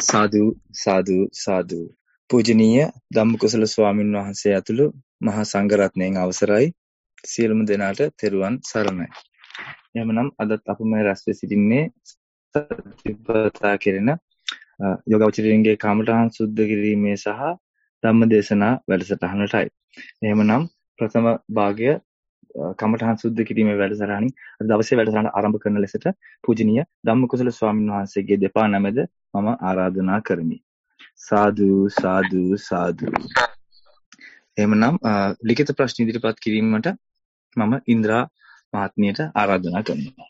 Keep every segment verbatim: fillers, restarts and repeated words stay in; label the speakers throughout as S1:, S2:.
S1: සාදු සාදු සාදු පූජනීය ධම්මකුසල ස්වාමින් වහන්සේ ඇතුළු මහා සංඝරත්නයන් අවසරයි සියලුම දෙනාට තෙරුවන් සරණයි. එhmenan අදත් අප මේ රැස් වෙ සිටින්නේ සතිපතා කෙරෙන යෝගාවචරයන්ගේ කමඨහං සුද්ධ කිරීමේ සහ ධම්මදේශනා වැඩසටහනටයි. එහෙමනම් ප්‍රථම භාගය කමඨහං සුද්ධ කිරීමේ වැඩසටහනින් අද දවසේ වැඩසටහන ආරම්භ කරන ලෙසට පූජනීය ධම්මකුසල ස්වාමින් වහන්සේගේ දෙපා නමද මම ආරාධනා කරමි. සාදු සාදු සාදු. එහෙමනම් ලිඛිත ප්‍රශ්න ඉදිරිපත් කිරීමට මම ඉන්ද්‍රා මහත්මියට ආරාධනා කරනවා.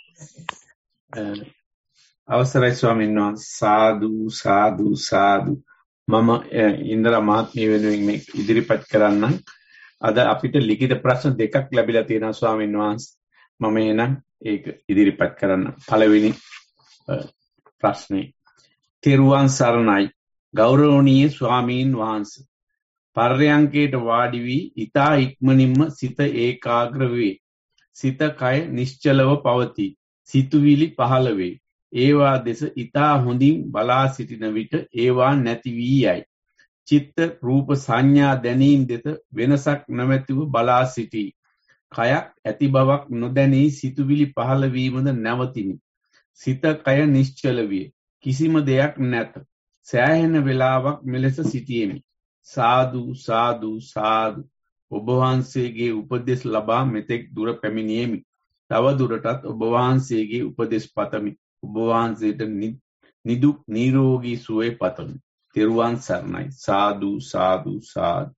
S2: අවසරයි ස්වාමීන් වහන්සේ. සාදු සාදු සාදු. මම ඉන්ද්‍රා මහත්මිය වෙනුවෙන් මේ ඉදිරිපත් කරන්නම්. අද අපිට ලිඛිත ප්‍රශ්න දෙකක් ලැබිලා තියෙනවා ස්වාමීන් වහන්සේ. මම එහෙනම් ඒක ඉදිරිපත් කරන්න. පළවෙනි ප්‍රශ්නේ. තෙරුවන් සරණයි ගෞරවනීය ස්වාමීන් වහන්සේ. පර්යංකයට වාඩි වී ඊතා ඉක්මනින්ම සිත ඒකාග්‍ර වේ. සිත කය නිශ්චලව පවතී. සිතුවිලි පහළ වේ. ඒවා දෙස ඊතා හොඳින් බලා සිටින විට ඒවා නැති වී යයි. චිත්ත රූප සංඥා දැනීම් දෙස වෙනසක් නොමැතිව බලා සිටී. කයක් ඇති බවක් නොදැනී සිතුවිලි පහළ වීමද නැවතිනි. සිත කය නිශ්චල විය. කිසිම දෙයක් නැත. සෑහෙන වේලාවක් මෙලෙස සිටියෙමි. සාදු සාදු සාදු. ඔබ වහන්සේගේ උපදෙස් ලබා මෙතෙක් දුර පැමිණියෙමි. තව දුරටත් ඔබ වහන්සේගේ උපදෙස් පතමි. ඔබ වහන්සේට නිදුක් නිරෝගී සුවය පතමි. තෙරුවන් සරණයි. සාදු සාදු සාදු.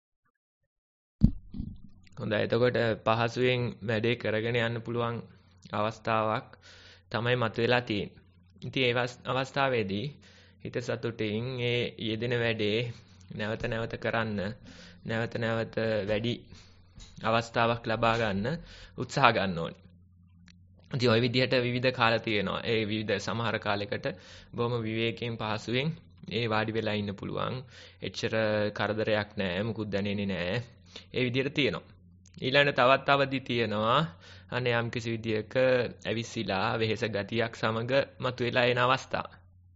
S3: හොඳයි. එතකොට පහසුවෙන් වැඩේ කරගෙන යන්න පුළුවන් අවස්ථාවක් තමයි මතුවලා තියෙන්නේ. ඉතින් ඒ අවස්ථාවේදී හිත සතුටින් ඒ යෙදෙන වැඩේ නැවත නැවත කරන්න, නැවත නැවත වැඩි අවස්ථාවක් ලබා ගන්න උත්සාහ ගන්න ඕනේ. ඉතින් ওই විදිහට විවිධ කාල තියෙනවා. ඒ විවිධ සමහර කාලයකට බොහොම විවේකයෙන් පහසුවෙන් ඒ වාඩි වෙලා ඉන්න පුළුවන්. එච්චර කරදරයක් නැහැ, මුකුත් දැනෙන්නේ නැහැ. ඒ විදිහට තියෙනවා. ඊළඟ තවත් අවදි තියෙනවා. අනේ යම් කිසි විදියක ඇවිස්සීලා වෙහෙස ගතියක් සමග මතුවලා එන අවස්ථා.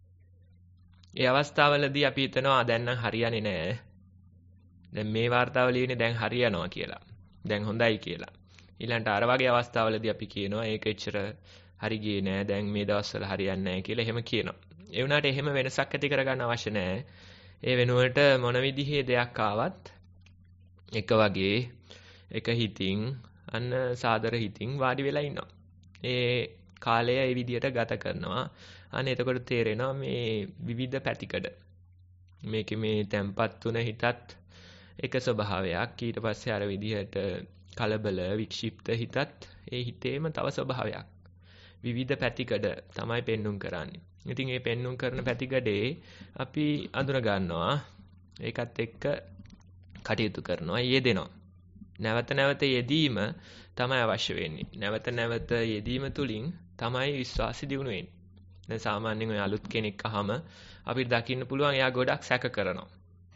S3: ඒ අවස්ථාවවලදී අපි හිතනවා දැන් නම් හරියන්නේ නැහැ. දැන් මේ වார்த்தාව ලියන්නේ දැන් හරියනවා කියලා. දැන් හොඳයි කියලා. ඊළඟට අර වගේ අවස්ථාවලදී අපි කියනවා ඒක එච්චර හරි ගියේ නෑ. දැන් මේ දවස්වල හරියන්නේ නැහැ කියලා එහෙම කියනවා. ඒ වුණාට එහෙම වෙනසක් ඇති කරගන්න අවශ්‍ය නැහැ. ඒ වෙනුවට මොන විදිහේ දෙයක් ආවත් එක වගේ එක හිතින් අන්න සාදර හිතින් වාඩි වෙලා ඉන්නවා. ඒ කාලය ඒ විදිහට ගත කරනවා. අන්න එතකොට තේරෙනවා මේ විවිධ පැතිකඩ. මේකේ මේ තැම්පත් තුන හිතත් එක ස්වභාවයක්. ඊට පස්සේ අර විදිහට කලබල වික්ෂිප්ත හිතත් ඒ හිතේම තව ස්වභාවයක්. විවිධ පැතිකඩ තමයි පෙන්눔 කරන්නේ. ඉතින් මේ පෙන්눔 කරන පැතිකඩේ අපි අඳුර ගන්නවා. ඒකත් එක්ක කටයුතු කරනවා, යෙදෙනවා. නැවත නැවත යෙදීම තමයි අවශ්‍ය වෙන්නේ. නැවත නැවත යෙදීම තුලින් තමයි විශ්වාසය දියුණු වෙන්නේ. දැන් සාමාන්‍යයෙන් ඔය අලුත් කෙනෙක් අහම අපිට දකින්න පුළුවන් එයා ගොඩක් සැක කරනවා.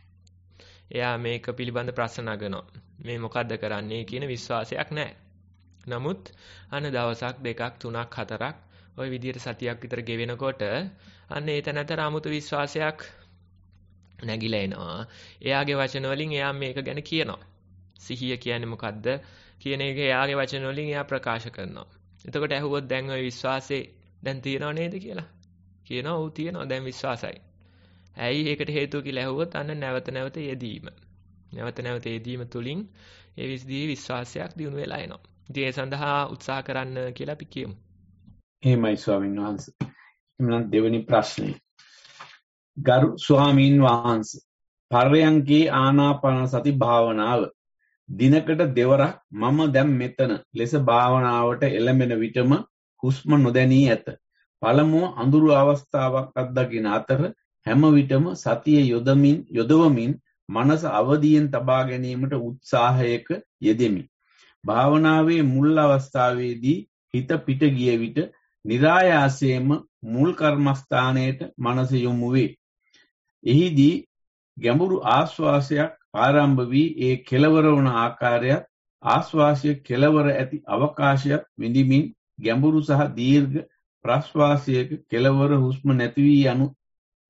S3: එයා මේක පිළිබඳ ප්‍රශ්න නගනවා. මේ මොකද්ද කරන්නේ කියන විශ්වාසයක් නැහැ. නමුත් අන්න දවසක් දෙකක් තුනක් හතරක් ওই විදිහට සතියක් විතර ගෙවෙනකොට අන්න ඒ තැනතර 아무තු විශ්වාසයක් නැగిලා එනවා. එයාගේ වචන වලින් එයා මේක ගැන කියනවා. සිහිය කියන්නේ මොකද්ද කියන එක එයාගේ වචන වලින් එයා ප්‍රකාශ කරනවා. එතකොට ඇහුවොත් දැන් ওই විශ්වාසේ දැන් තියනව නේද කියලා? කියනවා ඔව් තියනවා දැන් විශ්වාසයි. ඇයි ඒකට හේතුව කියලා ඇහුවොත් අන්න නැවත නැවත යෙදීම. නැවත නැවත යෙදීම තුලින් ඒ විශ්දී විශ්වාසයක් දිනු වෙලා එනවා. ඉතින් ඒ සඳහා උත්සාහ කරන්න කියලා අපි කියමු.
S2: එහෙමයි ස්වාමීන් වහන්සේ. එhmenan දෙවෙනි ප්‍රශ්නේ. ගරු ස්වාමීන් වහන්සේ. පර්යංකේ ආනාපාන සති භාවනාව දිනකට දෙවරක් මම දැන් මෙතන ලෙස භාවනාවට එළඹෙන විටම හුස්ම නොදැනී ඇත. පළමුව අඳුරු අවස්ථාවක් අත්දකින අතර හැම විටම සතිය යොදමින් යොදවමින් මනස අවදියෙන් තබා ගැනීමට උත්සාහයක යෙදෙමි. භාවනාවේ මුල් අවස්ථාවේදී හිත පිට ගිය විට નિરાයාසයෙන්ම මුල් කර්මස්ථානයට මනස යොමු වේ. එහිදී ගැඹුරු ආශ්වාසයක් ආරම්භ වී ඒ කෙලවර වන ආකාරයත් ආශ්වාසයේ කෙලවර ඇති අවකාශයත් විඳිමින් ගැඹුරු සහ දීර්ඝ ප්‍රශ්වාසයක කෙලවර හුස්ම නැති වී යනු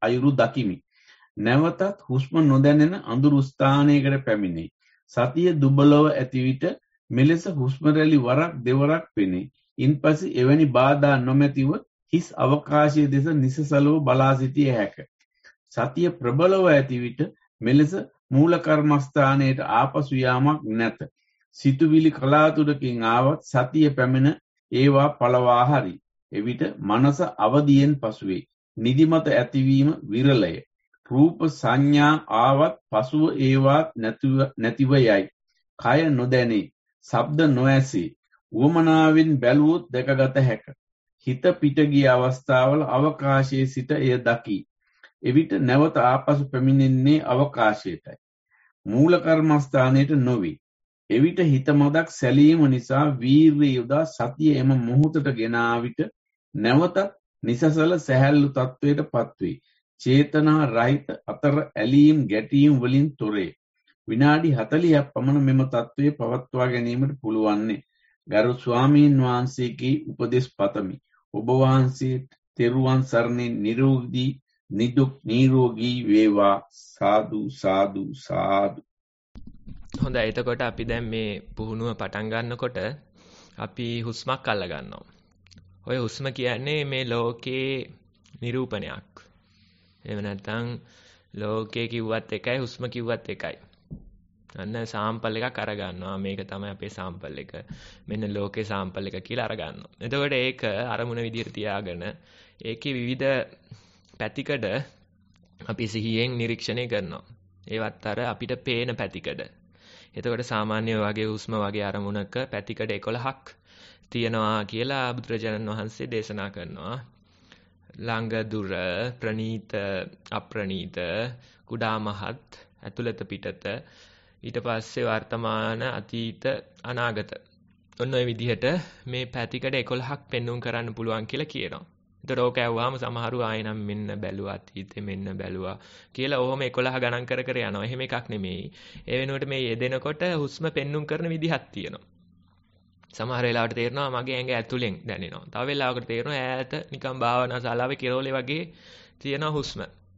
S2: අයුරු දකිමි. නැවතත් හුස්ම නොදැනෙන අඳුරු ස්ථානයකට පැමිණේ. සතිය දුබලව ඇති විට මෙලෙස හුස්ම රැලි වරක් දෙවරක් පෙනේ. ඉන්පසු එවැනි බාධා නොමැතිව හිස් අවකාශයේ දෙස නිසසලව බලා සිටිය හැක. සතිය ප්‍රබලව ඇති විට මෙලෙස මූල කර්මස්ථානයට ආපසු යාමක් නැත. සිතුවිලි කලාතුරකින් ආවත් සතිය පැමිණ ඒවා පළවා හරි. එවිට මනස අවදියෙන් පසුවේ. නිදිමත ඇතිවීම විරලය. රූප සංඥා ආවත් පසුව ඒවාත් නැතිව නැතිව යයි. කය නොදැනේ. ශබ්ද නොඇසේ. උවමනාවෙන් බැලුවොත් දැකගත හැක. හිත පිට ගිය අවස්ථාවල අවකාශයේ සිට එය දකි. එවිට නැවත ආපසු පැමිණෙන්නේ අවකාශයටයි. මූල කර්මස්ථානයට නොවේ. එවිට හිත මදක් සැලීම නිසා වීර්යය යොදා සතිය එම මොහොතට ගෙනා විට නැවතත් නිසසල සැහැල්ලු තත්වයට පත්වේ. චේතනා රහිත අතර ඇලීම් ගැටීම් වලින් තොරේ. විනාඩි හතළිහක් පමණ මෙම තත්වයේ පවත්වා ගැනීමට පුළුවන්නේ. ගරු ස්වාමීන් වහන්සේගේ උපදෙස් පතමි. ඔබ වහන්සේ තෙරුවන් සරණින් නිරෝගී නිදුක් නිරෝගී වේවා. සාදු සාදු සාදු.
S3: හොඳයි, එතකොට අපි දැන් මේ පුහුණුව පටන් ගන්නකොට අපි හුස්මක් අල්ල ගන්නවා. ඔය හුස්ම කියන්නේ මේ ලෝකේ නිරූපණයක්. එහෙම නැත්නම් ලෝකේ කිව්වත් එකයි හුස්ම කිව්වත් එකයි. අන්න සාම්පල් එකක් අර ගන්නවා. මේක තමයි අපේ සාම්පල් එක. මෙන්න ලෝකේ සාම්පල් එක කියලා අර ගන්නවා. එතකොට ඒක අරමුණ විදිහට තියාගෙන ඒකේ විවිධ පැතිකඩ අපි සිහියෙන් නිරීක්ෂණය කරනවා. ඒවත් අර අපිට පේන පැතිකඩ. එතකොට සාමාන්‍ය වගේ හුස්ම වගේ අරමුණක පැතිකඩ එකොළහක් තියෙනවා කියලා බුදුරජාණන් වහන්සේ දේශනා කරනවා. ළඟ දුර, ප්‍රනීත අප්‍රනීත, කුඩා මහත්, ඇතුළත පිටත, ඊට පස්සේ වර්තමාන, අතීත, අනාගත. ඔන්න ඔය විදිහට මේ පැතිකඩ එකොළහක් පෙන්වුම් කරන්න පුළුවන් කියලා කියනවා. ඒතර ඕක ඇහුවාම සමහරු ආයෙනම් මෙන්න බැලුවා, අතීතේ මෙන්න බැලුවා කියලා ඔහොම එකොළහ ගණන් කර කර යනවා. එහෙම එකක් නෙමෙයි. ඒ වෙනුවට මේ යෙදෙනකොට හුස්ම පෙන්වුම් කරන විදිහක් තියෙනවා. සමහර වෙලාවට තේරෙනවා මගේ ඇඟ ඇතුලෙන් දැනෙනවා. තව වෙලාවකට තේරෙනවා ඈත නිකන් භාවනා ශාලාවේ කෙරෝලේ වගේ තියෙන හුස්ම.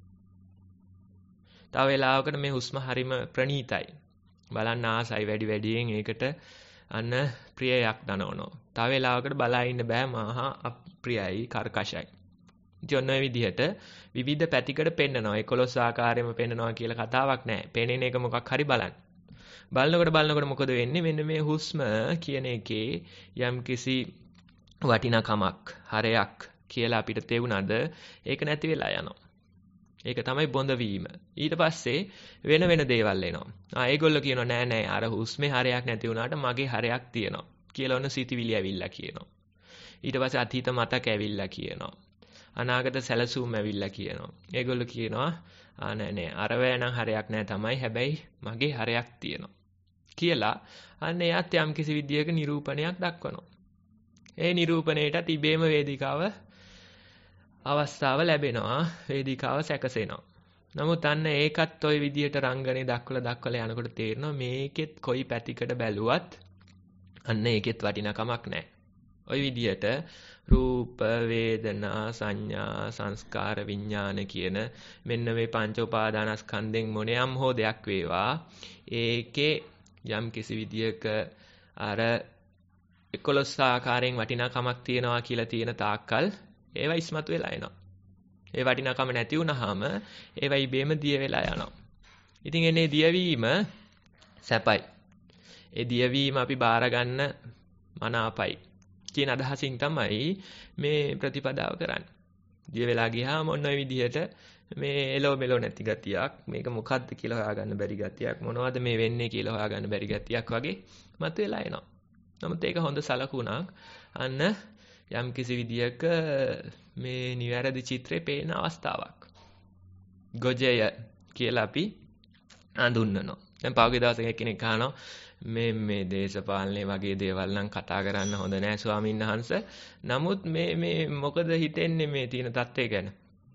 S3: තව වෙලාවකට මේ හුස්ම හරිම ප්‍රණීතයි. බලන්න ආසයි වැඩි වැඩියෙන් ඒකට අන්න ප්‍රියයක් දනවනවා. තව වෙලාවකට බලා ඉන්න බෑ මහා අප්‍රියයි කර්කශයි. ඉතින් ඔන්න ඔය විදිහට විවිධ පැතිකඩ පෙන්නනවා. එකොළොස් ආකාරයෙන්ම පෙන්නනවා කියලා කතාවක් නැහැ. පෙනෙන එක මොකක් හරි බලන්න. බලනකොට බලනකොට මොකද වෙන්නේ? මෙන්න මේ හුස්ම කියන එකේ යම්කිසි වටිනාකමක්, හරයක් කියලා අපිට තේරුණාද? ඒක නැති වෙලා යනවා. ඒක තමයි බොඳ වීම. ඊට පස්සේ වෙන වෙන දේවල් එනවා. ආ ඒගොල්ලෝ කියනවා නෑ නෑ අර හුස්මේ හරයක් නැති වුණාට මගේ හරයක් තියෙනවා කියලා ඔන්න සිතිවිලි ඇවිල්ලා කියනවා. ඊට පස්සේ අතීත මතක ඇවිල්ලා කියනවා. අනාගත සැලසුම් ඇවිල්ලා කියනවා. ඒගොල්ලෝ කියනවා ආ නෑ නෑ අර වෙනනම් හරයක් නෑ තමයි. හැබැයි මගේ හරයක් තියෙනවා කියලා අන්න එයාත් යම් කිසි විදියක නිරූපණයක් දක්වනවා. ඒ නිරූපණයට තිබේම වේදිකාව අවස්ථාව ලැබෙනවා. වේදිකාව සැකසෙනවා. නමුත් අන්න ඒකත් ওই විදියට රංගනේ දක්වලා දක්වලා යනකොට තේරෙනවා මේකෙත් කොයි පැතිකඩ බැලුවත් අන්න ඒකෙත් වටිනකමක් නැහැ. ওই විදියට රූප, වේදනා, සංඥා, සංස්කාර, විඥාන කියන මෙන්න මේ පංච උපාදානස්කන්ධෙන් මොනියම් හෝ දෙයක් වේවා ඒකේ යම් කිසි විදියක අර එකොළොස් ආකාරයෙන් වටිනාකමක් තියනවා කියලා තියෙන තාක්කල් ඒවා ඉස්මතු වෙලා එනවා. ඒ වටිනාකම නැති වුනහම ඒවා ඉබේම දිය වෙලා යනවා. ඉතින් එන්නේ දියවීම සැපයි. ඒ දියවීම අපි බාර ගන්න මනාපයි කියන අදහසින් තමයි මේ ප්‍රතිපදාව කරන්නේ. දිය වෙලා ගියාම ඔන්න ඔය විදිහට මේ එලෝ මෙලෝ නැති ගතියක්, මේක මොකද්ද කියලා හොයාගන්න බැරි ගතියක්, මොනවද මේ වෙන්නේ කියලා හොයාගන්න බැරි ගතියක් වගේ මතුවලා එනවා. නමුත් ඒක හොඳ සලකුණක්. අන්න යම් කිසි විදියක මේ නිවැරදි චිත්‍රේ පේන අවස්ථාවක්. ගොජය කියලා අපි හඳුන්වනවා. දැන් පහුගිය දවසක කෙනෙක් අහනවා මේ මේ දේශපාලනේ වගේ දේවල් නම් කතා කරන්න හොඳ නෑ ස්වාමීන් වහන්සේ. නමුත් මේ මේ මොකද හිතෙන්නේ මේ තියෙන තත්ත්වය ගැන?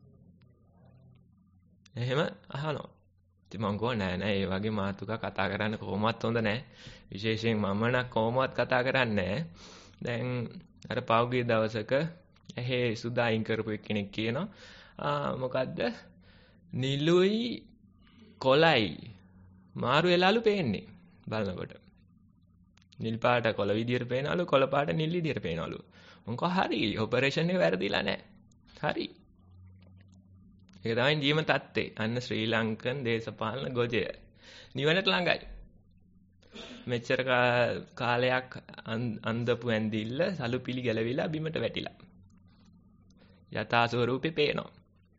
S3: එහෙම අහනවා. ඉතින් මම ගෝ නෑ නෑ ඒ වගේ මාතෘකා කතා කරන්න කොහොමවත් හොඳ නෑ. විශේෂයෙන් මම නම් කොහොමවත් කතා කරන්නේ නෑ. දැන් අර පහුගිය දවසක ඇහි සුදා අයින් කරපු කෙනෙක් කියනවා ආ මොකද්ද නිලුයි කොළයි මාරු වෙලාලු පේන්නේ බලනකොට. නිල් පාට කොළ විදියට පේනවලු, කොළ පාට නිල් විදියට පේනවලු. මොකක් හරි ඔපරේෂන් එක වැරදිලා නැහැ. හරි. ඒක තමයි ජීවන තත්ත්වේ. අන්න ශ්‍රී ලංකන් දේශපාලන ගොජය. නිවනට ළඟයි. මෙච්චර කාලයක් අන්දපු ඇඳිල්ල සලුපිලි ගැලවිලා බිමට වැටිලා. යථා ස්වරූපේ පේනවා.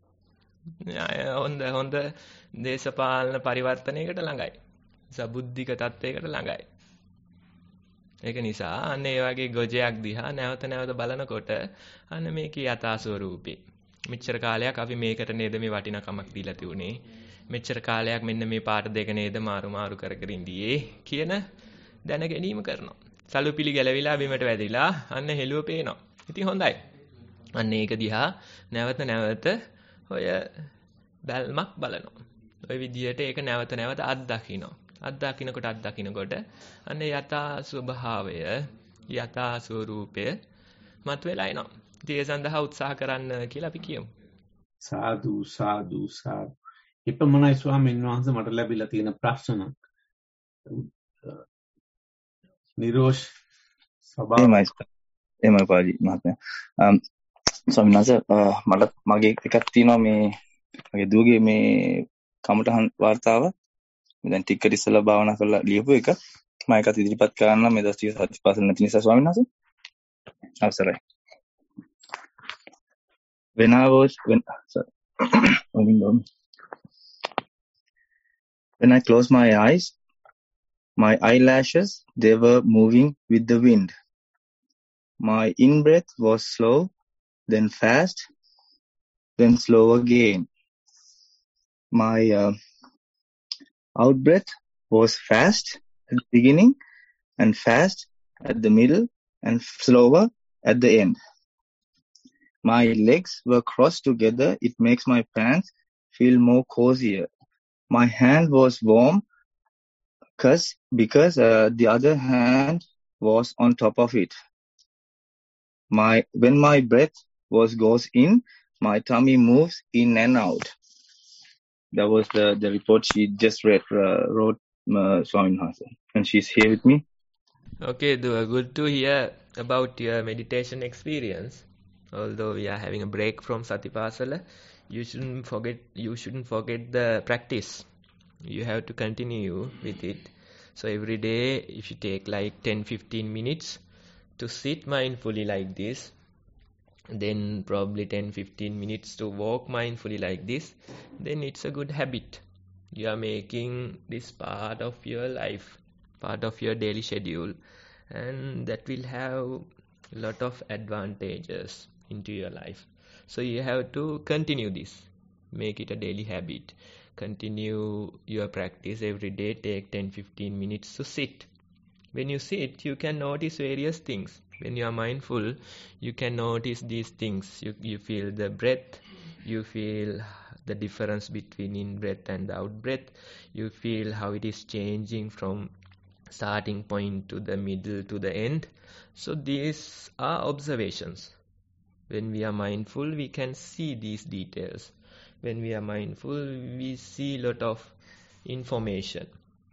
S3: හොඳ හොඳ දේශපාලන පරිවර්තනයකට ළඟයි. සබුද්ධික තත්ත්වයකට ළඟයි. ඒක නිසා අන්න ඒ වගේ ගොජයක් දිහා නැවත නැවත බලනකොට අන්න මේකේ යථා ස්වරූපේ. මෙච්චර කාලයක් අපි මේකට නේද මේ වටිනකමක් දීලා තියුනේ. මෙච්චර කාලයක් මෙන්න මේ පාට දෙක නේද මාරු මාරු කර කර ඉඳියේ කියන දැන ගැනීම කරනවා. සලුපිලි ගැලවිලා බිමට වැදිලා අන්න හෙළුව පේනවා. ඉතින් හොඳයි. අන්න ඒක දිහා නැවත නැවත ඔය බැල්මක් බලනවා. ඔය විදියට ඒක නැවත නැවත අත්දකින්නවා. අත්දකින්නකොට අත්දකින්නකොට අන්න යථා ස්වභාවය, යථා ස්වરૂපය මතුවලා එනවා. ඉතින් ඒ සඳහා උත්සාහ කරන්න කියලා අපි කියමු.
S2: සාදු සාදු සාදු. ඉපමණයි ස්වාමීන් වහන්සේ මට ලැබිලා තියෙන ප්‍රශ්න. නිරෝෂ් සභාව
S1: එහෙමයි එහෙමයි පාජි මහත්මයා. ස්වාමීන් වහන්සේ මට මගේ එකක් තියෙනවා මේ මගේ දුවගේ මේ කමටහන් වார்த்தාව. මම දැන් ටිකට් ඉස්සලා භාවනා කරලා ලියපු එක. මම ඒකත් ඉදිරිපත් කරන්න මේ දවස් ටික සතිපාසල නැති නිසා ස්වාමීන් වහන්සේ. අවසරයි. When I was when sorry. When I closed my eyes, my eyelashes, they were moving with the wind. My in-breath was slow, then fast, then slow again. My uh, out-breath was fast at the beginning and fast at the middle and slower at the end. My legs were crossed together. It makes my pants feel more cozier. My hand was warm cause, because uh, the other hand was on top of it. My when my breath was goes in, my tummy moves in and out. That was the, the report she just read, uh, wrote uh, Swamin Hansen, and she's here with me.
S3: Okay, good to hear about your meditation experience. Although we are having a break from Satipasala, you shouldn't forget you shouldn't forget the practice. You have to continue with it. So every day, if you take like ten to fifteen minutes to sit mindfully like this, then probably ten to fifteen minutes to walk mindfully like this, then it's a good habit. You are making this part of your life, part of your daily schedule, and that will have a lot of advantages into your life. So you have to continue this. Make it a daily habit. Continue your practice every day. Take ten to fifteen minutes to sit. When you sit, you can notice various things. When you are mindful, you can notice these things. You, you feel the breath. You feel the difference between in-breath and out-breath. You feel how it is changing from starting point to the middle to the end. So these are observations. When we are mindful, we can see these details. When we are mindful, we see a lot of information.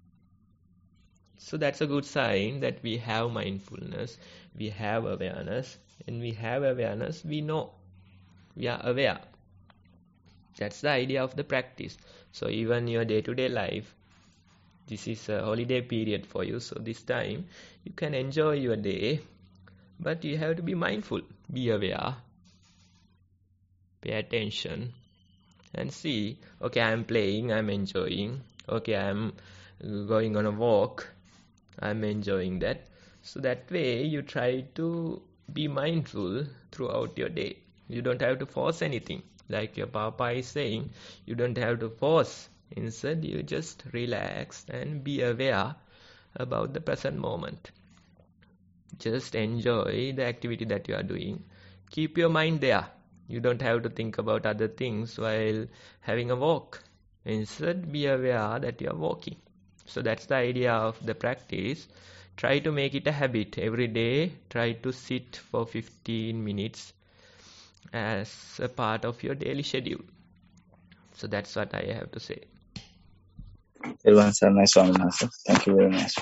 S3: So that's a good sign that we have mindfulness, we have awareness. When we have awareness, we know, we are aware. That's the idea of the practice. So even your day-to-day life, this is a holiday period for you. So this time, you can enjoy your day, but you have to be mindful, be aware. Pay attention and see, okay, I'm playing, I'm enjoying. Okay, I'm going on a walk, I'm enjoying that. So that way you try to be mindful throughout your day. You don't have to force anything. Like your Papa is saying, you don't have to force. Instead, you just relax and be aware about the present moment. Just enjoy the activity that you are doing. Keep your mind there. You don't have to think about other things while having a walk. Instead, be aware that you are walking. So that's the idea of the practice. Try to make it a habit. Every day, try to sit for fifteen minutes as a part of your daily schedule. So that's what I have to say.
S1: තෙරුවන් සරණයි ස්වාමීන් වහන්සේ. Thank you very much.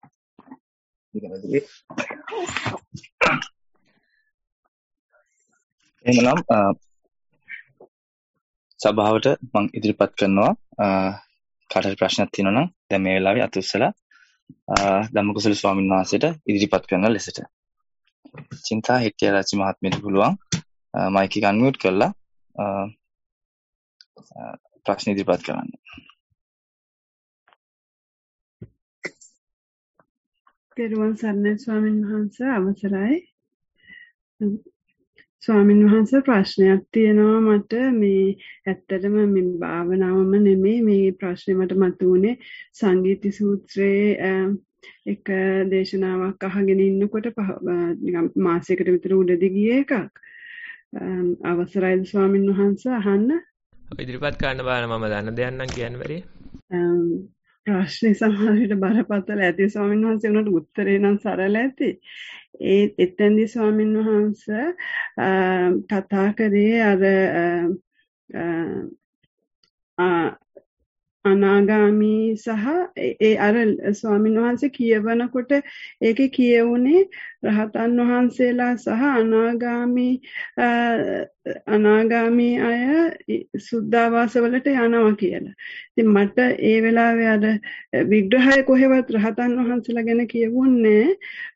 S1: එහෙනම් සභාවට මම ඉදිරිපත් කරනවා කාට හරි ප්‍රශ්නක් තියෙනවා නම් දැන් මේ වෙලාවේ අත උස්සලා ධම්මකුසල ස්වාමීන් වහන්සේට ඉදිරිපත් කරන ලෙසට. චින්තා හෙට්ටිආරච්චි මහත්මියට පුළුවන් මයික් එක අන්මියුට් කරලා ප්‍රශ්න ඉදිරිපත් කරන්න.
S4: තෙරුවන් සරණයි ස්වාමීන් වහන්සේ අවසරයි. ස්වාමීන් වහන්සේ ප්‍රශ්නයක් තියෙනවා මට මේ ඇත්තටම මේ භාවනාවම නෙමෙයි මේ ප්‍රශ්නේ මට මතුවුනේ සංගීති සූත්‍රයේ එක දේශනාවක් අහගෙන ඉන්නකොට නිකන් මාසයකට විතර උඩදී ගිය එකක්. අවසරයි ස්වාමීන් වහන්සේ අහන්න.
S3: ඉදිරිපත් කරන්න බාන මම දන්න දෙයක් නම් කියන්න බැරි.
S4: ප්‍රශ්නේ සමහර විට බරපතල ඇති ස්වාමීන් වහන්සේ උනට උත්තරේ නම් සරල ඇති. ඒ එතෙන්දී ස්වාමීන් වහන්සේ කතා කරේ අර අනාගාමී සහ ඒ අර ස්වාමීන් වහන්සේ කියවනකොට ඒකේ කියවුනේ රහතන් වහන්සේලා සහ අනාගාමී අනාගාමී අය සුද්ධාවාස වලට යනවා කියලා. ඉතින් මට ඒ වෙලාවේ අර විග්‍රහය කොහෙවත් රහතන් වහන්සේලා ගැන කියවුන්නේ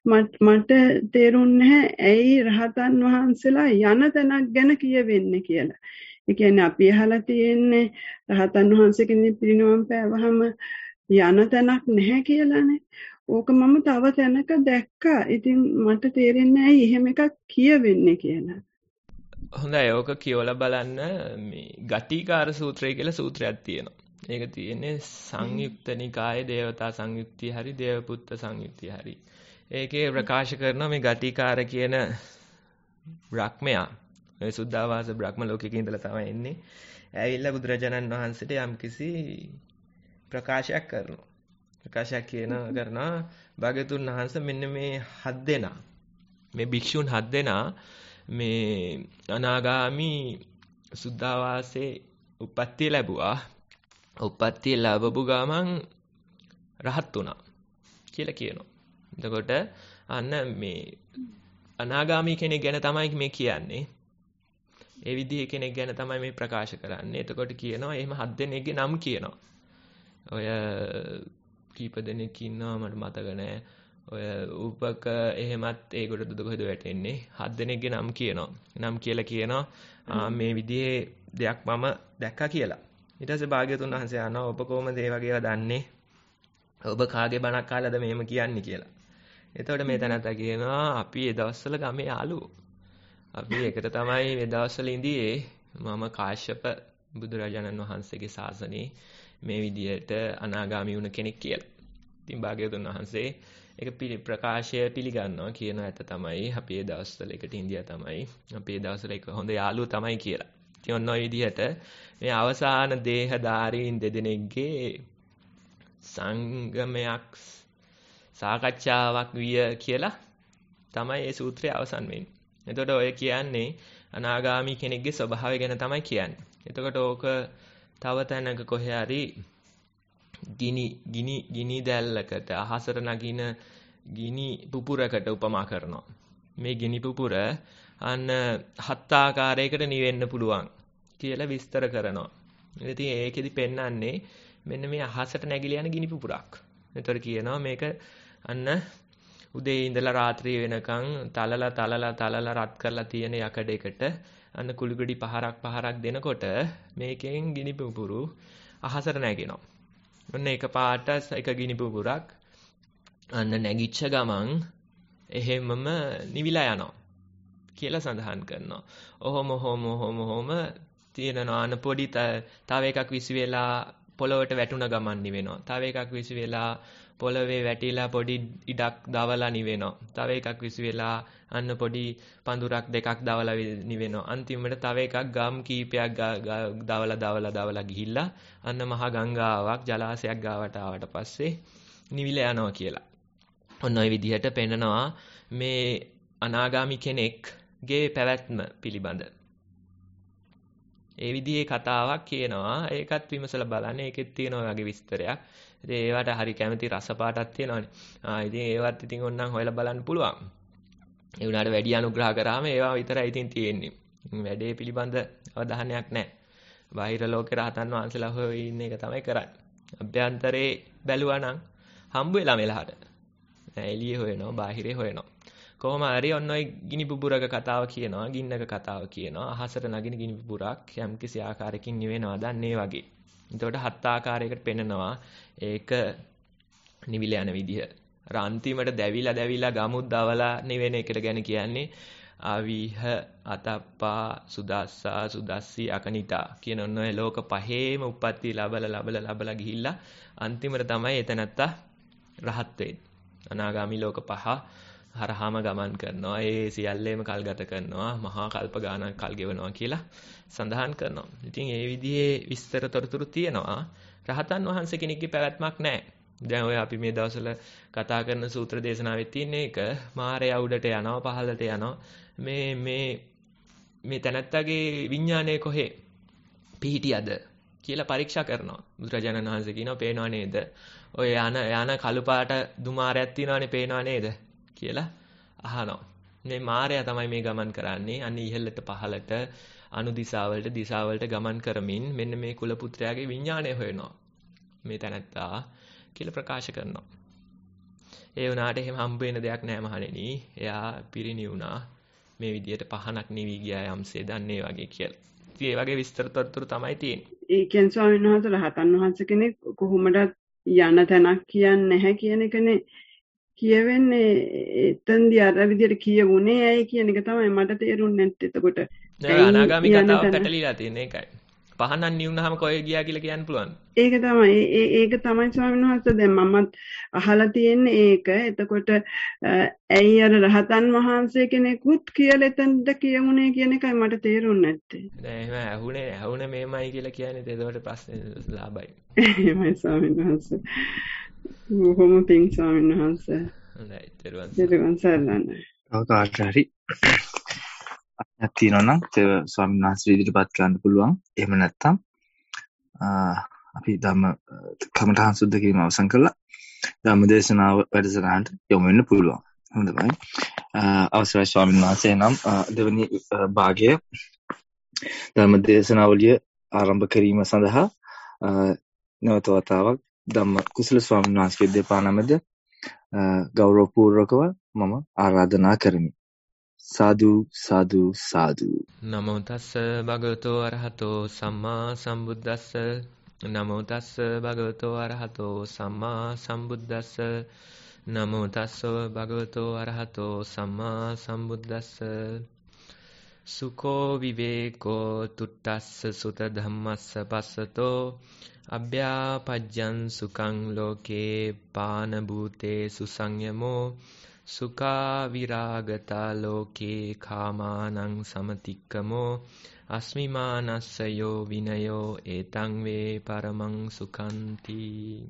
S4: මට තේරුන්නේ ඇයි රහතන් වහන්සේලා යන තැනක් ගැන කියවෙන්නේ කියලා. ඒ කියන්නේ අපි අහලා තියෙන්නේ රහතන් වහන්සේ කෙනෙක් පිරිනවම් පෑවහම යන තැනක් නැහැ කියලානේ. ඕක මම තව තැනක දැක්කා. ඉතින් මට තේරෙන්නේ ඇයි එහෙම එකක් කියවෙන්නේ කියලා.
S3: හොඳයි ඕක කියවලා බලන්න මේ ගටිකාර සූත්‍රය කියලා සූත්‍රයක් තියෙනවා. ඒක තියෙන්නේ සංයුක්ත නිකායේ දේවතා සංයුක්තිය හරි දේවපුත්ත සංයුක්තිය හරි. ඒකේ ප්‍රකාශ කරනවා මේ ගටිකාර කියන බ්‍රහ්මයා මේ සුද්ධාවාස බ්‍රහ්ම ලෝකෙක ඉඳලා තමයි එන්නේ. ඇවිල්ලා බුදුරජාණන් වහන්සේට යම්කිසි ප්‍රකාශයක් කරනවා. ප්‍රකාශයක් කියන කරනවා භාග්‍යතුන් වහන්සේ මෙන්න මේ හත් දෙනා මේ භික්ෂුන් හත් දෙනා මේ අනාගාමි සුද්ධාවාසේ උප්පත්තිය ලැබුවා. උප්පත්තිය ලැබපු ගමන් රහත් වුණා කියලා කියනවා. එතකොට අන්න මේ අනාගාමි කෙනෙක් ගැන තමයි මේ කියන්නේ. ඒ විදිහේ කෙනෙක් ගැන තමයි මේ ප්‍රකාශ කරන්නේ. එතකොට කියනවා එහෙම හත් දෙනෙක්ගේ නම් කියනවා. ඔය කීප දෙනෙක් ඉන්නවා මට මතක නැහැ. ඔය උපක එහෙමත් ඒකට දුක හොද වැටෙන්නේ. හත් දෙනෙක්ගේ නම් කියනවා. නම් කියලා කියනවා මේ විදිහේ දෙයක් මම දැක්කා කියලා. ඊට පස්සේ භාග්‍යතුන් වහන්සේ අහනවා ඔබ කොහොමද ඒ වගේ ඒවා දන්නේ? ඔබ කාගේ බණක් අහලාද මෙහෙම කියන්නේ කියලා. එතකොට මේ තැනත්තා කියනවා අපි ඒ දවස්වල ගමේ යාළුවෝ. අපි එකට තමයි මේ දවස්වල ඉඳියේ. මම කාශ්‍යප බුදුරජාණන් වහන්සේගේ ශාසනයේ මේ විදියට අනාගාමී වුණ කෙනෙක් කියලා. ඉතින් භාග්‍යවතුන් වහන්සේ ඒක ප්‍රකාශය පිළිගන්නවා කියනවා ඇත්ත තමයි. අපි ඒ දවස්වල එකට ඉඳියා තමයි. අපි ඒ දවස්වල එක හොඳ යාළුවෝ තමයි කියලා. ඉතින් ඔන්න ඔය විදිහට මේ අවසාන දේහධාරීන් දෙදෙනෙක්ගේ සංගමයක් සාකච්ඡාවක් විය කියලා තමයි මේ සූත්‍රය අවසන් වෙන්නේ. එතකොට ඔය කියන්නේ අනාගාමී කෙනෙක්ගේ ස්වභාවය ගැන තමයි කියන්නේ. එතකොට ඕක තව තැනක කොහේ හරි ගිනි ගිනි ගිනි දැල්ලකට අහසට නගින ගිනි පුපුරකට උපමා කරනවා. මේ ගිනි පුපුර අන්න හත් ආකාරයකට නිවෙන්න පුළුවන් කියලා විස්තර කරනවා. ඉතින් ඒකෙදි පෙන්වන්නේ මෙන්න මේ අහසට නැගිලා යන ගිනි පුපුරක්. එතකොට කියනවා මේක අන්න උදේ ඉඳලා රාත්‍රිය වෙනකන් තලලා තලලා තලලා රත් කරලා තියෙන යකඩයකට අන්න කුළුගඩි පහරක් පහරක් දෙනකොට මේකෙන් ගිනි පුපුරු අහසට නැගෙනවා. ඔන්න එක පාට එක ගිනි පුපුරක් අන්න නැගිච්ච ගමන් එහෙමම නිවිලා යනවා කියලා සඳහන් කරනවා. ඔහොම ඔහොම ඔහොම ඔහොම තියෙනවා අන්න පොඩි තව එකක් විසි වෙලා පොළොවට වැටුණ ගමන් නිවෙනවා. තව එකක් විසි වෙලා පොළවේ වැටිලා පොඩි ඉඩක් දවලා නිවෙනවා. තව එකක් විසි වෙලා අන්න පොඩි පඳුරක් දෙකක් දවලා නිවෙනවා. අන්තිමට තව එකක් ගම් කීපයක් දවලා දවලා දවලා ගිහිල්ලා අන්න මහා ගංගාවක් ජලාශයක් ගාවට ආවට පස්සේ නිවිලා යනවා කියලා. ඔන්න ඔය විදිහට පෙන්නනවා මේ අනාගාමි කෙනෙක්ගේ පැවැත්ම පිළිබඳ. ඒ විදිහේ කතාවක් කියනවා. ඒකත් විමසලා බලන්න. ඒකෙත් තියෙන ඔය වගේ විස්තරයක්. ඉතින් ඒවට හරි කැමති රසපාටක් තියෙනවානේ. ආ ඉතින් ඒවත් ඉතින් ඕනනම් හොයලා බලන්න පුළුවන්. ඒ වුණාට වැඩි අනුග්‍රහ කරාම ඒවා විතරයි ඉතින් තියෙන්නේ. වැඩේ පිළිබඳ අවධානයක් නැහැ. බාහිර ලෝකේ රහතන් වහන්සේලා හොය ඉන්න එක තමයි කරන්නේ. අභ්‍යන්තරේ බැලුවා නම් හම්බ වෙලා මෙලහට. එළියේ හොයනවා, බාහිරේ හොයනවා. කොහොම හරි ඔන්න ඔය ගිනි බුබුරක කතාව කියනවා, ගින්නක කතාව කියනවා. අහසට නගින ගිනි බුබුරක් යම්කිසි ආකාරයකින් නිවෙනවා දන්නේ වගේ. එතකොට හත් ආකාරයකට පෙන්නනවා ඒක නිවිල යන විදිහ. අර අන්තිමට දැවිලා දැවිලා ගමුත් දවලා නිවෙන එකට ගැන කියන්නේ ආවිහ අතප්පා සුදස්සා සුදස්සි අකනිතා කියන ඔන්න ඔය ලෝක පහේම උප්පත්ති ලැබලා ලැබලා ලැබලා ගිහිල්ලා අන්තිමට තමයි එතනත්තා රහත් වෙන්නේ. අනාගාමි ලෝක පහ හරහාම ගමන් කරනවා. ඒ සියල්ලේම කල් ගත කරනවා. මහා කල්ප ගානක් කල් ගෙවනවා කියලා සඳහන් කරනවා. ඉතින් ඒ විදිහේ විස්තර තොරතුරු තියෙනවා. රහතන් වහන්සේ කෙනෙක්ගේ පැවැත්මක් නැහැ. දැන් ඔය අපි මේ දවස්වල කතා කරන සූත්‍ර දේශනාවේ තියෙන එක මාරයා උඩට යනවා පහළට යනවා. මේ මේ මේ තනත්තගේ විඥානය කොහේ පිහිටියද කියලා පරීක්ෂා කරනවා. බුදුරජාණන් වහන්සේ කියනවා පේනව නේද? ඔය යන යන කළු පාට දුමාරයක් තියෙනවනේ පේනව නේද කියලා අහනවා. මේ මාරයා තමයි මේ ගමන් කරන්නේ. අන්න ඉහළට පහළට අනු දිශාවලට දිශාවලට ගමන් කරමින් මෙන්න මේ කුල පුත්‍රයාගේ විඥානය හොයනවා. මේ තනත්තා කියලා ප්‍රකාශ කරනවා. ඒ වුණාට එහෙම හම්බ වෙන දෙයක් නෑ මහණෙනි. එයා පිරිණිවුණා. මේ විදියට පහනක් නිවි ගියා යම්සේ දන්නේ වගේ කියලා. ඉතින් ඒ වගේ විස්තර තොරතුරු තමයි තියෙන්නේ.
S4: ඒ කියන්නේ ස්වාමීන් වහන්සේ රහතන් වහන්සේ කෙනෙක් කොහොමද යන තැනක් කියන්නේ නැහැ කියන එකනේ කියවෙන්නේ. එතෙන්දී අර විදියට කියවුනේ ඇයි කියන එක තමයි මට තේරුන්නේ නැත්තේ. එතකොට
S3: නෑ අනාගාමී කතාවක් පැටලිලා තියෙන එකයි. පහනක් නිවුනහම කොහෙ ගියා කියලා කියන්න පුළුවන්.
S4: ඒක තමයි ඒක තමයි ස්වාමීන් වහන්සේ දැන් මමත් අහලා තියෙන්නේ ඒක. එතකොට ඇයි අර රහතන් වහන්සේ කෙනෙකුත් කියලා එතනට කියමුනේ කියන එකයි මට තේරුන්නේ නැත්තේ.
S3: නෑ එහෙම ඇහුනේ ඇහුනේ මේමයි කියලා කියන්නේ ඒකට ප්‍රශ්නේ ලාභයි.
S4: එහෙමයි ස්වාමීන් වහන්සේ. බොහොම පිං ස්වාමීන් වහන්සේ.
S3: හොඳයි ඊට
S4: ඊට සරණයි.
S1: අවකාශ හරි. තියෙනවා නම් ඒ ස්වාමීන් වහන්සේ ඉදිරිපත් කරන්න පුළුවන්. එහෙම නැත්නම් අපි ධම්ම කමඨහං සුද්ධ කිරීම අවසන් කළා. ධම්ම දේශනාව වැඩසටහනට යොමු වෙන්න පුළුවන්. හොඳයි. අවසරයි ස්වාමීන් වහන්සේ නම් දෙවනි භාගය ධම්ම දේශනාවලිය ආරම්භ කිරීම සඳහා නැවත වතාවක් ධම්ම කුසල ස්වාමීන් වහන්සේගේ දෙපා නමද ගෞරවපූර්වකව මම ආරාධනා කරමි. සාදු සාදු සාදු.
S3: නමෝ තස්ස භගවතෝ අරහතෝ සම්මා සම්බුද්දස්ස. නමෝ තස්ස භගවතෝ අරහතෝ සම්මා සම්බුද්දස්ස. නමෝ තස්ස භගවතෝ අරහතෝ සම්මා සම්බුද්දස්ස. සුකෝ විවේකෝ තුට්ටස්ස සුත ධම්මස්ස පස්සතෝ අභ්‍යාපජ්ජං සුඛං ලෝකේ පාන භූතේ සුසංයමෝ සුඛා විරාගතා ලෝකේ කාමානං සමතික්කමෝ අස්මිමානස්සයෝ විනයෝ ඒතං වේ පරමං සුඛන්ති.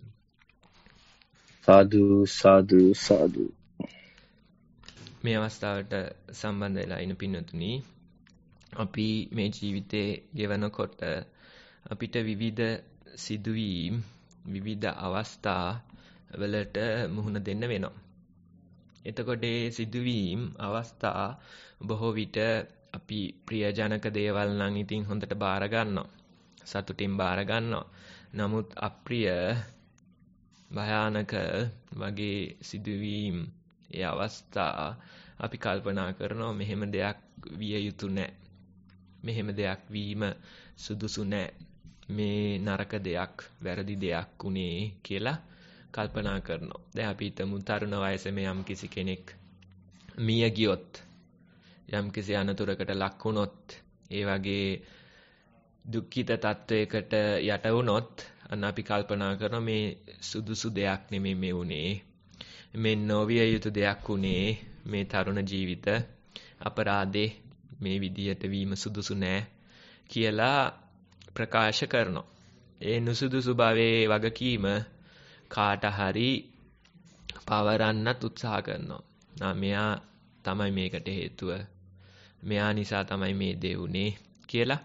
S1: සාදු සාදු සාදු.
S3: මේ අවස්ථාවට සම්බන්ධ වෙලා ඉන්න පින්වතුනි, අපි මේ ජීවිතේ ගෙවනකොට අපිට විවිධ සිදුවීම් විවිධ අවස්ථා වලට මුහුණ දෙන්න වෙනවා. එතකොට මේ සිදුවීම් අවස්ථා බොහෝ විට අපි ප්‍රියජනක දේවල් නම් ඉතින් හොඳට බාර ගන්නවා. සතුටින් බාර ගන්නවා. නමුත් අප්‍රිය භයානක වගේ සිදුවීම් ඒ අවස්ථා අපි කල්පනා කරනවා මෙහෙම දෙයක් විය යුතු නැහැ. මෙහෙම දෙයක් වීම සුදුසු නැහැ. මේ නරක දෙයක්, වැරදි දෙයක් උනේ කියලා කල්පනා කරනවා. දැන් අපි හිතමු තරුණ වයසේ යම් කිසි කෙනෙක් මිය ගියොත්, යම් කිසි අනතුරකට ලක් වුණොත්, ඒ වගේ දුක්ඛිත තත්වයකට යට වුණොත් අන්න අපි කල්පනා කරනවා මේ සුදුසු දෙයක් නෙමෙයි මේ උනේ. මේ නොවිය යුතු දෙයක් උනේ. මේ තරුණ ජීවිත අපරාධේ මේ විදියට වීම සුදුසු නෑ කියලා ප්‍රකාශ කරනවා. ඒ නුසුදුසු භවයේ වගකීම කාට හරි පවරන්නත් උත්සාහ කරනවා. නා මෙයා තමයි මේකට හේතුව. මෙයා නිසා තමයි මේ දේ උනේ කියලා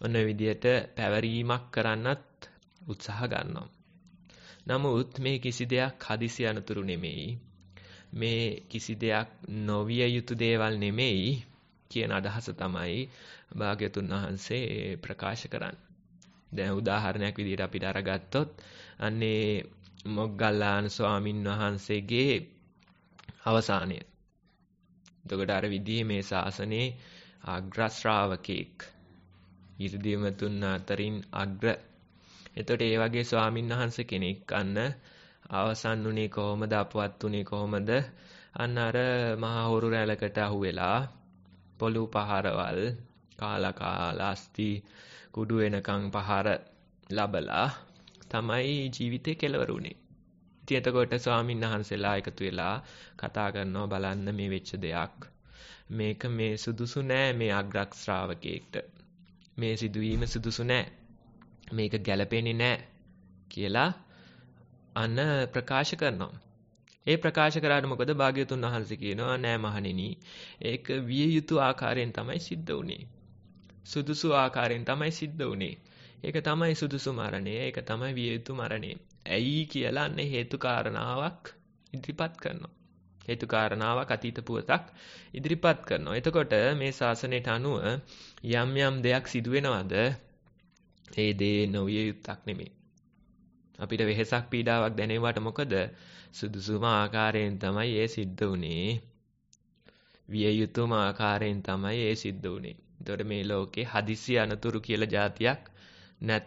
S3: ඔන්න විදියට පැවරීමක් කරන්නත් උත්සාහ ගන්නවා. නමුත් මේ කිසි දෙයක් හදිසි අනතුරු නෙමෙයි. මේ කිසි දෙයක් නොවිය යුතු දේවල් නෙමෙයි කියන අදහස තමයි භාග්‍යතුන් වහන්සේ ප්‍රකාශ කරන්නේ. දැන් උදාහරණයක් විදිහට අපිට අරගත්තොත් අන්නේ මොග්ගල්ලාන ස්වාමින් වහන්සේගේ අවසානය. එතකොට අර විදිහේ මේ ශාසනයේ අග්‍ර ශ්‍රාවකෙක් ඉර්ධිමතුන් අතරින් අග්‍ර. එතකොට ඒ වගේ ස්වාමින් වහන්සේ කෙනෙක් අන්න අවසන් උනේ කොහොමද, අපවත් උනේ කොහොමද? අන්න අර මහා හොරු රැලකට අහු වෙලා පොළු පහරවල් කාලා කාලා අස්ති කුඩු වෙනකන් පහර ලබලා තමයි ජීවිතේ කෙලවර උනේ. ඉතින් එතකොට ස්වාමීන් වහන්සේලා එකතු වෙලා කතා කරනවා බලන්න මේ වෙච්ච දෙයක්. මේක මේ සුදුසු නෑ මේ අග්‍රක් ශ්‍රාවකයෙක්ට. මේ සිදුවීම සුදුසු නෑ. මේක ගැළපෙන්නේ නෑ කියලා අන්න ප්‍රකාශ කරනවා. ඒ ප්‍රකාශ කරාට මොකද භාග්‍යතුන් වහන්සේ කියනවා නෑ මහණෙනි, ඒක විය යුතු ආකාරයෙන් තමයි සිද්ධ වුනේ. සුදුසු ආකාරයෙන් තමයි සිද්ධ වුනේ. ඒක තමයි සුදුසු මරණය. ඒක තමයි විය යුතු මරණය. ඇයි කියලා අන්න හේතු කාරණාවක් ඉදිරිපත් කරනවා. හේතු කාරණාවක් අතීත පුවතක් ඉදිරිපත් කරනවා. එතකොට මේ ශාසනයට අනුව යම් යම් දෙයක් සිදු වෙනවද? ඒ දේ නොවිය යුත්තක් නෙමෙයි. අපිට වෙහෙසක් පීඩාවක් දැනෙවට මොකද? සුදුසුම ආකාරයෙන් තමයි ඒ සිද්ධ වුනේ. විය යුතුම ආකාරයෙන් තමයි ඒ සිද්ධ වුනේ. එතකොට මේ ලෝකේ හදිසි අනතුරු කියලා જાතියක් නැත.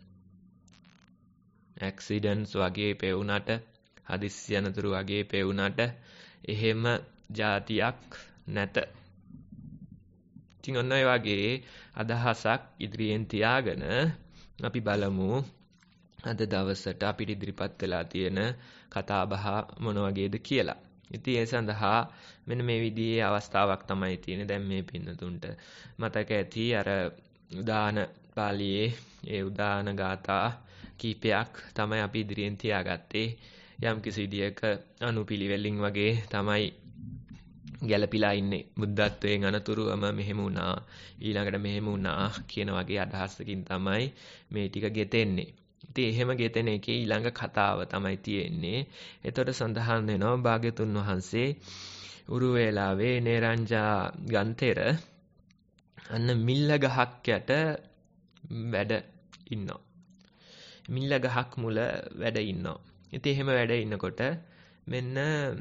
S3: ඇක්සිඩන්ට්ස් වගේ පෙවුනට, හදිසි අනතුරු වගේ පෙවුනට එහෙම જાතියක් නැත. ඉතින් ඔන්න ඔය වගේ අදහසක් ඉදිරියෙන් තියාගෙන අපි බලමු අද දවසට අපිට ඉදිරිපත් වෙලා තියෙන කතා බහ මොන වගේද කියලා. ඉතින් ඒ සඳහා මෙන්න මේ විදිහේ අවස්ථාවක් තමයි තියෙන්නේ. දැන් මේ පින්නතුන්ට මතක ඇති අර උදාන පාළියේ ඒ උදාන ගාථා කීපයක් තමයි අපි ඉදිරියෙන් තියාගත්තේ. යම් කිසි විදියක අනුපිළිවෙලින් වගේ තමයි ගැළපීලා ඉන්නේ. බුද්ධත්වයෙන් අනතුරුවම මෙහෙම වුණා, ඊළඟට මෙහෙම වුණා කියන වගේ අදහසකින් තමයි මේ ටික ගෙතෙන්නේ. ඉතින් එහෙම ගෙතෙන එකේ ඊළඟ කතාව තමයි තියෙන්නේ. එතකොට සඳහන් වෙනවා භාග්‍යතුන් වහන්සේ උරුවේලාවේ නේරංජා ගන්තෙර අන්න මිල්ල ගහක් යට වැඩ ඉන්නවා. මිල්ල ගහක් මුල වැඩ ඉන්නවා. ඉතින් එහෙම වැඩ ඉන්නකොට මෙන්න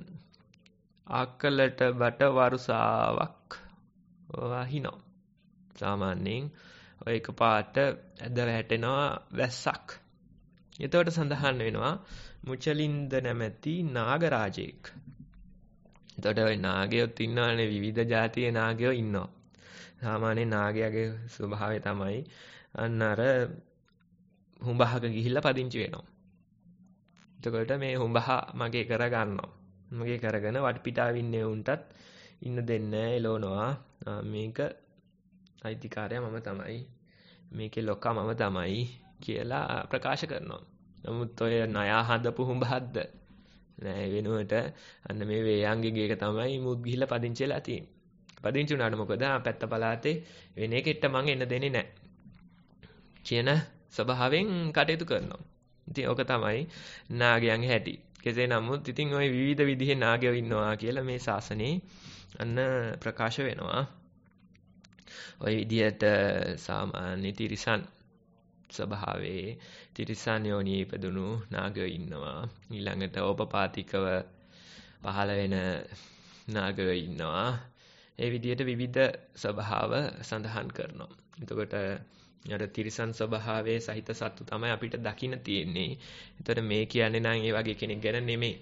S3: ආකලට බට වරුසාවක් වහිනවා. සාමාන්‍යයෙන් ඔය එකපාරට ඇද වැටෙනවා වැස්සක්. එතකොට සඳහන් වෙනවා මුචලින්ද නැමැති නාගරාජයෙක්. එතකොට ඔය නාගයොත් ඉන්නවනේ, විවිධ ජාතියේ නාගයෝ ඉන්නවා. සාමාන්‍ය නාගයාගේ ස්වභාවය තමයි අන්න අර හුඹහක ගිහිල්ලා පදිංචි වෙනවා. එතකොට මේ හුඹහ මගේ කරගන්නවා. මගේ කරගෙන වටපිටාව ඉන්නේ උන්ටත් ඉන්න දෙන්නේ එළවනවා. මේක අයිතිකාරයා මම තමයි, මේකේ ලොක්කා මම තමයි කියලා ප්‍රකාශ කරනවා. නමුත් ඔය ණයා හදපු හුඹහක්ද නෑ, වෙනුවට අන්න මේ වේයන්ගේ එක තමයි මුත් ගිහිල්ලා පදිංචි වෙලා තියෙන්නේ. පදිංචි වුණාට මොකද? පැත්ත පළාතේ වෙන එකෙට මං එන්න දෙන්නේ නෑ කියන ස්වභාවයෙන් කටයුතු කරනවා. ඉතින් ඕක තමයි නාගයන්ගේ හැටි. කෙසේ නමුත් ඉතින් ওই විවිධ විදිහේ නාගයෝ ඉන්නවා කියලා මේ ශාසනයේ අන්න ප්‍රකාශ වෙනවා. ওই විදිහට සාමාන්‍ය තිරිසන් ස්වභාවයේ තිරිසන් යෝනියේ ඉපදුණු නාගයෝ ඉන්නවා. ඊළඟට ඕපපාතිකව පහළ වෙන නාගයෝ ඉන්නවා. ඒ විදිහට විවිධ ස්වභාව සඳහන් කරනවා. එතකොට අර තිරිසන් ස්වභාවයේ සහිත සත්තු තමයි අපිට දකින්න තියෙන්නේ. එතකොට මේ කියන්නේ නම් ඒ වගේ කෙනෙක් ගැන නෙමෙයි.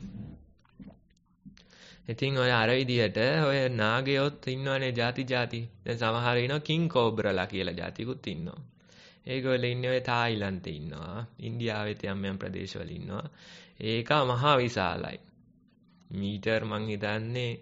S3: ඉතින් ඔය අර විදිහට ඔය නාගයොත් ඉන්නවනේ ಜಾති ಜಾති. දැන් සමහර ඉන්නවා කිං කෝබ්‍රලා කියලා ಜಾතිකුත් ඉන්නවා. ඒගොල්ලෝ ඉන්නේ ඔය තායිලන්තේ ඉන්නවා. ඉන්දියාවේ යම් යම් ප්‍රදේශවල ඉන්නවා. ඒක මහා විශාලයි. මීටර් මං හිතන්නේ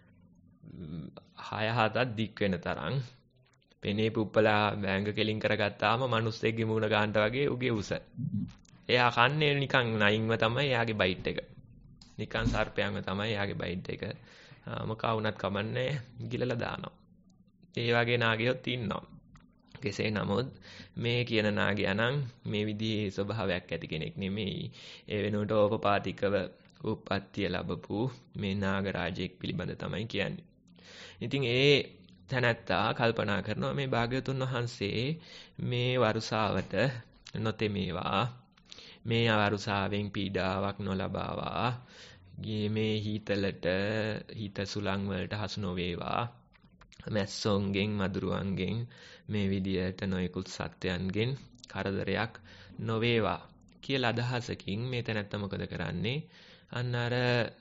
S3: හය හතක් දික් වෙන තරම්. පෙනේ පුප්පලා බෑංග කෙලින් කරගත්තාම මිනිස්සෙක්ගේ මූණ ගන්නට වගේ උගේ උස. එයා කන්නේ නිකන් නයින්ව තමයි එයාගේ බයිට් එක. නිකන් සර්පයන්ව තමයි එයාගේ බයිට් එක. මොකා වුණත් කමන්නේ ගිලලා දානවා. ඒ වගේ නාගයොත් ඉන්නවා. කෙසේ නමුත් මේ කියන නාගයා නම් මේ විදිහේ ස්වභාවයක් ඇති කෙනෙක් නෙමෙයි. ඒ වෙනුවට ඕපපාතිකව උප්පත්තිය ලැබපු මේ නාග රාජයෙක් පිළිබඳ තමයි කියන්නේ. ඉතින් ඒ තැනැත්තා කල්පනා කරනවා මේ භාග්‍යවතුන් වහන්සේ මේ වරුසාවට නොතෙමේවා, මේ වරුසාවෙන් පීඩාවක් නොලබාවා, මේ හීතලට හීත සුළං වලට හසු නොවේවා, මැස්සොන්ගෙන් මදුරුවන්ගෙන් මේ විදියට නොයෙකුත් සත්වයන්ගෙන් කරදරයක් නොවේවා කියලා අදහසකින් මේ තැනැත්තා මොකද කරන්නේ? අන්න අර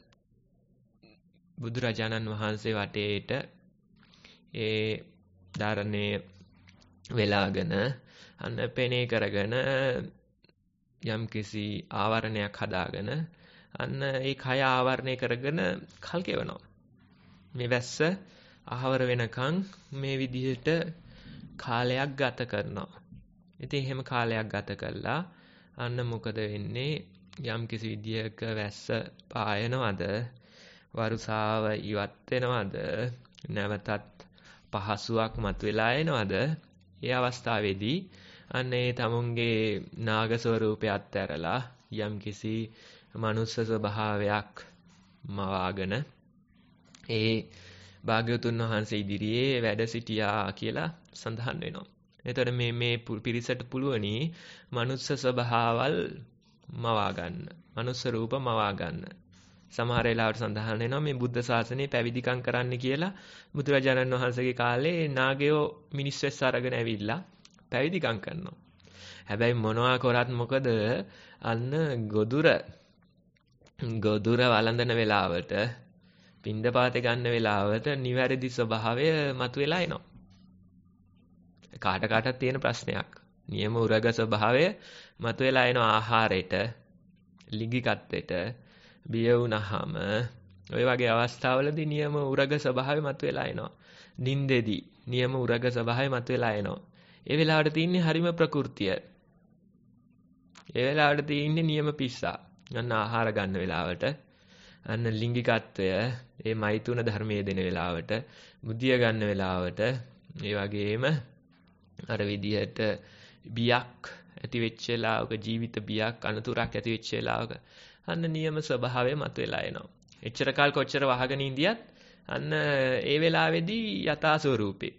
S3: බුදුරජාණන් වහන්සේ වටේට ඒ ධාරණේ වෙලාගෙන අන්න පෙනේ කරගෙන යම් කිසි ආවරණයක් හදාගෙන අන්න ඒ කය ආවරණය කරගෙන කල් කෙවනවා. මේ වැස්ස ආවර වෙනකන් මේ විදිහට කාලයක් ගත කරනවා. ඉතින් එහෙම කාලයක් ගත කළා අන්න මොකද වෙන්නේ? යම් කිසි විදියක වැස්ස පායනවද, වරුසාව ඉවත් වෙනවද, නැවතත් පහසුවක් මතුවලා එනවද? ඒ අවස්ථාවේදී අන්න ඒ තමුන්ගේ නාග ස්වරූපය අත්හැරලා යම් කිසි මනුස්ස ස්වභාවයක් මවාගෙන ඒ භාග්‍යවතුන් වහන්සේ ඉදිරියේ වැඩ සිටියා කියලා සඳහන් වෙනවා. එතකොට මේ මේ පිරිසට පුළුවනි මනුස්ස ස්වභාවල් මවා ගන්න, මනුස්ස රූප මවා ගන්න. සමහර වෙලාවට සඳහන් වෙනවා මේ බුද්ධ ශාසනය පැවිදිකම් කරන්න කියලා බුදුරජාණන් වහන්සේගේ කාලේ නාගයෝ මිනිස් වෙස් අරගෙන ඇවිල්ලා පැවිදිකම් කරනවා. හැබැයි මොනවා කරත් මොකද අන්න ගොදුර ගොදුර වළඳන වෙලාවට, පින්දපාතේ ගන්න වෙලාවට නිවැරදි ස්වභාවය මතුවලා එනවා. කාට කාටත් තියෙන ප්‍රශ්නයක්. නියම උරග ස්වභාවය මතුවලා එන ආහාරයට, ලිංගිකත්වයට බිය වුණාම ඔය වගේ අවස්ථාවලදී නියම උරග ස්වභාවය මතුවලා එනවා. නින්දෙදී නියම උරග ස්වභාවය මතුවලා එනවා. ඒ වෙලාවට තියෙන්නේ හරිම ප්‍රകൃතිය. ඒ වෙලාවට තියෙන්නේ නියම පිස්සා. අන්න ආහාර ගන්න වෙලාවට, අන්න ලිංගිකත්වය, ඒ මෛතුන ධර්මයේ දෙන වෙලාවට, බුද්ධිය ගන්න වෙලාවට, ඒ වගේම අර විදිහට බියක් ඇති වෙච්ච වෙලාවක, ජීවිත බියක් අනතුරක් ඇති වෙච්ච වෙලාවක අන්න නියම ස්වභාවය මතුවලා එනවා. එච්චර කාල කොච්චර වහගෙන ඉඳියත් අන්න ඒ වෙලාවේදී යථා ස්වරූපේ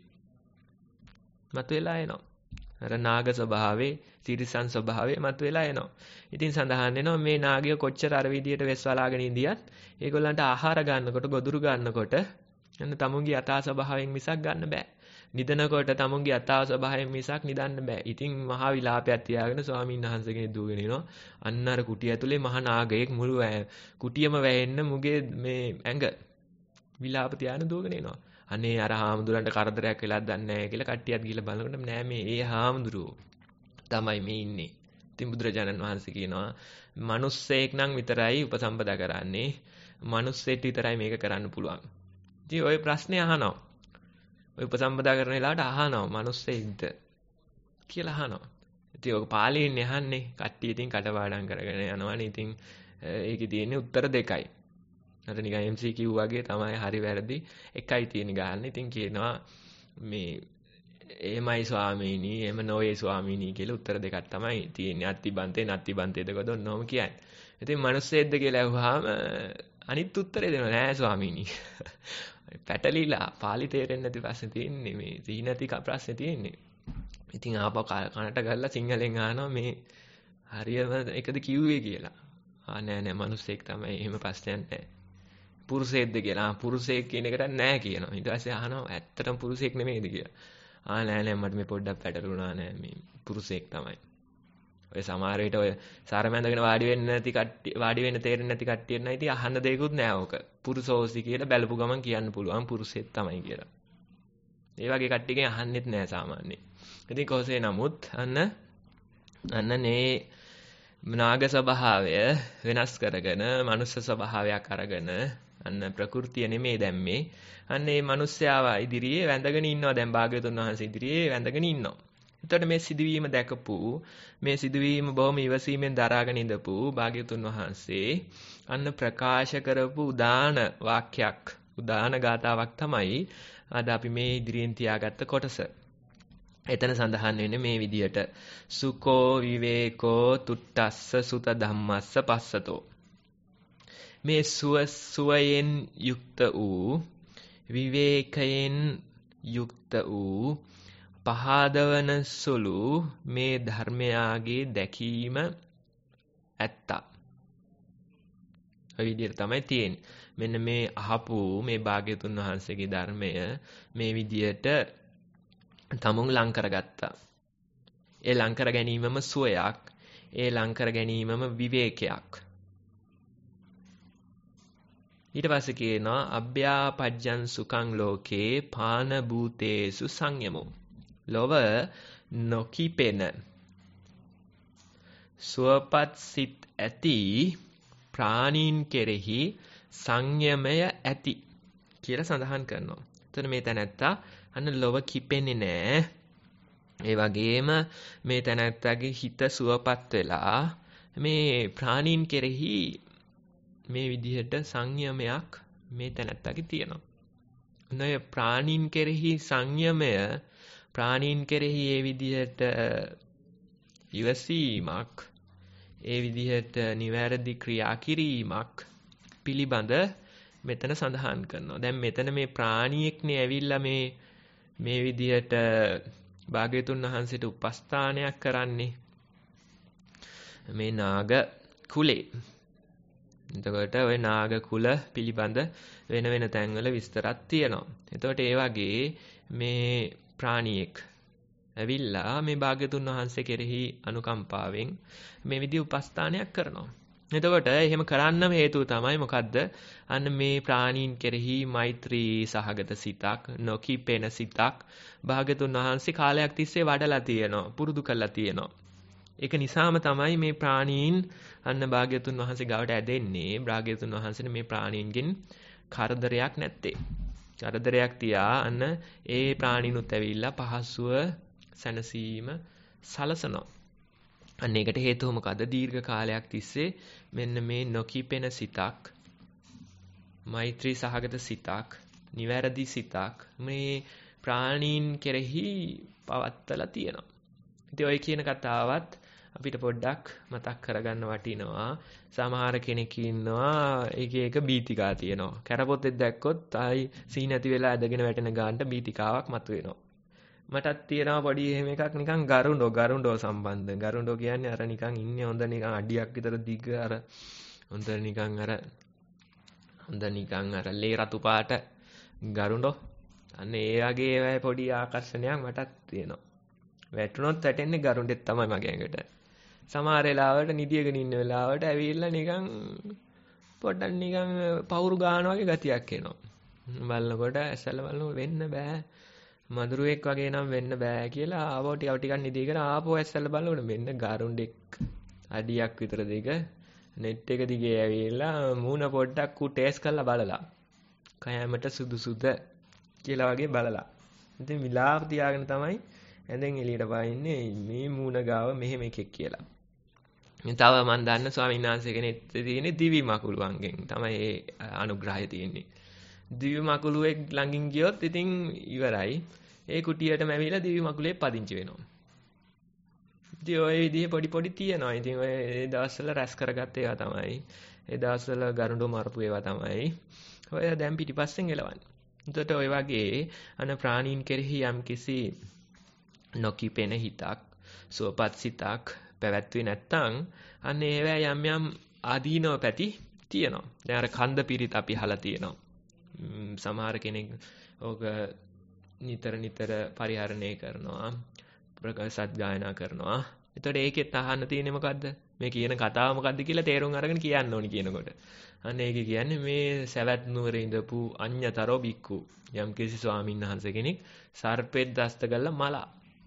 S3: මතුවලා එනවා. අර නාග ස්වභාවයේ, තිරිසන් ස්වභාවයේ මතුවලා එනවා. ඉතින් සඳහන් වෙනවා මේ නාගය කොච්චර අර විදියට වෙස් වලාගෙන ඉඳියත් ඒගොල්ලන්ට ආහාර ගන්නකොට, ගොදුරු ගන්නකොට අන්න තමුන්ගේ යථා ස්වභාවයෙන් මිසක් ගන්න බෑ. නිදනකොට තමුන්ගේ යථා ස්වභාවයෙන් මිසක් නිදන්න බෑ. ඉතින් මහා විලාපයක් තියාගෙන ස්වාමීන් වහන්සේ කෙනෙක් දුවගෙන එනවා. අන්න අර කුටිය ඇතුලේ මහා නාගයෙක් මුළු කුටියම වැයෙන්න මුගේ මේ ඇඟ විලාප තියාගෙන දුවගෙන එනවා. අනේ අර හාමුදුරන්ට කරදරයක් වෙලාද දන්නේ නැහැ කියලා කට්ටියත් ගිහලා බලනකොට නෑ මේ ඒ හාමුදුරුවෝ තමයි මේ ඉන්නේ. ඉතින් බුදුරජාණන් වහන්සේ කියනවා මිනිස්සෙක් නම් විතරයි උපසම්පදා කරන්නේ, මිනිස්සෙට විතරයි මේක කරන්න පුළුවන්. ඉතින් ওই ප්‍රශ්නේ අහනවා. ඔය උපසම්පදා කරන වෙලාවට අහනවා මිනිස්සෙක්ද කියලා අහනවා. ඉතින් ඔක පාලියෙන් යහන්නේ කට්ටිය ඉතින් කටපාඩම් කරගෙන යනවානේ. ඉතින් ඒකේ තියෙන්නේ උත්තර දෙකයි. අර නිකන් එම් සී කියු වගේ තමයි හරි වැරදි එකයි තියෙන ගන්න. ඉතින් කියනවා මේ එහෙමයි ස්වාමීනි, එහෙම නොවේ ස්වාමීනි කියලා උත්තර දෙකක් තමයි තියෙන්නේ. අත්ති බන්තේ නැත්ති බන්තේ දෙක දොන්නෝම කියන්නේ. ඉතින් මිනිස්සෙක්ද කියලා අහුවාම අනිත් උත්තරේ දෙනවා නෑ ස්වාමීනි. පැටලිලා පාලි තේරෙන්නේ නැති ප්‍රශ්නේ තියෙන්නේ, මේ සී නැති ප්‍රශ්නේ තියෙන්නේ. ඉතින් ආපහු කනට ගල්ලා සිංහලෙන් අහනවා මේ හරියම එකද කිව්වේ කියලා. ආ නෑ නෑ මිනිස්සෙක් තමයි, එහෙම ප්‍රශ්නයක් නෑ. පුරුෂයෙක්ද කියලා. ආ පුරුෂයෙක් කියන එකට නෑ කියනවා. ඊට පස්සේ අහනවා ඇත්තටම පුරුෂයෙක් නෙමෙයිද කියලා. ආ නෑ නෑ මට මේ පොඩ්ඩක් පැටලුණා නෑ, මේ පුරුෂයෙක් තමයි. ඔය සමහර විට ඔය සාරමැඳගෙන වාඩි වෙන්න නැති කට්ටිය, වාඩි වෙන්න තේරෙන්නේ නැති කට්ටිය නම් ඉතින් අහන්න දෙයක්වත් නෑ ඕක. පුරුෂෝසි කියලා බැලපු ගමන් කියන්න පුළුවන් පුරුෂයෙක් තමයි කියලා. ඒ වගේ කට්ටියගෙන් අහන්නෙත් නෑ සාමාන්‍යයෙන්. ඉතින් කොහොසේ නමුත් අන්න අන්න මේ නාග ස්වභාවය වෙනස් කරගෙන මනුස්ස ස්වභාවයක් අරගෙන අන්න ප්‍රകൃතිය නෙමේ දැම්මේ. අන්න මේ මිනිස්යාව ඉදිරියේ වැඳගෙන ඉන්නවා. දැන් භාග්‍යවතුන් වහන්සේ ඉදිරියේ වැඳගෙන ඉන්නවා. එතකොට මේ සිදුවීම දැකපු, මේ සිදුවීම බොහොම ඉවසීමෙන් දරාගෙන ඉඳපු භාග්‍යවතුන් වහන්සේ අන්න ප්‍රකාශ කරපු උදාන වාක්‍යයක්, උදාන ගාතාවක් තමයි අද අපි මේ ඉදිරියෙන් තියාගත්ත කොටස. එතන සඳහන් වෙන්නේ මේ විදියට සුකෝ විවේකෝ තුට්ටස්ස සුත ධම්මස්ස පස්සතෝ. මේ සුව සුවයෙන් යුක්ත වූ විවේකයෙන් යුක්ත වූ පහදවන සුළු මේ ධර්මයාගේ දැකීම ඇත්තා. ඔය විදිහට තමයි තියෙන්නේ. මෙන්න මේ අහපු මේ භාග්‍යතුන් වහන්සේගේ ධර්මය මේ විදිහට තමුන් ලං කරගත්තා. ඒ ලං කර ගැනීමම සුවයක්, ඒ ලං කර ගැනීමම විවේකයක්. ඊට පස්සේ කියනවා අභ්‍යාපජ්ජං සුඛං ලෝකේ පාන භූතේසු සංයමෝ. ලොව නොකිපෙන සුවපත් සිත් ඇති ප්‍රාණීන් කෙරෙහි සංයමය ඇති කියලා සඳහන් කරනවා. එතන මේ තැනැත්තා අන්න ලොව කිපෙන්නේ නැහැ. ඒ වගේම මේ තැනැත්තාගේ හිත සුවපත් වෙලා මේ ප්‍රාණීන් කෙරෙහි මේ විදිහට සංයමයක් මේ තැනැත්තාගේ තියෙනවා. නොය ප්‍රාණීන් කෙරෙහි සංයමය ප්‍රාණීන් කෙරෙහි ඒ විදිහට ඉවසීමක් ඒ විදිහට නිවැරදි ක්‍රියා කිරීමක් පිළිබඳ මෙතන සඳහන් කරනවා. දැන් මෙතන මේ ප්‍රාණියෙක්නේ ඇවිල්ලා මේ මේ විදිහට භාග්‍යතුන් වහන්සේට උපස්ථානයක් කරන්නේ මේ නාග කුලේ. එතකොට ওই නාග කුල පිළිබඳ වෙන වෙන තැන්වල විස්තරات තියෙනවා. එතකොට ඒ වගේ මේ ප්‍රාණියෙක් ඇවිල්ලා මේ භාග්‍යතුන් වහන්සේ කෙරෙහි අනුකම්පාවෙන් මේ විදිහ උපස්ථානයක් කරනවා. එතකොට එහෙම කරන්නම හේතුව තමයි මොකද්ද? අන්න මේ ප්‍රාණීන් කෙරෙහි මෛත්‍රී සහගත සිතක්, නොකිපෙන සිතක් භාග්‍යතුන් වහන්සේ කාලයක් තිස්සේ වඩලා තියෙනවා, පුරුදු කරලා තියෙනවා. ඒක නිසාම තමයි මේ ප්‍රාණීන් අන්න භාග්‍යතුන් වහන්සේ ගාවට ඇදෙන්නේ. භාග්‍යතුන් වහන්සේට මේ ප්‍රාණීන්ගෙන් කරදරයක් නැත්තේ. කරදරයක් තියා අන්න ඒ ප්‍රාණීනුත් ඇවිල්ලා පහසුව සැනසීම සලසනවා. අන්න ඒකට හේතුව මොකද? දීර්ඝ කාලයක් තිස්සේ මෙන්න මේ නොකිපෙන සිතක්, මෛත්‍රී සහගත සිතක්, නිවැරදි සිතක් මේ ප්‍රාණීන් කෙරෙහි පවත්තලා තියෙනවා. ඉතින් ඔය කියන කතාවත් අපිට පොඩ්ඩක් මතක් කරගන්න වටිනවා. සමහර කෙනෙක් ඉන්නවා එක එක බීතිකා තියෙනවා. කැරපොත්තෙක් දැක්කොත් ආයි සී නැති වෙලා ඇදගෙන වැටෙන ගානට බීතිකාවක් මතුවෙනවා. මටත් තියෙනවා පොඩි එහෙම එකක් නිකන් ගරුඬෝ ගරුඬෝ සම්බන්ධ. ගරුඬෝ කියන්නේ අර නිකන් ඉන්නේ හොඳ නිකන් අඩියක් විතර දිග අර හොඳ නිකන් අර හොඳ නිකන් අර ලේ රතු පාට ගරුඬෝ. අන්න ඒ වගේ ඒවයි පොඩි ආකර්ෂණයක් මටත් තියෙනවා. වැටුනොත් වැටෙන්නේ ගරුඬෙත් තමයි මගේ ඇඟට. සමහර වෙලාවට නිදියගෙන ඉන්න වෙලාවට ඇවිල්ලා නිකන් පොඩ්ඩක් නිකන් පවුරු ගන්නවා වගේ ගතියක් එනවා. බලනකොට ඇස්සල බලනකොට වෙන්න බෑ. මදුරුවෙක් වගේ නම් වෙන්න බෑ කියලා ආවෝ ටිකව ටිකක් නිදිගෙන ආපහු ඇස්සල බලනකොට මෙන්න ගරුඬෙක් අඩියක් විතර දිග net එක දිගේ ඇවිල්ලා මූණ පොඩ්ඩක් උ ටේස්ට් කරලා බලලා කයමට සුදුසුද කියලා වගේ බලලා. ඉතින් විලාප තියාගෙන තමයි ඇඳෙන් එළියට පාන්නේ මේ මූණ ගාව මෙහෙම එකෙක් කියලා. තව මම දන්න ස්වාමීන් වහන්සේ කෙනෙක් තියෙන්නේ දිවි මකුලුවන්ගෙන් තමයි ඒ අනුග්‍රහය තියෙන්නේ. දිවි මකුලුවෙක් ළඟින් ගියොත් ඉතින් ඉවරයි. ඒ කුටියටම ඇවිල්ලා දිවි මකුලේ පදිංචි වෙනවා. ඉතින් ඔය විදිහේ පොඩි පොඩි තියෙනවා. ඉතින් ඔය ඒ දවස්වල රැස් කරගත්ත ඒවා තමයි. ඒ දවස්වල ගරුඬු මරපු ඒවා තමයි. ඔය දැන් පිටිපස්සෙන් එලවන්නේ. එතකොට ඔය වගේ අන ප්‍රාණීන් කෙරෙහි යම්කිසි නොකිපෙන හිතක්, සුවපත් සිතක් පැවැත්වුවේ නැත්නම් අන්න ඒවා යම් යම් ආදීනව පැති තියෙනවා. දැන් අර කන්ද පිරිත් අපි අහලා තියෙනවා. සමහර කෙනෙක් ඕක නිතර නිතර පරිහරණය කරනවා, ප්‍රකාශත් ගායනා කරනවා. එතකොට ඒකෙත් අහන්න තියෙන්නේ මොකද්ද? මේ කියන කතාව මොකද්ද කියලා තේරුම් අරගෙන කියන්න ඕනි කියනකොට. අන්න ඒක කියන්නේ මේ සවැත් නුවර ඉඳපු අඤ්ඤතරෝ බික්කු යම් කිසි ස්වාමීන් වහන්සේ කෙනෙක් සර්පෙත් දස්ත ගල්ලා මලා.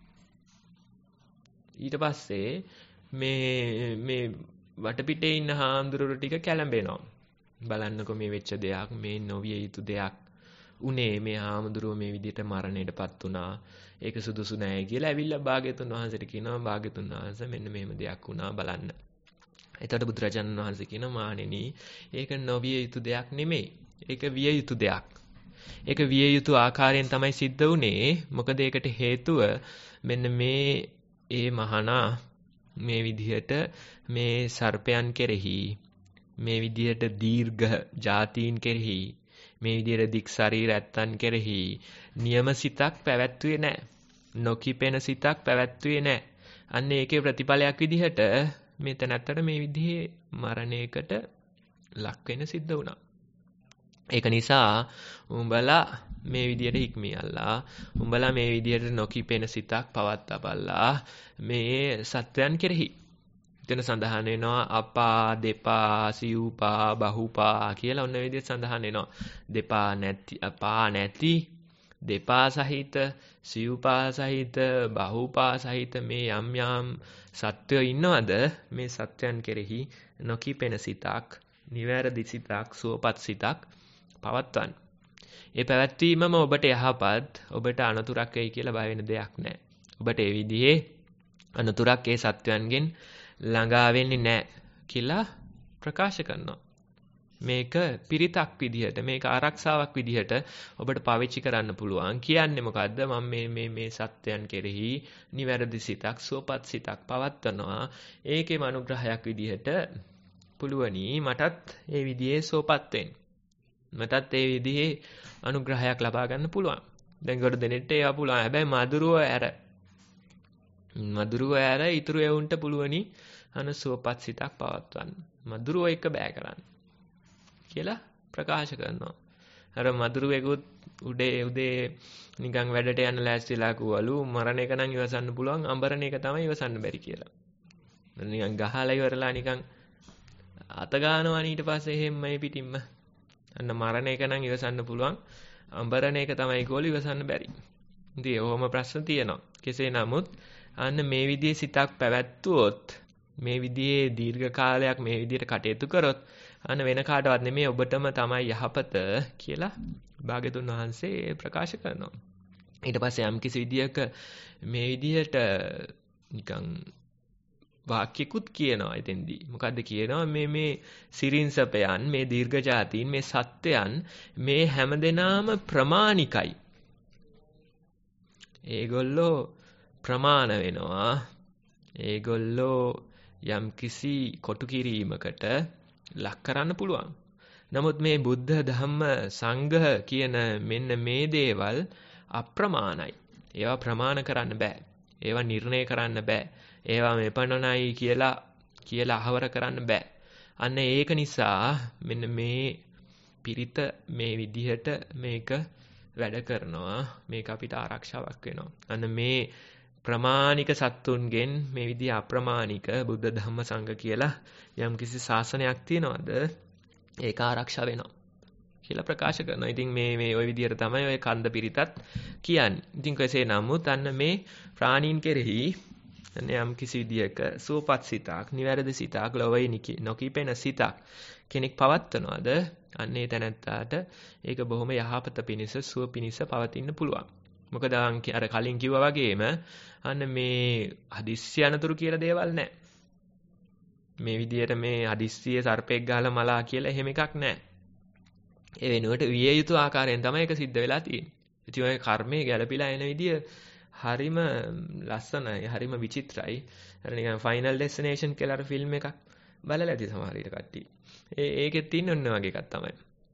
S3: ඊට පස්සේ මේ මේ වටපිටේ ඉන්න හාමුදුරුවෝ ටික කැළඹෙනවා. බලන්නකෝ මේ වෙච්ච දෙයක්, මේ නොවිය යුතු දෙයක් උනේ මේ හාමුදුරුවෝ මේ විදිහට මරණයටපත් වුණා. ඒක සුදුසු නෑ කියලා ඇවිල්ලා භාග්‍යතුන් වහන්සේට කියනවා භාග්‍යතුන් වහන්සේ මෙන්න මෙහෙම දෙයක් වුණා බලන්න. එතකොට බුදුරජාණන් වහන්සේ කියනවා මාණෙනි ඒක නොවිය යුතු දෙයක් නෙමෙයි. ඒක විය යුතු දෙයක්. ඒක විය යුතු ආකාරයෙන් තමයි සිද්ධ වුනේ. මොකද ඒකට හේතුව මෙන්න මේ ඒ මහානා මේ විදිහට මේ සර්පයන් කෙරෙහි මේ විදිහට දීර්ඝ જાතීන් කෙරෙහි මේ විදිහට දික් ශරීර ඇත්තන් කෙරෙහි නියම සිතක් පැවැත්වුවේ නැහැ. නොකිපෙන සිතක් පැවැත්වුවේ නැහැ. අන්න ඒකේ ප්‍රතිඵලයක් විදිහට මේ තැනත්තට මේ විදිහේ මරණයකට ලක් වෙන්න සිද්ධ වුණා. ඒක නිසා උඹලා මේ විදිහට හික්මියල්ලා උඹලා මේ විදිහට නොකිපෙන සිතක් පවත්වාපල්ලා මේ සත්වයන් කෙරෙහි. එතන සඳහන් වෙනවා අපා දෙපා සිව්පා බහුපා කියලා ඔන්න විදිහට සඳහන් වෙනවා. දෙපා නැති අපා නැති දෙපා සහිත සිව්පා සහිත බහුපා සහිත මේ යම් යම් සත්වයෝ ඉන්නවද මේ සත්වයන් කෙරෙහි නොකිපෙන සිතක් නිවැරදි සිතක් සුවපත් සිතක් පවත්වන්න. ඒ පැවැත්වීමම ඔබට යහපත් ඔබට අනතුරක් වෙයි කියලා බය වෙන දෙයක් නැහැ. ඔබට ඒ විදිහේ අනතුරක් ඒ සත්වයන්ගෙන් ළඟා වෙන්නේ නැහැ කියලා ප්‍රකාශ කරනවා. මේක පිරිතක් විදිහට මේක ආරක්ෂාවක් විදිහට ඔබට පාවිච්චි කරන්න පුළුවන්. කියන්නේ මොකද්ද? මම මේ මේ මේ සත්වයන් කෙරෙහි නිවැරදි සිතක් සුවපත් සිතක් පවත්වනවා. ඒකේම අනුග්‍රහයක් විදිහට පුළුවනි මටත් ඒ විදිහේ සුවපත් වෙන්න. මටත් ඒ විදිහේ අනුග්‍රහයක් ලබා ගන්න පුළුවන්. දැන් ගොඩ දෙනෙට ඒවා පුළුවන්. හැබැයි මදුරුව ඇර මදුරුව ඇර ඉතුරු එවුන්ට පුළුවනි අන සුවපත් සිතක් පවත්වන්න. මදුරුව එක බෑ කරන්න කියලා ප්‍රකාශ කරනවා. අර මදුරුවෙකුත් උඩේ උදේ නිකන් වැඩට යන ලෑස්තිලා කිව්වලු මරණ එක නම් ඉවසන්න පුළුවන් අඹරණ එක තමයි ඉවසන්න බැරි කියලා. නිකන් ගහලා ඉවරලා නිකන් අත ගන්නවා ඊට පස්සේ එහෙම්මයි පිටින්ම. අන්න මරණ එක නම් ඉවසන්න පුළුවන් අඹරණ එක තමයි ගෝල ඉවසන්න බැරි. ඉතින් ඔහොම ප්‍රශ්න තියෙනවා. කෙසේ නමුත් අන්න මේ විදිහේ සිතක් පැවැත්වුවොත් මේ විදිහේ දීර්ඝ කාලයක් මේ විදිහට කටයුතු කරොත් අන්න වෙන කාටවත් නෙමෙයි ඔබටම තමයි යහපත කියලා භාග්‍යතුන් වහන්සේ ප්‍රකාශ කරනවා. ඊට පස්සේ යම් කිසි විදියක මේ විදිහට නිකන් වාක්‍යකුත් කියනවා එතෙන්දී. මොකද්ද කියනවා? මේ මේ සිරින්සපයන් මේ දීර්ඝ જાතීන් මේ සත්‍යයන් මේ හැමදෙනාම ප්‍රමාණිකයි. ඒගොල්ලෝ ප්‍රමාණ වෙනවා. ඒගොල්ලෝ යම් කිසි කොටු කිරීමකට ලක් කරන්න පුළුවන්. නමුත් මේ බුද්ධ ධම්ම සංඝ කියන මෙන්න මේ දේවල් අප්‍රමාණයි. ඒවා ප්‍රමාණ කරන්න බෑ. ඒවා නිර්ණය කරන්න බෑ. ඒවා මෙපමණයි කියලා කියලා අහවර කරන්න බෑ. අන්න ඒක නිසා මෙන්න මේ පිරිත මේ විදිහට මේක වැඩ කරනවා. මේක අපිට ආරක්ෂාවක් වෙනවා. අන්න මේ ප්‍රමාණික සත්තුන්ගෙන් මේ විදිහ අප්‍රමාණික බුද්ධ ධම්ම සංඝ කියලා යම්කිසි ශාසනයක් තියනවාද ඒක ආරක්ෂා වෙනවා කියලා ප්‍රකාශ කරනවා. ඉතින් මේ මේ ওই විදිහට තමයි ওই කන්ද පිරිතත් කියන්නේ. ඉතින් කෙසේ නමුත් අන්න මේ ප්‍රාණීන් කෙරෙහි යම් කිසි විදියක සුවපත් සිතක්, නිවැරදි සිතක්, ලොවේ නොකිපෙන සිතක් කෙනෙක් පවත්වනවාද අන්නේ තැනැත්තාට ඒක බොහොම යහපත පිණිස සුව පිණිස පවතින්න පුළුවන්. මොකද අර කලින් කිව්වා වගේම අන්න මේ හදිස්සි අනතුරු කියලා දේවල් නැහැ. මේ විදියට මේ හදිස්සියේ සර්පෙක් ගහලා මලා කියලා එහෙම එකක් නැහැ. ඒ වෙනුවට විය යුතු ආකාරයෙන් තමයි ඒක සිද්ධ වෙලා තියෙන්නේ. ඉතින් ඔය කර්මයේ ගැළපීලා එන විදිය හරිම ලස්සනයි, හරිම විචිත්‍රයි. අර නිකන් ෆයිනල් ඩෙස්ටිනේෂන් කියලා අර ෆිල්ම් එකක් බලලා ඇති සමහර විට කට්ටිය. ඒ ඒකේ තියෙන ඔන්න වගේ එකක් තමයි.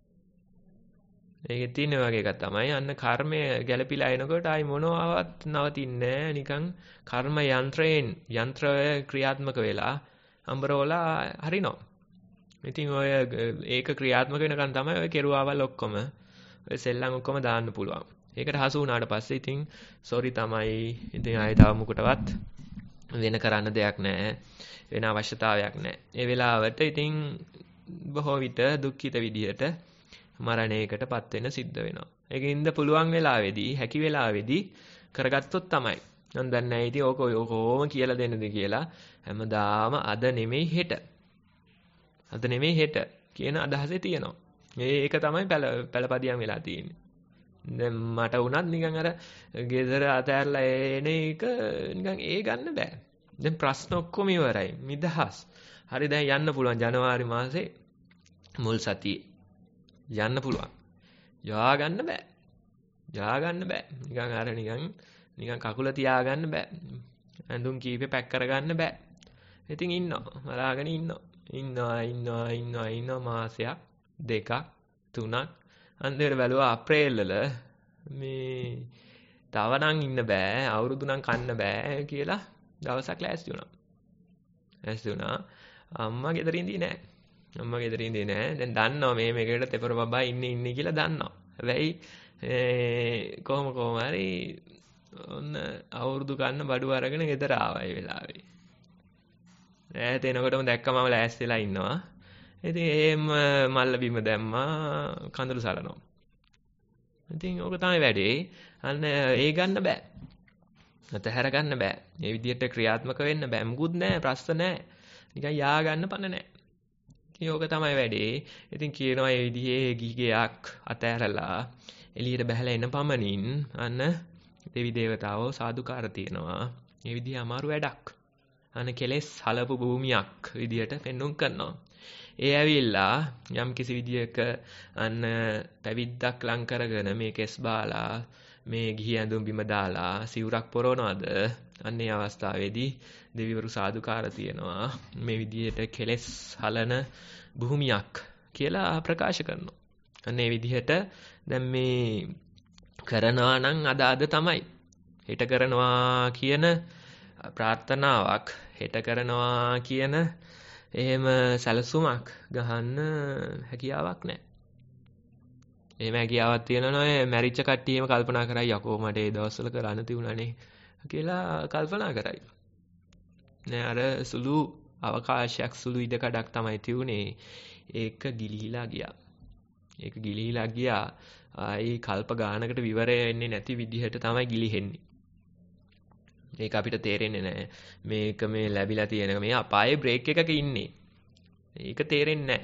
S3: ඒකේ තියෙන වගේ එකක් තමයි. අන්න කර්මය ගැළපීලා එනකොට ආයි මොනවාවත් නවතින්නේ නැහැ. නිකන් කර්ම යන්ත්‍රයෙන් යන්ත්‍රය ක්‍රියාත්මක වෙලා අම්බරෝලා හරිනවා. ඉතින් ඔය ඒක ක්‍රියාත්මක වෙනකන් තමයි ඔය කෙරුවාවල් ඔක්කොම ඔය සෙල්ලම් ඔක්කොම දාන්න පුළුවන්. ඒකට හසු වුණාට පස්සේ ඉතින් සෝරි තමයි. ඉතින් ආයෙ තව මුකටවත් වෙන කරන්න දෙයක් නැහැ. වෙන අවශ්‍යතාවයක් නැහැ. ඒ වෙලාවට ඉතින් බොහෝ විට දුක්ඛිත විදියට මරණයකටපත් වෙන සිද්ධ වෙනවා. ඒකින්ද පුළුවන් වෙලාවේදී හැකි වෙලාවේදී කරගත්තොත් තමයි. මම දන්නේ නැහැ ඉතින් ඕක කොහොම කියලා දෙන්නද කියලා. හැමදාම අද නෙමෙයි හෙට. අද නෙමෙයි හෙට කියන අදහසේ තියෙනවා. මේක තමයි පළපදියම් වෙලා තියෙන්නේ. දැන් මට වුණත් නිකන් අර ගෙදර අතෑරලා එන එක නිකන් ඒ ගන්න බෑ. දැන් ප්‍රශ්න ඔක්කොම ඉවරයි. නිදහස්. හරි දැන් යන්න පුළුවන් ජනවාරි මාසේ මුල් සතියේ. යන්න පුළුවන්. යා ගන්න බෑ. යා ගන්න බෑ. නිකන් අර නිකන් නිකන් කකුල තියාගන්න බෑ. ඇඳුම් කීපේ පැක් කරගන්න බෑ. ඉතින් ඉන්නවා. බලාගෙන ඉන්නවා. ඉන්නවා ඉන්නවා ඉන්නවා ඉන්නවා මාසයක් දෙකක් තුනක් අන්තිමට බැලුවා අප්‍රේල් වල මේ තව නම් ඉන්න බෑ අවුරුදු නම් කන්න බෑ කියලා දවසක් ලෑස්ති වුණා. ලෑස්ති වුණා. අම්මා ගෙදර ඉඳී නෑ. අම්මා ගෙදර ඉඳී නෑ. දැන් දන්නවා මේ මේකට තෙපර බබා ඉන්නේ ඉන්නේ කියලා දන්නවා. හැබැයි කොහොම කොහොම හරි ඔන්න අවුරුදු කන්න බඩු අරගෙන ගෙදර ආවා ඒ වෙලාවේ. ඈත එනකොටම දැක්කම මම ලෑස්තිලා ඉන්නවා. ඉතින් එහෙම මල්ල බිම දැම්මා කඳුළු සලනවා. ඉතින් ඕක තමයි වැඩේ. අන්න ඒ ගන්න බෑ. අතහැර ගන්න බෑ. මේ විදිහට ක්‍රියාත්මක වෙන්න බෑ. මුකුත් නෑ ප්‍රශ්න නෑ. නිකන් යා ගන්න පණ නෑ. ඉතින් ඕක තමයි වැඩේ. ඉතින් කියනවා මේ විදිහේ ගිහිගයක් අතහැරලා එළියට බහලා එන පමණින් අන්න දෙවි දේවතාවෝ සාදුකාර තියනවා. මේ විදිහ අමාරු වැඩක්. අන්න කෙලෙස් හලපු භූමියක් විදියට පෙන්눔 කරනවා. ඒ ඇවිල්ලා යම් කිසි විදියක අන්න පැවිද්දක් ලං කරගෙන මේ කෙස් බාලා මේ ගිහි ඇඳුම් බිම දාලා සිවුරක් පොරවනවාද අන්න ඒ අවස්ථාවේදී දෙවිවරු සාදුකාර තියනවා. මේ විදියට කෙලෙස් හලන භූමියක් කියලා ප්‍රකාශ කරනවා. අන්න ඒ විදිහට දැන් මේ කරනවා නම් අද අද තමයි. හිත කරනවා කියන ප්‍රාර්ථනාවක් හෙට කරනවා කියන එහෙම සැලසුමක් ගහන්න හැකියාවක් නැහැ. එහෙම හැකියාවක් තියෙනවා නෝ මැරිච්ච කට්ටියම කල්පනා කරයි යකෝ මට ඒ දවස්වල කරන්න තිබුණානේ කියලා කල්පනා කරයි. නෑ අර සුළු අවකාශයක් සුළු ඉඩකඩක් තමයි තියුනේ. ඒක ගිලිහිලා ගියා. ඒක ගිලිහිලා ගියා. ආයි කල්ප ගානකට විවරය වෙන්නේ නැති විදිහට තමයි ගිලිහෙන්නේ. ඒක අපිට තේරෙන්නේ නැහැ. මේක මේ ලැබිලා තියෙනක මේ අපායේ බ්‍රේක් එකක ඉන්නේ. ඒක තේරෙන්නේ නැහැ.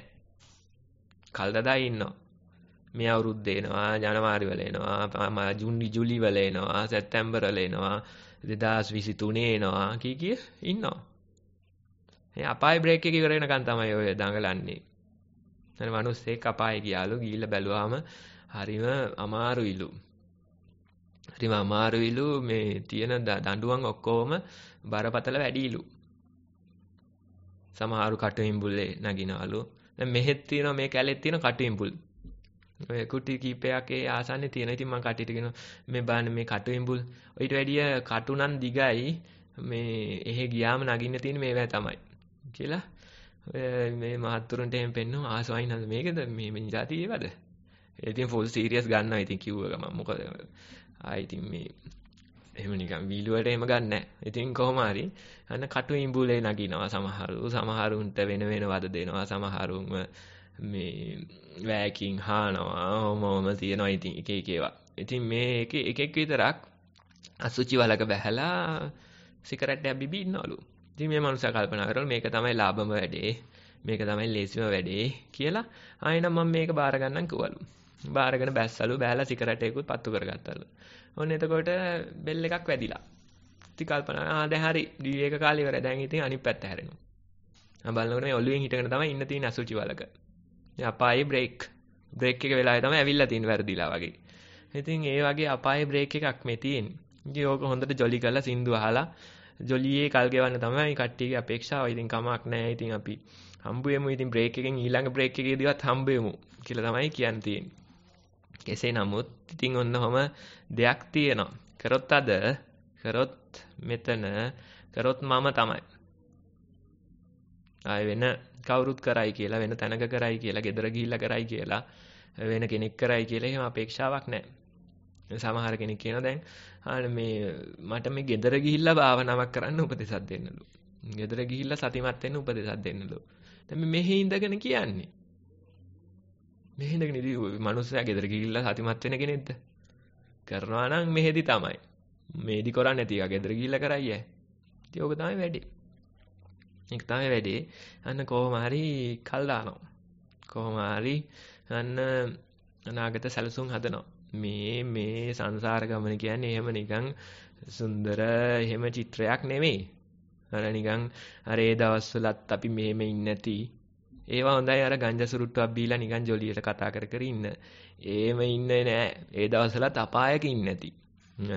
S3: කල්දදා ඉන්නවා. මේ අවුරුද්ද එනවා, ජනවාරි වල එනවා, ජූනි ජූලි වල එනවා, සැප්තැම්බර් වල එනවා, දෙදාස් විසි තුනේ එනවා කී කී ඉන්නවා. මේ අපායේ බ්‍රේක් එක ඉවර වෙනකන් තමයි ඔය දඟලන්නේ. අර මිනිස්සෙක් අපායේ ගියාලු ගිහිල්ලා බැලුවාම හරිම අමාරුයිලු. හරිම අමාරුයිලු මේ තියෙන දඬුවම් ඔක්කොම බරපතල වැඩිලු. සමහරු කටුඉඹුල්ලේ නගිනවලු. දැන් මෙහෙත් තියෙනවා මේ කැලෙත් තියෙන කටුඉඹුල්. ඔය කුටි කීපයක් ඒ ආසන්නේ තියෙන. ඉතින් මම කටියට කියනවා මේ බලන්න මේ කටුඉඹුල්. ඊට වැඩිය කටු නම් දිගයි මේ එහෙ ගියාම නගින්න තියෙන මේවා තමයි. කියලා මේ මහත්තුරුන්ට එහෙම පෙන්නනවා ආසවයින් හද මේකද මේ මේ જાති ඒවද? ඉතින් ෆුල් සීරියස් ගන්නවා ඉතින් කිව්ව ගමන් මොකද ආයි ඉතින් මේ එහෙම නිකන් වීලුවට එහෙම ගන්න නැහැ. ඉතින් කොහොම හරි අන්න කටු ඉඹුලේ නගිනවා සමහරු. සමහරුන්ට වෙන වෙන වද දෙනවා. සමහරුන්ව මේ වෑකින් හානවා. ඔමම තියනවා ඉතින් එක එක ඒවා. ඉතින් මේ එක එක එක විතරක් අසුචි වලක බැහැලා සිගරට් එකක් බිබී ඉන්නවලු. ඉතින් මේ මනුස්සයා කල්පනා කරලා මේක තමයි ලාභම වැඩේ. මේක තමයි ලේසිම වැඩේ කියලා ආයෙනම් මම මේක බාර ගන්නම් කිව්වලු. බාරගෙන බැස්සලු බෑලා සිගරට් එකකුත් පත්තු කරගත්තලු. ඔන්න එතකොට බෙල් එකක් වැදිලා. ඉතින් කල්පනා ආ දැන් හරි ඩී එක කාලේ ඉවරයි. දැන් ඉතින් අනිත් පැත්ත හැරෙනවා. මම බලනකොට මේ ඔළුවෙන් හිටගෙන තමයි ඉන්න තියෙන අසුචි වලක. මේ අපායේ බ්‍රේක්. බ්‍රේක් එක වෙලාවේ තමයි ඇවිල්ලා තියෙන වැරදිලා වගේ. ඉතින් ඒ වගේ අපායේ බ්‍රේක් එකක් මේ තියෙන්නේ. ඉතින් ඕක හොඳට ජොලි කරලා සින්දු අහලා ජොලියේ කල් ගෙවන්න තමයි කට්ටියගේ අපේක්ෂාව. ඉතින් කමක් නැහැ. ඉතින් අපි හම්බ වෙමු. ඉතින් බ්‍රේක් එකෙන් ඊළඟ බ්‍රේක් එකේදීවත් හම්බ වෙමු කියලා තමයි කියන්න තියෙන්නේ. කෙසේ නමුත් ඉතින් ඔන්නවම දෙයක් තියෙනවා. කරොත් අද කරොත් මෙතන කරොත් මම තමයි. ආය වෙන කවුරුත් කරයි කියලා වෙන තැනක කරයි කියලා ගෙදර ගිහිල්ලා කරයි කියලා වෙන කෙනෙක් කරයි කියලා එහෙම අපේක්ෂාවක් නැහැ. සමහර කෙනෙක් කියනවා දැන් ආ මේ මට මේ ගෙදර ගිහිල්ලා භාවනාවක් කරන්න උපදෙසක් දෙන්නලු. ගෙදර ගිහිල්ලා සතිමත් වෙන්න උපදෙසක් දෙන්නලු. දැන් මේ මෙහි ඉඳගෙන කියන්නේ. මෙහි ඉඳගෙන ඉදී මනුස්සයා ගෙදර ගිහිල්ලා සතිමත් වෙන කෙනෙක්ද? කරනවා නම් මෙහෙදි තමයි. මේදි කරන්නේ නැති එක ගෙදර ගිහිල්ලා කරයි ඈ. ඉතින් ඕක තමයි වැඩේ. ඒක තමයි වැඩේ. අන්න කොහොම හරි කල් දානවා. කොහොම හරි අන්න අනාගත සැලසුම් හදනවා. මේ මේ සංසාර ගමන කියන්නේ එහෙම නිකන් සුන්දර එහෙම චිත්‍රයක් නෙමෙයි. අර නිකන් අර ඒ දවස්වලත් අපි මෙහෙම ඉන්නේ නැති. ඒවා හොඳයි අර ගංජා සුරුට්ටුවක් බීලා නිකන් ජොලියට කතා කර කර ඉන්න. එහෙම ඉන්නේ නෑ. ඒ දවස්වලත් අපායක ඉන්නේ නැති.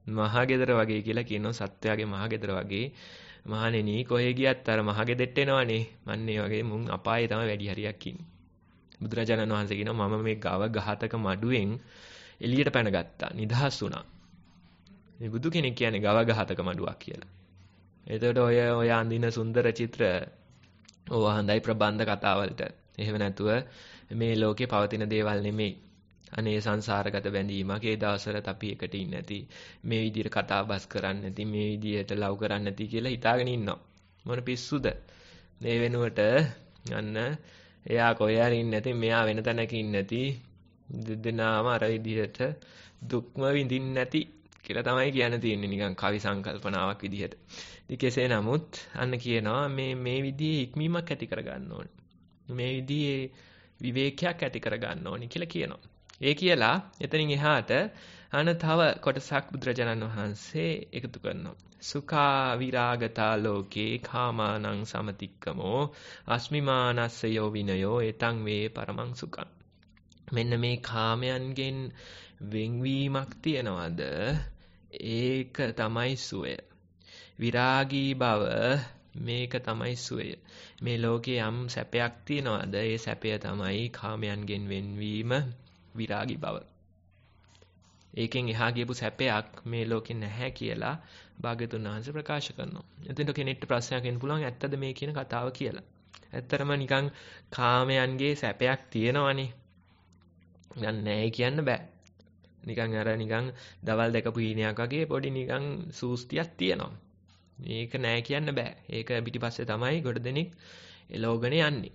S3: මහගෙදර වගේ කියලා කියනවා සත්‍යයේ මහගෙදර වගේ. මහණෙනි කොහේ ගියත් අර මහගෙදෙට්ට එනවනේ. මන්න ඒ වගේ මුන් අපායේ තමයි වැඩි හරියක් ඉන්නේ. බුදුරජාණන් වහන්සේ කියනවා මම මේ ගව ගහතක මඩුවෙන් එළියට පැනගත්තා. නිදහස් වුණා. මේ බුදු කෙනෙක් කියන්නේ ගව ගහතක මඩුවක් කියලා. එතකොට ඔය ඔය අඳින සුන්දර චිත්‍ර ඕවා හඳයි ප්‍රබන්ධ කතාවලට. එහෙම නැතුව මේ ලෝකේ පවතින දේවල් නෙමෙයි. අනේ සංසාරගත බැඳීමක් ඒ දවස්වලත් අපි එකට ඉන්නේ නැති මේ විදිහට කතා බස් කරන්නේ නැති මේ විදිහට ලව් කරන්නේ නැති කියලා හිතාගෙන ඉන්නවා. මොන පිස්සුද? මේ වෙනුවට අන්න එයා කොහේ හරි ඉන්නේ නැති මෙයා වෙන තැනක ඉන්නේ නැති දෙදෙනාම අර විදිහට දුක්ම විඳින්නේ නැති කියලා තමයි කියන්න තියෙන්නේ නිකන් කවි සංකල්පනාවක් විදිහට. ඉතින් කෙසේ නමුත් අන්න කියනවා මේ මේ විදිහේ ඉක්මීමක් ඇති කර ගන්න ඕනේ. මේ විදිහේ විවේකයක් ඇති කර ගන්න ඕනේ කියලා කියනවා. ඒ කියලා එතනින් එහාට අන තව කොටසක් බුදුරජාණන් වහන්සේ එකතු කරනවා. සුඛා විරාගතා ලෝකේ කාමානං සමතික්කමෝ අස්මිමානස්සයෝ විනයෝ එතං වේ පරමං සුඛං. මෙන්න මේ කාමයන්ගෙන් වෙන්වීමක් තියනවාද ඒක තමයි සුවය. විරාගී බව මේක තමයි සුවය. මේ ලෝකේ යම් සැපයක් තියනවාද ඒ සැපය තමයි කාමයන්ගෙන් වෙන්වීම විරාගී බව. ඒකෙන් එහා ගියපු සැපයක් මේ ලෝකේ නැහැ කියලා භාග්‍යතුන් වහන්සේ ප්‍රකාශ කරනවා. එතකොට කෙනෙක්ට ප්‍රශ්නයක් එන්න පුළුවන් ඇත්තද මේ කියන කතාව කියලා. ඇත්තටම නිකන් කාමයන්ගේ සැපයක් තියෙනවනේ. නිකන් නැහැ කියන්න බෑ. නිකන් අර නිකන් දවල් දැකපු හීනයක් වගේ පොඩි නිකන් සූස්තියක් තියෙනවා. මේක නැහැ කියන්න බෑ. ඒක පිටිපස්සේ තමයි ගොඩ දෙනෙක් එලෝගන යන්නේ.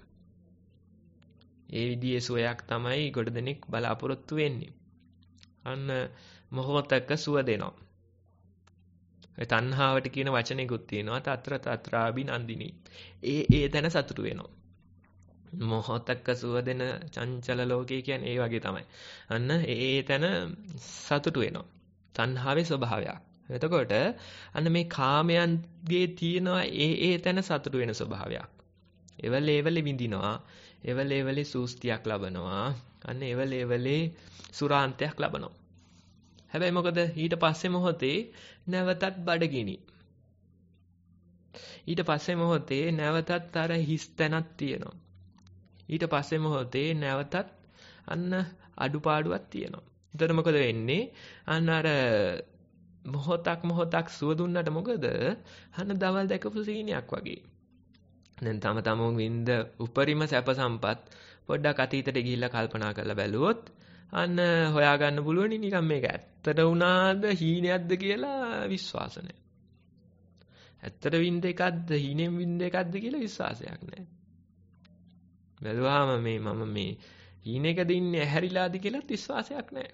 S3: ඒ විදිහේ සුවයක් තමයි ගොඩ දෙනෙක් බලාපොරොත්තු වෙන්නේ. අන්න මොහොතක සුව දෙනවා. ඒ තණ්හාවට කියන වචනයකුත් තියෙනවා తත්‍ර తත්‍රාබි නන්දිනි. ඒ ඒ තැන සතුටු වෙනවා. මොහොතක සුව දෙන චංචල ලෝකේ කියන්නේ ඒ වගේ තමයි. අන්න ඒ ඒ තැන සතුටු වෙනවා. තණ්හාවේ ස්වභාවයක්. එතකොට අන්න මේ කාමයන්ගේ තියෙනවා ඒ ඒ තැන සතුටු වෙන ස්වභාවයක්. එවල එවලේ විඳිනවා. එවල එවලේ සූස්තියක් ලබනවා. අන්න එවල එවලේ සුරාන්තයක් ලබනවා. හැබැයි මොකද ඊට පස්සේ මොහොතේ නැවතත් බඩගිනි. ඊට පස්සේ මොහොතේ නැවතත් අර හිස් තැනක් තියෙනවා. ඊට පස්සේ මොහොතේ නැවතත් අන්න අඩුපාඩුවක් තියෙනවා. එතකොට මොකද වෙන්නේ? අන්න අර මොහොතක් මොහොතක් සුව දුන්නට මොකද? අන්න දවල් දැකපු සීනියක් වගේ. දැන් තම තමන් වින්ද උපරිම සැප සම්පත් පොඩ්ඩක් අතීතයට ගිහිල්ලා කල්පනා කරලා බැලුවොත් අන්න හොයාගන්න පුළුවන් නිකන් මේක ඇත්තට වුණාද හීනයක්ද කියලා විශ්වාස නැහැ. ඇත්තට වින්ද එකක්ද හීනෙන් වින්ද එකක්ද කියලා විශ්වාසයක් නැහැ. බැලුවාම මේ මම මේ හීනෙකද ඉන්නේ ඇහැරිලාද කියලා විශ්වාසයක් නැහැ.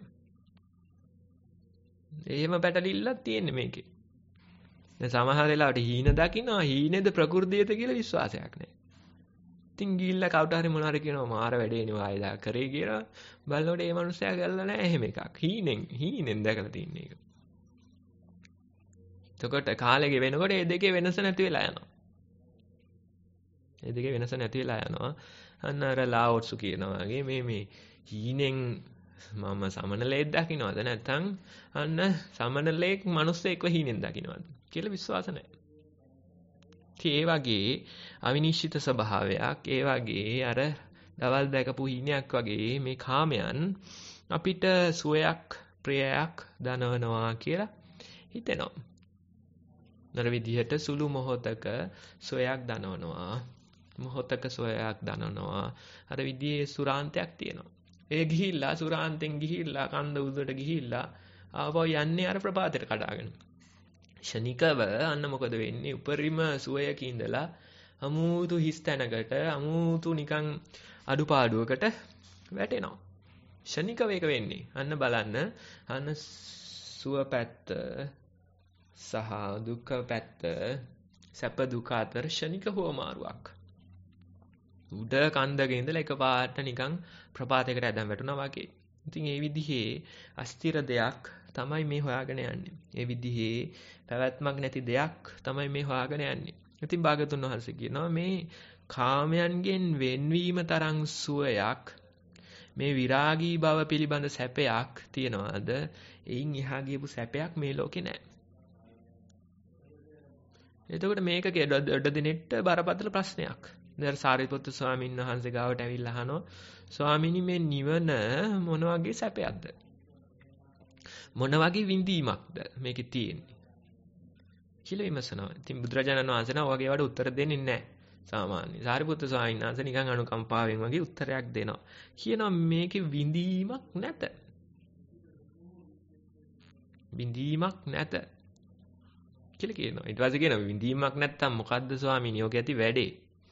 S3: එහෙම පැටලිල්ලක් තියෙන්නේ මේකේ. දැන් සමහර වෙලාවට හීන දකින්නවා හීනේද ප්‍රകൃතියද කියලා විශ්වාසයක් නැහැ. ඉතින් ගිහිල්ලා කවුට හරි මොනවා හරි කියනවා මාර වැඩේනේ වායදා කරේ කියලා බලනකොට ඒ මනුස්සයා ගල්ලා නැහැ එහෙම එකක්. හීනෙන් හීනෙන් දැකලා තින්නේ ඒක. එතකොට කාලෙක වෙනකොට මේ දෙකේ වෙනස නැති වෙලා යනවා. මේ දෙකේ වෙනස නැති වෙලා යනවා. අන්න අර ලාවොට්සු කියනවා වගේ මේ මේ හීනෙන් මම සමනලෙක් දකින්නවද නැත්නම් අන්න සමනලෙක් මිනිස්සෙක්ව හීනෙන් දකින්නවද කියලා විශ්වාස නැහැ. ඒ වගේ අවිනිශ්චිත ස්වභාවයක් ඒ වගේ අර දවල් දැකපු හීනයක් වගේ මේ කාමයන් අපිට සුවයක් ප්‍රියයක් දනවනවා කියලා හිතෙනවා. නර විදිහට සුළු මොහොතක සුවයක් දනවනවා. මොහොතක සුවයක් දනවනවා. අර විදිහේ සුරාන්තයක් තියෙනවා. ඒ ගිහිල්ලා සුරාන්තෙන් ගිහිල්ලා කන්ද උඩට ගිහිල්ලා ආවෝ යන්නේ අර ප්‍රපාතයට කඩාගෙන. ශනිකව අන්න මොකද වෙන්නේ? උපරිම සුවයක ඉඳලා අමුතු හිස් තැනකට අමුතු නිකන් අඩුපාඩුවකට වැටෙනවා. ශනිකව ඒක වෙන්නේ. අන්න බලන්න අන්න සුව පැත්ත සහ දුක පැත්ත සැප දුක අතර ශනික හුවමාරුවක්. උඩ කන්දක ඉඳලා එකපාරට නිකන් ප්‍රපාතයකට ඇදන් වැටුණා වගේ. ඉතින් ඒ විදිහේ අස්තිර දෙයක් තමයි මේ හොයාගෙන යන්නේ. ඒ විදිහේ පැවැත්මක් නැති දෙයක් තමයි මේ හොයාගෙන යන්නේ. ඉතින් භාගතුන් වහන්සේ කියනවා මේ කාමයන්ගෙන් වෙන්වීම තරම් සුවයක් මේ විරාගී බව පිළිබඳ සැපයක් තියනවාද? එයින් එහා ගියපු සැපයක් මේ ලෝකේ නැහැ. එතකොට මේක ඩොඩ දිනෙට බරපතල ප්‍රශ්නයක්. දැන් සාරිපුත්තු ස්වාමීන් වහන්සේ ගාවට ඇවිල්ලා අහනවා ස්වාමීනි මේ නිවන මොන වගේ සැපයක්ද? මොන වගේ විඳීමක්ද මේකේ තියෙන්නේ? කියලා විමසනවා. ඉතින් බුදුරජාණන් වහන්සේ නම් ඔයගේ වඩා උත්තර දෙන්නේ නැහැ. සාමාන්‍ය. සාරිපුත්තු ස්වාමීන් වහන්සේ නිකන් අනුකම්පාවෙන් වගේ උත්තරයක් දෙනවා. කියනවා මේකේ විඳීමක් නැත. විඳීමක් නැත. කියලා කියනවා. ඊට පස්සේ කියනවා විඳීමක් නැත්තම් මොකද්ද ස්වාමීනි ඔක ඇති වැඩේ?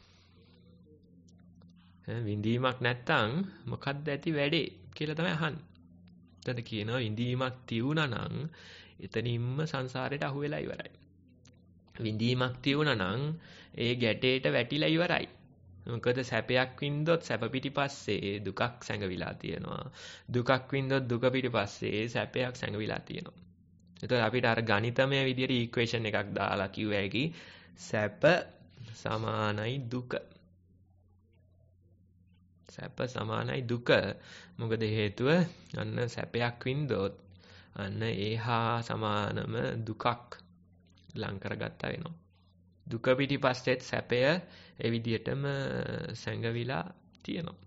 S3: ඈ විඳීමක් නැත්තම් මොකද්ද ඇති වැඩේ කියලා තමයි අහන්නේ. එතන කියනවා විඳීමක් තියුණා නම් එතනින්ම සංසාරයට අහු වෙලා ඉවරයි. විඳීමක් තියුණා නම් ඒ ගැටේට වැටිලා ඉවරයි. මොකද සැපයක් වින්දොත් සැප පිටිපස්සේ දුකක් සැඟවිලා තියෙනවා. දුකක් වින්දොත් දුක පිටිපස්සේ සැපයක් සැඟවිලා තියෙනවා. එතකොට අපිට අර ගණිතමය විදියට ඉක්වේෂන් එකක් දාලා කිව්ව හැකි සැප සමානයි දුක. සැප සමානයි දුක. මොකද හේතුව අන්න සැපයක් වින්දොත් අන්න ඒහා සමානම දුකක් ලං කරගත්තා වෙනවා. දුක පිටිපස්සෙත් සැපය ඒ විදියටම සැඟවිලා තියෙනවා.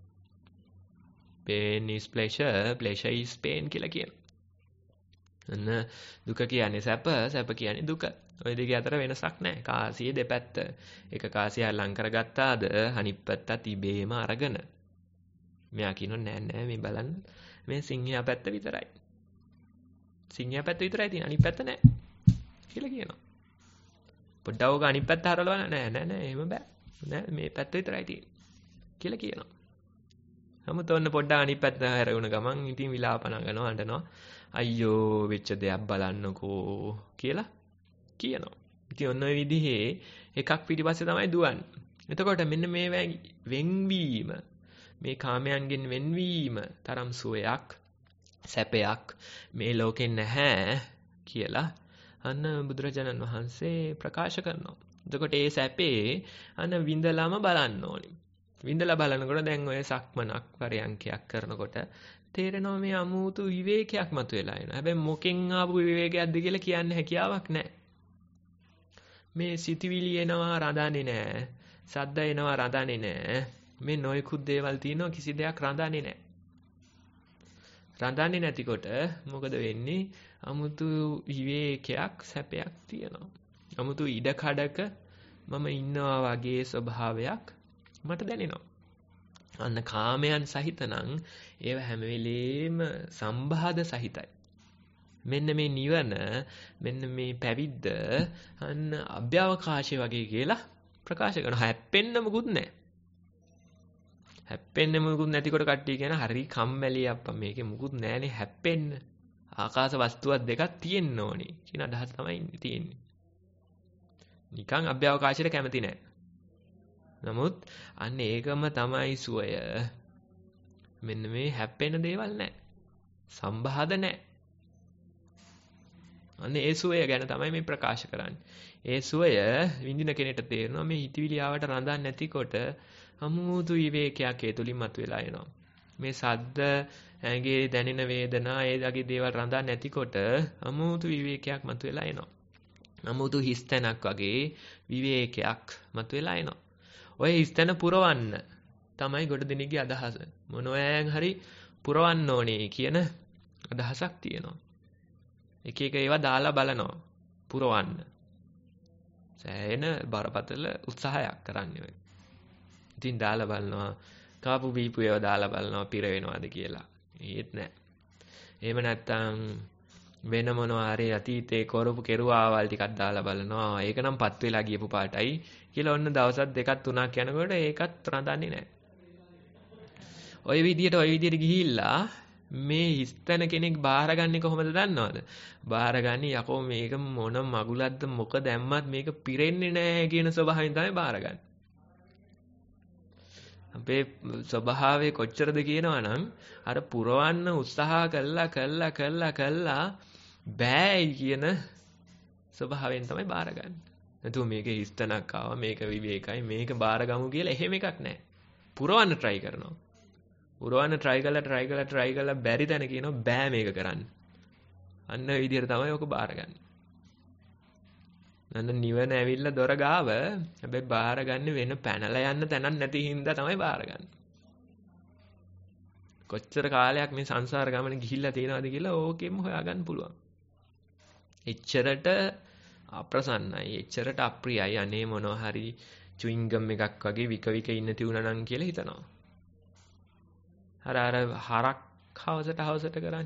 S3: pain is pleasure, pleasure is pain කියලා කියනවා. අන්න දුක කියන්නේ සැප, සැප කියන්නේ දුක. ওই දෙක අතර වෙනසක් නැහැ. කාසියේ දෙපැත්ත. එක කාසිය ලං කරගත්තාද අනිත් පැත්ත තිබේම අරගෙන. මෙයා කියනවා නෑ නෑ මේ බලන්න මේ සිංහයා පැත්ත විතරයි. සිංහයා පැත්ත විතරයි තියෙන්නේ අනිත් පැත්ත නෑ කියලා කියනවා. පොඩ්ඩක් ඔක අනිත් පැත්ත හරවලා බලන්න නෑ නෑ නෑ එහෙම බෑ. නෑ මේ පැත්ත විතරයි තියෙන්නේ කියලා කියනවා. නමුත් ඔන්න පොඩ්ඩක් අනිත් පැත්ත හැරගුණ ගමන් ඉතින් විලාප නගනවා අඬනවා. අයියෝ වෙච්ච දෙයක් බලන්නකෝ කියලා කියනවා. ඉතින් ඔන්න ඔය විදිහේ එකක් පිටිපස්සේ තමයි දුවන්නේ. එතකොට මෙන්න මේ වෙන්වීම මේ කාමයන්ගෙන් වෙන්වීම තරම් සුවයක් සැපයක් මේ ලෝකේ නැහැ කියලා අන්න බුදුරජාණන් වහන්සේ ප්‍රකාශ කරනවා. එතකොට ඒ සැපේ අන්න විඳලාම බලන්න ඕනි. විඳලා බලනකොට දැන් ඔය සක්මනක් පරයන්කයක් කරනකොට තේරෙනවා මේ අමුතු විවේකයක් මතුවලා එනවා. හැබැයි මොකෙන් ආපු විවේකයක්ද කියලා කියන්න හැකියාවක් නැහැ. මේ සිතවිලි එනවා රඳන්නේ නැහැ. සද්ද එනවා රඳන්නේ නැහැ. මේ නොයෙකුත් දේවල් තියෙනවා කිසි දෙයක් රඳන්නේ නැහැ. රඳන්නේ නැතිකොට මොකද වෙන්නේ? අමුතු විවේකයක් සැපයක් තියෙනවා. අමුතු ඉඩකඩක මම ඉන්නවා වගේ ස්වභාවයක් මට දැනෙනවා. අන්න කාමයන් සහිතනම් ඒව හැම වෙලේම සම්බාධ සහිතයි. මෙන්න මේ නිවන මෙන්න මේ පැවිද්ද අන්න අභ්‍යවකාශය වගේ කියලා ප්‍රකාශ කරනවා. හැප්පෙන්න මොකුත් නැහැ. හැප්පෙන්න මොකුත් නැතිකොට කට්ටිය කියන හරි කම්මැලි අප්පා මේකේ මොකුත් නැහැනේ හැප්පෙන්න. ආකාශ වස්තුවක් දෙකක් තියෙන්න ඕනේ කියන අදහස තමයි තියෙන්නේ. නිකන් අභ්‍යවකාශයට කැමති නැහැ. නමුත් අන්න ඒකම තමයි සුවය. මෙන්න මේ හැප්පෙන දේවල් නැහැ. සම්බාධ නැහැ. අන්න ඒ සුවය ගැන තමයි මේ ප්‍රකාශ කරන්නේ. ඒ සුවය විඳින කෙනෙක්ට තේරෙනවා මේ හිතවිලි ආවට රඳන්නේ නැතිකොට අමුතු විවේකයක් ඒ තුලින් මතුවලා එනවා. මේ සද්ද ඇඟේ දැනෙන වේදනා ඒ වගේ දේවල් රඳන්නේ නැතිකොට අමුතු විවේකයක් මතුවලා එනවා. අමුතු හිස්තැනක් වගේ විවේකයක් මතුවලා එනවා. ඔය හිස්තැන පුරවන්න තමයි ගොඩ දෙනෙක්ගේ අදහස. මොනවායෙන් හරි පුරවන්න ඕනේ කියන අදහසක් තියෙනවා. එක එක ඒවා දාලා බලනවා පුරවන්න. සෑහෙන බරපතල උත්සාහයක් කරන්නේ ඔය. ඉතින් දාලා බලනවා කාපු බීපු ඒවා දාලා බලනවා පිර වෙනවද කියලා. ඒත් නෑ. එහෙම නැත්තම් වෙන මොනවා හරි අතීතේ කරපු කෙරුවාවල් ටිකක් දාලා බලනවා. ඒක නම් පත් වෙලා ගියපු පාටයි කියලා ඔන්න දවසක් දෙකක් තුනක් යනකොට ඒකත් රඳන්නේ නෑ. ඔය විදියට ඔය විදියට ගිහිල්ලා මේ හිස්තන කෙනෙක් බාරගන්නේ කොහොමද දන්නවද? බාරගන්නේ යකෝ මේක මොන මගුලක්ද මොක දැම්මත් මේක පිරෙන්නේ නැහැ කියන ස්වභාවයෙන් තමයි බාරගන්නේ. අපේ ස්වභාවය කොච්චරද කියනවනම් අර පුරවන්න උත්සාහ කළා කළා කළා කළා බෑයි කියන ස්වභාවයෙන් තමයි බාරගන්නේ. නැතුව මේක හිස්තනක් ආවා මේක විවේකයි මේක බාරගමු කියලා එහෙම එකක් නැහැ. පුරවන්න try කරනවා. පුරවන්න try කරලා try කරලා try කරලා බැරි තැන කියනවා බෑ මේක කරන්න. අන්න ඒ විදිහට තමයි ඔක බාරගන්නේ. අන්න නිවන ඇවිල්ලා දොර ගාව හැබැයි බාරගන්නේ වෙන පැනලා යන්න තැනක් නැති හින්දා තමයි බාරගන්නේ. කොච්චර කාලයක් මේ සංසාර ගමන ගිහිල්ලා තියෙනවද කියලා ඕකෙම හොයාගන්න පුළුවන්. එච්චරට අප්‍රසන්නයි, එච්චරට අප්‍රියයි. අනේ මොනවා හරි චුයින්ගම් එකක් වගේ වික වික ඉන්න තියුණා නම් කියලා හිතනවා. අර අර හරක් හවසට හවසට කරන්නේ.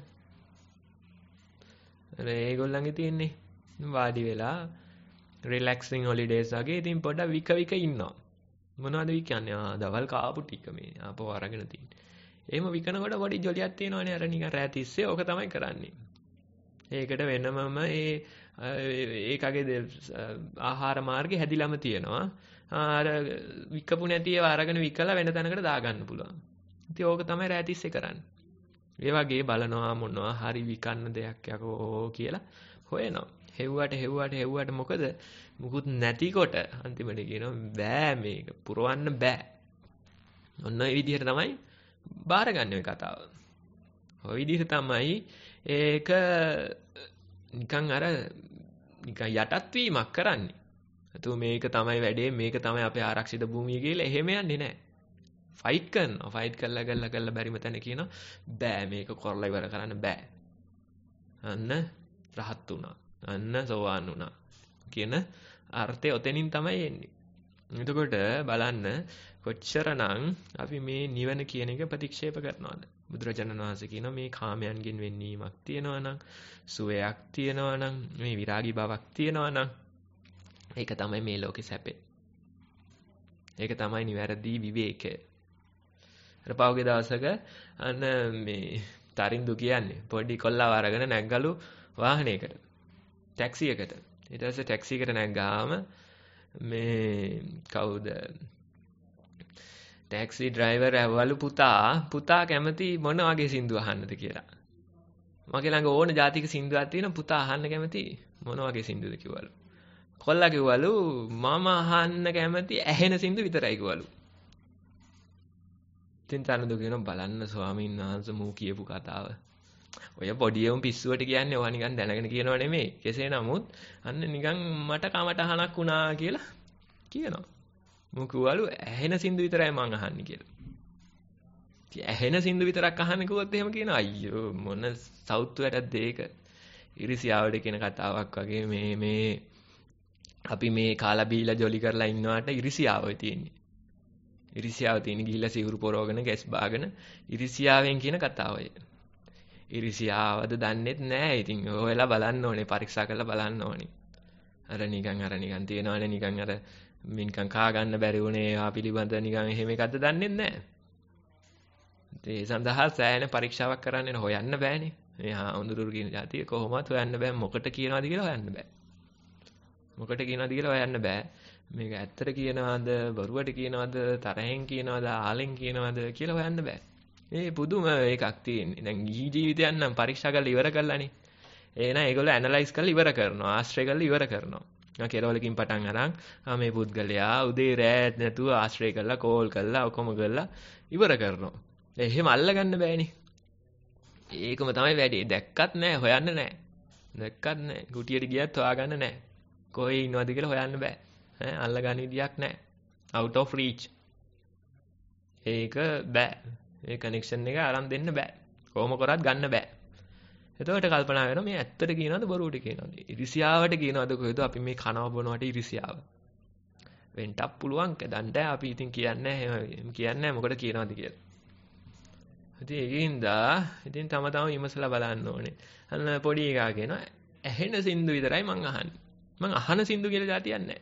S3: අර ඒගොල්ලන්ගේ තියෙන්නේ වාඩි වෙලා රිලැක්සින් හොලිඩේස් වගේ ඉතින් පොඩ්ඩක් වික වික ඉන්නවා. මොනවද විකන්නේ? ආ දවල් කාපු ටික මේ ආපහු අරගෙන තියෙන්නේ. එහෙම විකනකොට පොඩි ජොලියක් තියෙනවනේ අර නිකන් රෑ තිස්සේ ඕක තමයි කරන්නේ. ඒකට වෙනමම ඒ ඒකගේ ආහාර මාර්ගේ හැදිලාම තියෙනවා. අර විකපු නැති ඒවා අරගෙන විකලා වෙන තැනකට දාගන්න පුළුවන්. ඉතින් ඕක තමයි රෑ තිස්සේ කරන්නේ. ඒ වගේ බලනවා මොනවා හරි විකන්න දෙයක් යකෝ කියලා හොයනවා. හෙව්වට හෙව්වට හෙව්වට මොකද මුකුත් නැතිකොට අන්තිමට කියනවා බෑ මේක පුරවන්න බෑ. ඔන්න ඒ විදිහට තමයි බාරගන්නේ ඔය කතාව. ඔය විදිහට තමයි ඒක නිකන් අර නිකන් යටත් වීමක් කරන්නේ. අතෝ මේක තමයි වැඩේ, මේක තමයි අපේ ආරක්ෂිත භූමිය කියලා එහෙම යන්නේ නැහැ. ෆයිට් කරනවා. ෆයිට් කරලා කරලා කරලා බැරිම තැන කියනවා බෑ මේක කරලා ඉවර කරන්න බෑ. අන්න රහත් වුණා. අන්න සෝවාන් වුණා කියන අර්ථය ඔතනින් තමයි එන්නේ. එතකොට බලන්න කොච්චරනම් අපි මේ නිවන කියන එක ප්‍රතික්ෂේප කරනවද? බුදුරජාණන් වහන්සේ කියනවා මේ කාමයන්ගෙන් වෙන්වීමක් තියෙනවා නම්, සුවයක් තියෙනවා නම්, මේ විරාගී බවක් තියෙනවා නම් ඒක තමයි මේ ලෝකේ සැපේ. ඒක තමයි නිවැරදි විවේකය. අර පහුගිය දවසක අන්න මේ තරින්දු කියන්නේ පොඩි කොල්ලව අරගෙන නැග්ගලු වාහනයකට. ටැක්සි එකට. ඊට පස්සේ ටැක්සි එකට නැග්ගාම මේ කවුද? ටැක්සි ඩ්‍රයිවර් ඇහුවලු පුතා පුතා කැමති මොන වගේ සින්දු අහන්නද කියලා. මගේ ළඟ ඕන ජාතික සින්දුවක් තියෙනවා පුතා අහන්න කැමති මොන වගේ සින්දුද කිව්වලු. කොල්ලා කිව්වලු මම අහන්න කැමති ඇහෙන සින්දු විතරයි කිව්වලු. ඉතින් තනදු කියනවා බලන්න ස්වාමීන් වහන්සේ මූ කියපු කතාව. ඔය පොඩි උන් පිස්සුවට කියන්නේ ඔවා නිකන් දැනගෙන කියනව නෙමෙයි. කෙසේ නමුත් අන්න නිකන් මට කමටහනක් වුණා කියලා කියනවා. මම කිව්වලු ඇහෙන සින්දු විතරයි මං අහන්නේ කියලා. ඉතින් ඇහෙන සින්දු විතරක් අහන්න කිව්වොත් එහෙම කියනවා අයියෝ මොන සවුත් වැඩක්ද ඒක. ඉරිසියාවට කියන කතාවක් වගේ මේ මේ අපි මේ කාලා බීලා ජොලි කරලා ඉන්නවට ඉරිසියාවයි තියෙන්නේ. ඉරිසියාව තියෙන ගිහිල්ලා සිවුරු පොරවගෙන ගැස් බාගෙන ඉරිසියාවෙන් කියන කතාවයි. ඉරිසියාවද දන්නෙත් නෑ. ඉතින් ඔයලා බලන්න ඕනේ, පරීක්ෂා කරලා බලන්න ඕනේ. අර නිකන් අර නිකන් තියනවනේ නිකන් අර මින්කම් කා ගන්න බැරි වුණේ ඒවා පිළිබඳ නිකන් එහෙම එකක්ද දන්නෙත් නෑ. ඒ සඳහා සෑහෙන පරීක්ෂාවක් කරන්න හොයන්න බෑනේ. මේ හාමුදුරුවෝ කියන જાතිය කොහොමවත් හොයන්න බෑ. මොකට කියනවාද කියලා හොයන්න බෑ. මොකට කියනවාද කියලා හොයන්න බෑ. මේක ඇත්තට කියනවාද, බොරුවට කියනවාද, තරහෙන් කියනවාද, ආලෙන් කියනවාද කියලා හොයන්න බෑ. මේ පුදුම එකක් තියෙන්නේ. දැන් ගිහි ජීවිතයන් නම් පරීක්ෂා කරලා ඉවර කළානේ. ඒ නෑ ඒගොල්ලෝ ඇනලයිස් කරලා ඉවර කරනවා. ආශ්‍රය කරලා ඉවර කරනවා. මම කෙරවලකින් පටන් අරන් ආ මේ පුද්ගලයා උදේ රෑ නැතුව ආශ්‍රය කරලා කෝල් කරලා ඔක්කොම කරලා ඉවර කරනවා. එහෙම අල්ලගන්න බෑනේ. ඒකම තමයි වැඩේ. දැක්කත් නෑ, හොයන්න නෑ. දැක්කත් නෑ. කුටියට ගියත් හොයාගන්න නෑ. කොහේ ඉන්නවද කියලා හොයන්න බෑ. ඈ අල්ලගන්න විදියක් නෑ. out of reach. ඒක බෑ. ඒ කනෙක්ෂන් එක අරන් දෙන්න බෑ. කොහොම කරත් ගන්න බෑ. එතකොට කල්පනා වෙනවා මේ ඇත්තට කියනවද බොරුවට කියනවද? ඉරිසියාවට කියනවද කොහෙද අපි මේ කනව බොනවට ඉරිසියාව. වෙන්නත් පුළුවන් කදන්ට අපි ඉතින් කියන්නේ එහෙම කියන්නේ මොකද කියනවද කියලා. ඉතින් ඒකින්ද ඉතින් තම තම විමසලා බලන්න ඕනේ. අන්න පොඩි එකා කියනවා ඇහෙන සින්දු විතරයි මං අහන්නේ. මං අහන සින්දු කියලා જાතියක් නැහැ.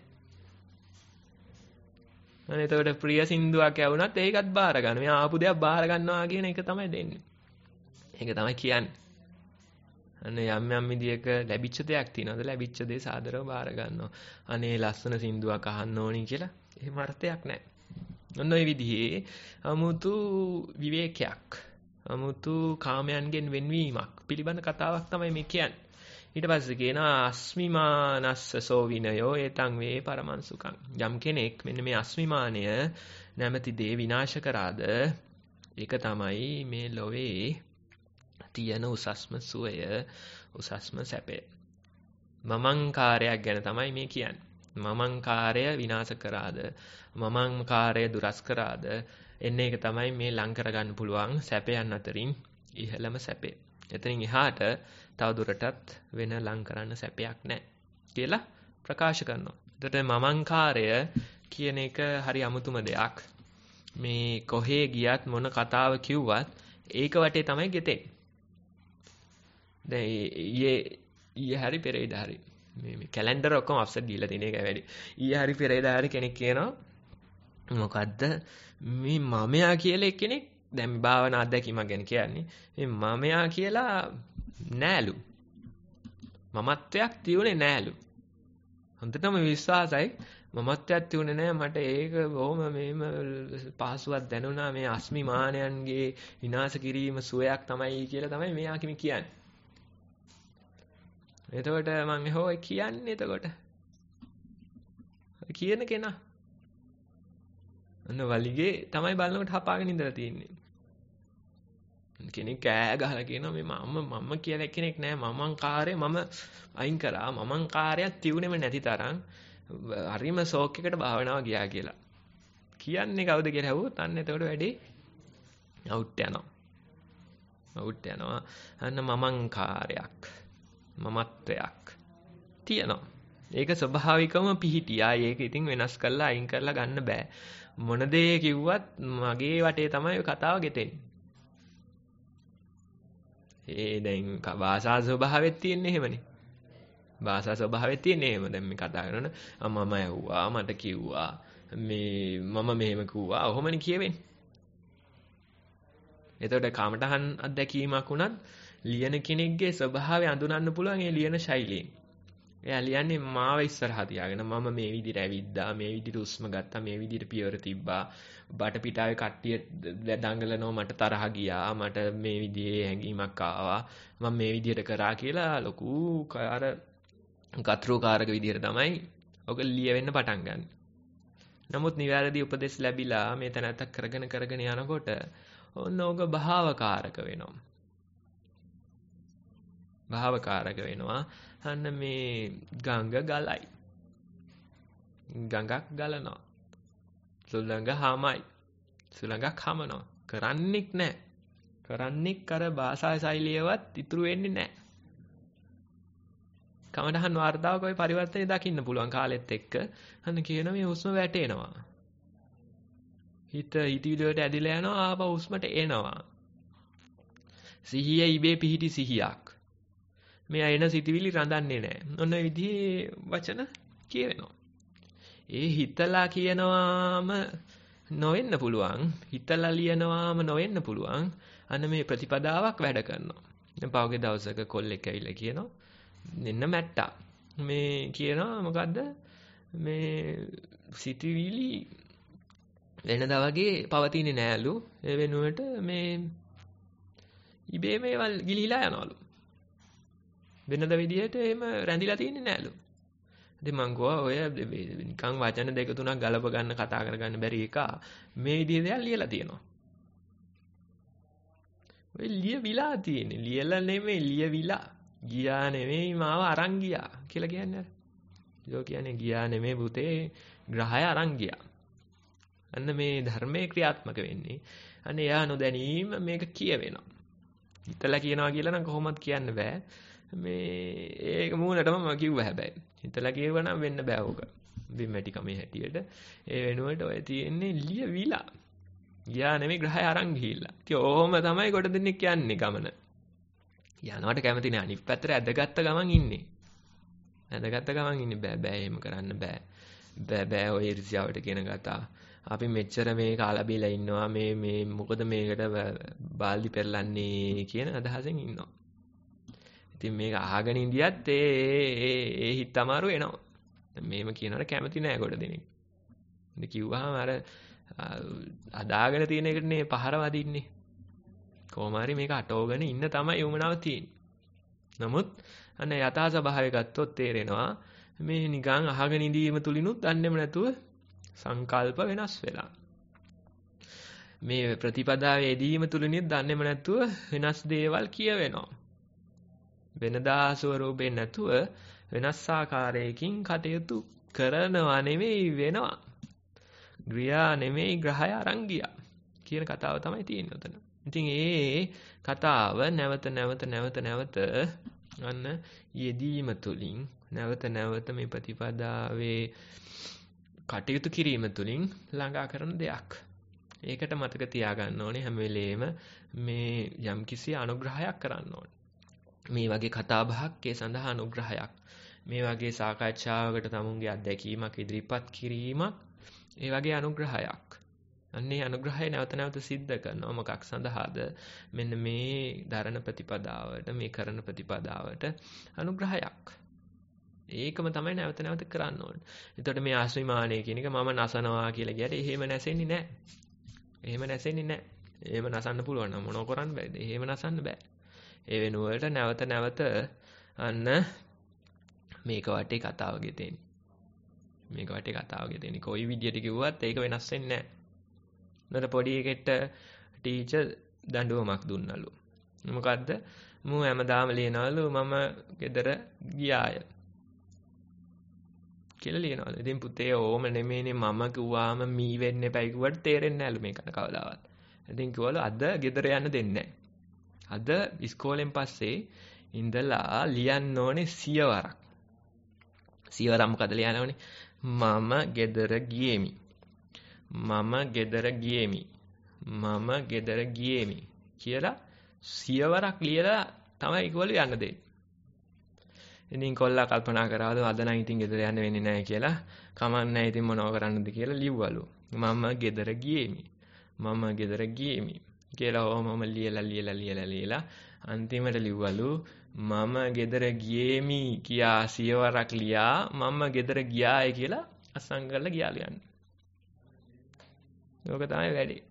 S3: අනේ එතකොට ප්‍රිය සින්දුවක් ඇහුණත් ඒකත් බාර ගන්න. මේ ආපු දෙයක් බාර ගන්නවා කියන එක තමයි දෙන්නේ. ඒක තමයි කියන්නේ. අනේ යම් යම් විදියක ලැබිච්ච දෙයක් තියෙනවද ලැබිච්ච දේ සාදරව බාර ගන්නවා. අනේ ලස්සන සින්දුවක් අහන්න ඕනි කියලා එහෙම අර්ථයක් නැහැ. ඔන්න ඔය විදිහේ අමුතු විවේකයක්, අමුතු කාමයන්ගෙන් වෙන්වීමක් පිළිබඳ කතාවක් තමයි මේ කියන්නේ. ඊට පස්සේ කියනවා අස්මිමානස්ස සෝ විනයෝ ඒතං වේ පරමංසුකං. යම් කෙනෙක් මෙන්න මේ අස්මිමානය නැමැති දේ විනාශ කරාද ඒක තමයි මේ ලෝවේ තියෙන උසස්ම සුවය, උසස්ම සැපය. මමංකාරයක් ගැන තමයි මේ කියන්නේ. මමංකාරය විනාශ කරාද, මමංකාරය දුරස් කරාද, එන්නේ ඒක තමයි මේ ලං කරගන්න පුළුවන් සැපයන් අතරින් ඉහළම සැපේ. එතනින් එහාට තව දුරටත් වෙන ලං කරන්න සැපයක් නැහැ කියලා ප්‍රකාශ කරනවා. එතකොට මමංකාරය කියන එක හරි අමුතුම දෙයක්. මේ කොහේ ගියත් මොන කතාව කිව්වත් ඒක වටේ තමයි ගෙතෙන්නේ. දැන් ඊයේ ඊයේ හරි පෙරේද හරි මේ මේ කැලෙන්ඩර් ඔක්කොම ඔෆ්සෙට් දීලා තියෙන එක වැඩි. ඊයේ හරි පෙරේද හරි කෙනෙක් කියනවා මොකද්ද මේ මමයා කියලා කෙනෙක් දැන් මේ භාවනා අත්දැකීමක් ගැන කියන්නේ. මේ මමයා කියලා නෑලු. මමත්වයක් තියුනේ නෑලු. හොඳටම විශ්වාසයි මමත්වයක් තියුනේ නෑ මට ඒක බොහොම මේම පහසුවක් දැනුණා මේ අස්මිමානයන්ගේ විනාශ කිරීම සුවයක් තමයි කියලා තමයි මෙයා කියන්නේ. එතකොට මම හෝ කියන්නේ එතකොට කියන කෙනා අන්න වලිගේ තමයි බලනකොට හපාගෙන ඉඳලා තියෙන්නේ. කෙනෙක් කෑ ගහලා කියනවා මේ මම මම කියලා කෙනෙක් නෑ මමංකාරය මම අයින් කරා මමංකාරයක් තියුනේම නැති තරම් හරිම ෂෝක් එකකට භාවනාව ගියා කියලා. කියන්නේ කවුද කියලා හවුවොත් අන්න එතකොට වැඩි අවුට් යනවා. අවුට් යනවා. අන්න මමංකාරයක් මමත්වයක් තියෙනවා. ඒක ස්වභාවිකවම පිහිටියා. ඒක ඉතින් වෙනස් කරලා අයින් කරලා ගන්න බෑ. මොන දේ කිව්වත් මගේ වටේ තමයි ඔය කතාව ගෙතෙන්නේ. ඒ දැන් භාෂා ස්වභාවෙත් තියෙන්නේ එහෙමනේ. භාෂා ස්වභාවෙත් තියෙන්නේ එහෙම. දැන් මේ කතා කරන මම ඇහුවා මට කිව්වා මේ මම මෙහෙම කිව්වා ඔහොමනේ කියවෙන්නේ. එතකොට කාමටහන් අත්දැකීමක් වුණත් ලියන කෙනෙක්ගේ ස්වභාවය අඳුනන්න පුළුවන් ඒ ලියන ශෛලියෙන්. එයා ලියන්නේ මාව ඉස්සරහා තියාගෙන මම මේ විදිහට ඇවිද්දා මේ විදිහට උස්ම ගත්තා මේ විදිහට පියවර තිබ්බා බටපිටාවේ කට්ටිය දඟලනවා මට තරහ ගියා මට මේ විදිහේ හැඟීමක් ආවා මම මේ විදිහට කරා කියලා ලොකු අර කතරුකාරක විදිහට තමයි ඔක ලියවෙන්න පටන් ගන්න. නමුත් නිවැරදි උපදෙස් ලැබිලා මේ තැනත්ත කරගෙන කරගෙන යනකොට ඔන්න ඕක භාවකාරක වෙනවා. භාවකාරක වෙනවා. අන්න මේ ගංග ගලයි. ගඟක් ගලනවා. සුළඟ හමයි. සුළඟක් හමනවා. කරන්නෙක් නැහැ. කරන්නෙක් කර භාෂා ශෛලියවත් ඉතුරු වෙන්නේ නැහැ. කමඩහන් වර්ධාවක ඔය පරිවර්තනය දකින්න පුළුවන් කාලෙත් එක්ක. අන්න කියන මේ හුස්ම වැටෙනවා. හිත හිතවිලි වලට ඇදිලා යනවා ආපහු හුස්මට එනවා. සිහිය ඉබේ පිහිටි සිහියක්. මේ අයන සිතවිලි රඳන්නේ නැහැ. ඔන්න ඔය විදිහේ වචන කියවෙනවා. ඒ හිතලා කියනවාම නොවෙන්න පුළුවන්. හිතලා ලියනවාම නොවෙන්න පුළුවන්. අන්න මේ ප්‍රතිපදාවක් වැඩ කරනවා. දැන් පහුගිය දවසක කොල්ලෙක් ඇවිල්ලා කියනවා එන්න මැට්ටා. මේ කියනවා මොකද්ද? මේ සිතවිලි වෙනදා වගේ පවතින්නේ නෑලු. ඒ වෙනුවට මේ ඉබේ මේවල් ගිලිහිලා යනවලු. වෙනද විදිහට එහෙම රැඳිලා තියෙන්නේ නෑලු. ඉතින් මං ගෝවා ඔය නිකන් වචන දෙක තුනක් ගලප ගන්න කතා කරගන්න බැරි එක මේ විදිහේ දේවල් ලියලා තියෙනවා. ඔය ලියවිලා තියෙන්නේ. ලියලා නෙමෙයි ලියවිලා. ගියා නෙමෙයි මාව අරන් ගියා කියලා කියන්නේ අර. යෝ කියන්නේ ගියා නෙමෙයි පුතේ ග්‍රහය අරන් ගියා. අන්න මේ ධර්මයේ ක්‍රියාත්මක වෙන්නේ. අන්න එයා නොදැනීම මේක කියවෙනවා. හිතලා කියනවා කියලා නම් කොහොමද කියන්න බෑ. මේ ඒක මූණටම මම කිව්වා හැබැයි. හිතලා කියව නම් වෙන්න බෑ ඕක. බිම්මැටි කමේ හැටියට. ඒ වෙනුවට ඔය තියෙන්නේ ලියවිලා. ගියා නෙමෙයි ග්‍රහය අරන් ගිහිල්ලා. ඉතින් ඕම තමයි කොට දෙන්නෙක් යන්නේ ගමන. යනවට කැමති නෑ අනිත් පැත්තට ඇදගත්ත ගමන් ඉන්නේ. ඇදගත්ත ගමන් ඉන්නේ බෑ බෑ එහෙම කරන්න බෑ. බෑ බෑ ඔය ඉරිසියාවට කියන කතා. අපි මෙච්චර මේ කාලා බීලා ඉන්නවා මේ මේ මොකද මේකට බාල්දි පෙරලන්නේ කියන අදහසෙන් ඉන්නවා. ඉතින් මේක අහගෙන ඉඳියත් ඒ ඒ ඒ හිත අමාරු එනවා. මේම කියනවට කැමති නෑ කොට දෙනෙක්. ඉතින් කිව්වහම අර අදාගෙන තියෙන එකනේ පහර වදින්නේ. කොහොම හරි මේක අටවගෙන ඉන්න තමයි උමනාව තියෙන්නේ. නමුත් අන්න යථා ස්වභාවය ගත්තොත් තේරෙනවා මේ නිකන් අහගෙන ඉඳීම තුලිනුත් දන්නේම නැතුව සංකල්ප වෙනස් වෙලා. මේ ප්‍රතිපදාවේ යෙදීම තුලිනුත් දන්නේම නැතුව වෙනස් දේවල් කියවෙනවා. වෙනදා ස්වරූපයෙන් නැතුව වෙනස් ආකාරයකින් කටයුතු කරනවා නෙමෙයි වෙනවා. ක්‍රියා නෙමෙයි ග්‍රහය අරන් ගියා කියන කතාව තමයි තියෙන්නේ උතන. ඉතින් ඒ කතාව නැවත නැවත නැවත නැවත අන්න යෙදීම තුලින් නැවත නැවත මේ ප්‍රතිපදාවේ කටයුතු කිරීම තුලින් ළඟා කරන දෙයක්. ඒකට මතක තියාගන්න ඕනේ හැම වෙලේම මේ යම්කිසි අනුග්‍රහයක් කරන්න ඕනේ. මේ වගේ කතා බහක් ඒ සඳහා අනුග්‍රහයක්. මේ වගේ සාකච්ඡාවකට තමුන්ගේ අත්දැකීමක් ඉදිරිපත් කිරීමක් ඒ වගේ අනුග්‍රහයක්. අන්නේ අනුග්‍රහය නැවත නැවත සිද්ධ කරනවා මොකක් සඳහාද? මෙන්න මේ ධර්ම ප්‍රතිපදාවට මේ කරන ප්‍රතිපදාවට අනුග්‍රහයක්. ඒකම තමයි නැවත නැවත කරන්න ඕනේ. එතකොට මේ ආශ්‍රිමාණය කියන එක මම නසනවා කියලා කියද්දී එහෙම නැසෙන්නේ නැහැ. එහෙම නැසෙන්නේ නැහැ. එහෙම නසන්න පුළුවන් නම් මොනව කරන්න බෑද? එහෙම නසන්න බෑ. ඒ වෙනුවට නැවත නැවත අන්න මේක වටේ කතාව ගෙතෙන්නේ. මේක වටේ කතාව ගෙතෙන්නේ. කොයි විදියට කිව්වත් ඒක වෙනස් වෙන්නේ නැහැ. නේද? පොඩි එකෙක්ට ටීචර් දඬුවමක් දුන්නලු. මොකද්ද? මූ හැමදාම ලියනවලු මම ගෙදර ගියාය කියලා ලියනවලු. ඉතින් පුතේ ඕම නෙමෙයිනේ මම කිව්වාම මී වෙන්න එපයි කිව්වට තේරෙන්නේ නැලු මේකට කවදාවත්. ඉතින් කිව්වලු අද ගෙදර යන්න දෙන්නේ නැහැ. අද ඉස්කෝලෙන් පස්සේ ඉඳලා ලියන්න ඕනේ සියවරක්. සියවරක් මොකද ලියන්න ඕනේ? මම ගෙදර ගියෙමි. මම ගෙදර ගියෙමි. මම ගෙදර ගියෙමි කියලා සියවරක් ලියලා තමයි කිව්වලු යන්න දෙන්නේ. ඉතින් කොල්ලා කල්පනා කරාලු අද නම් ඉතින් ගෙදර යන්න වෙන්නේ නැහැ කියලා. කමක් නැහැ ඉතින් මොනව කරන්නද කියලා ලිව්වලු. මම ගෙදර ගියෙමි. මම ගෙදර ගියෙමි කියලා ඕමම ලියලා ලියලා ලියලා ලියලා අන්තිමට ලිව්වලු මම ගෙදර ගියෙමි කියා සියවරක් ලියා මම ගෙදර ගියාය කියලා අසං කරලා ගියාලු යන්නේ. ඕක තමයි වැඩේ.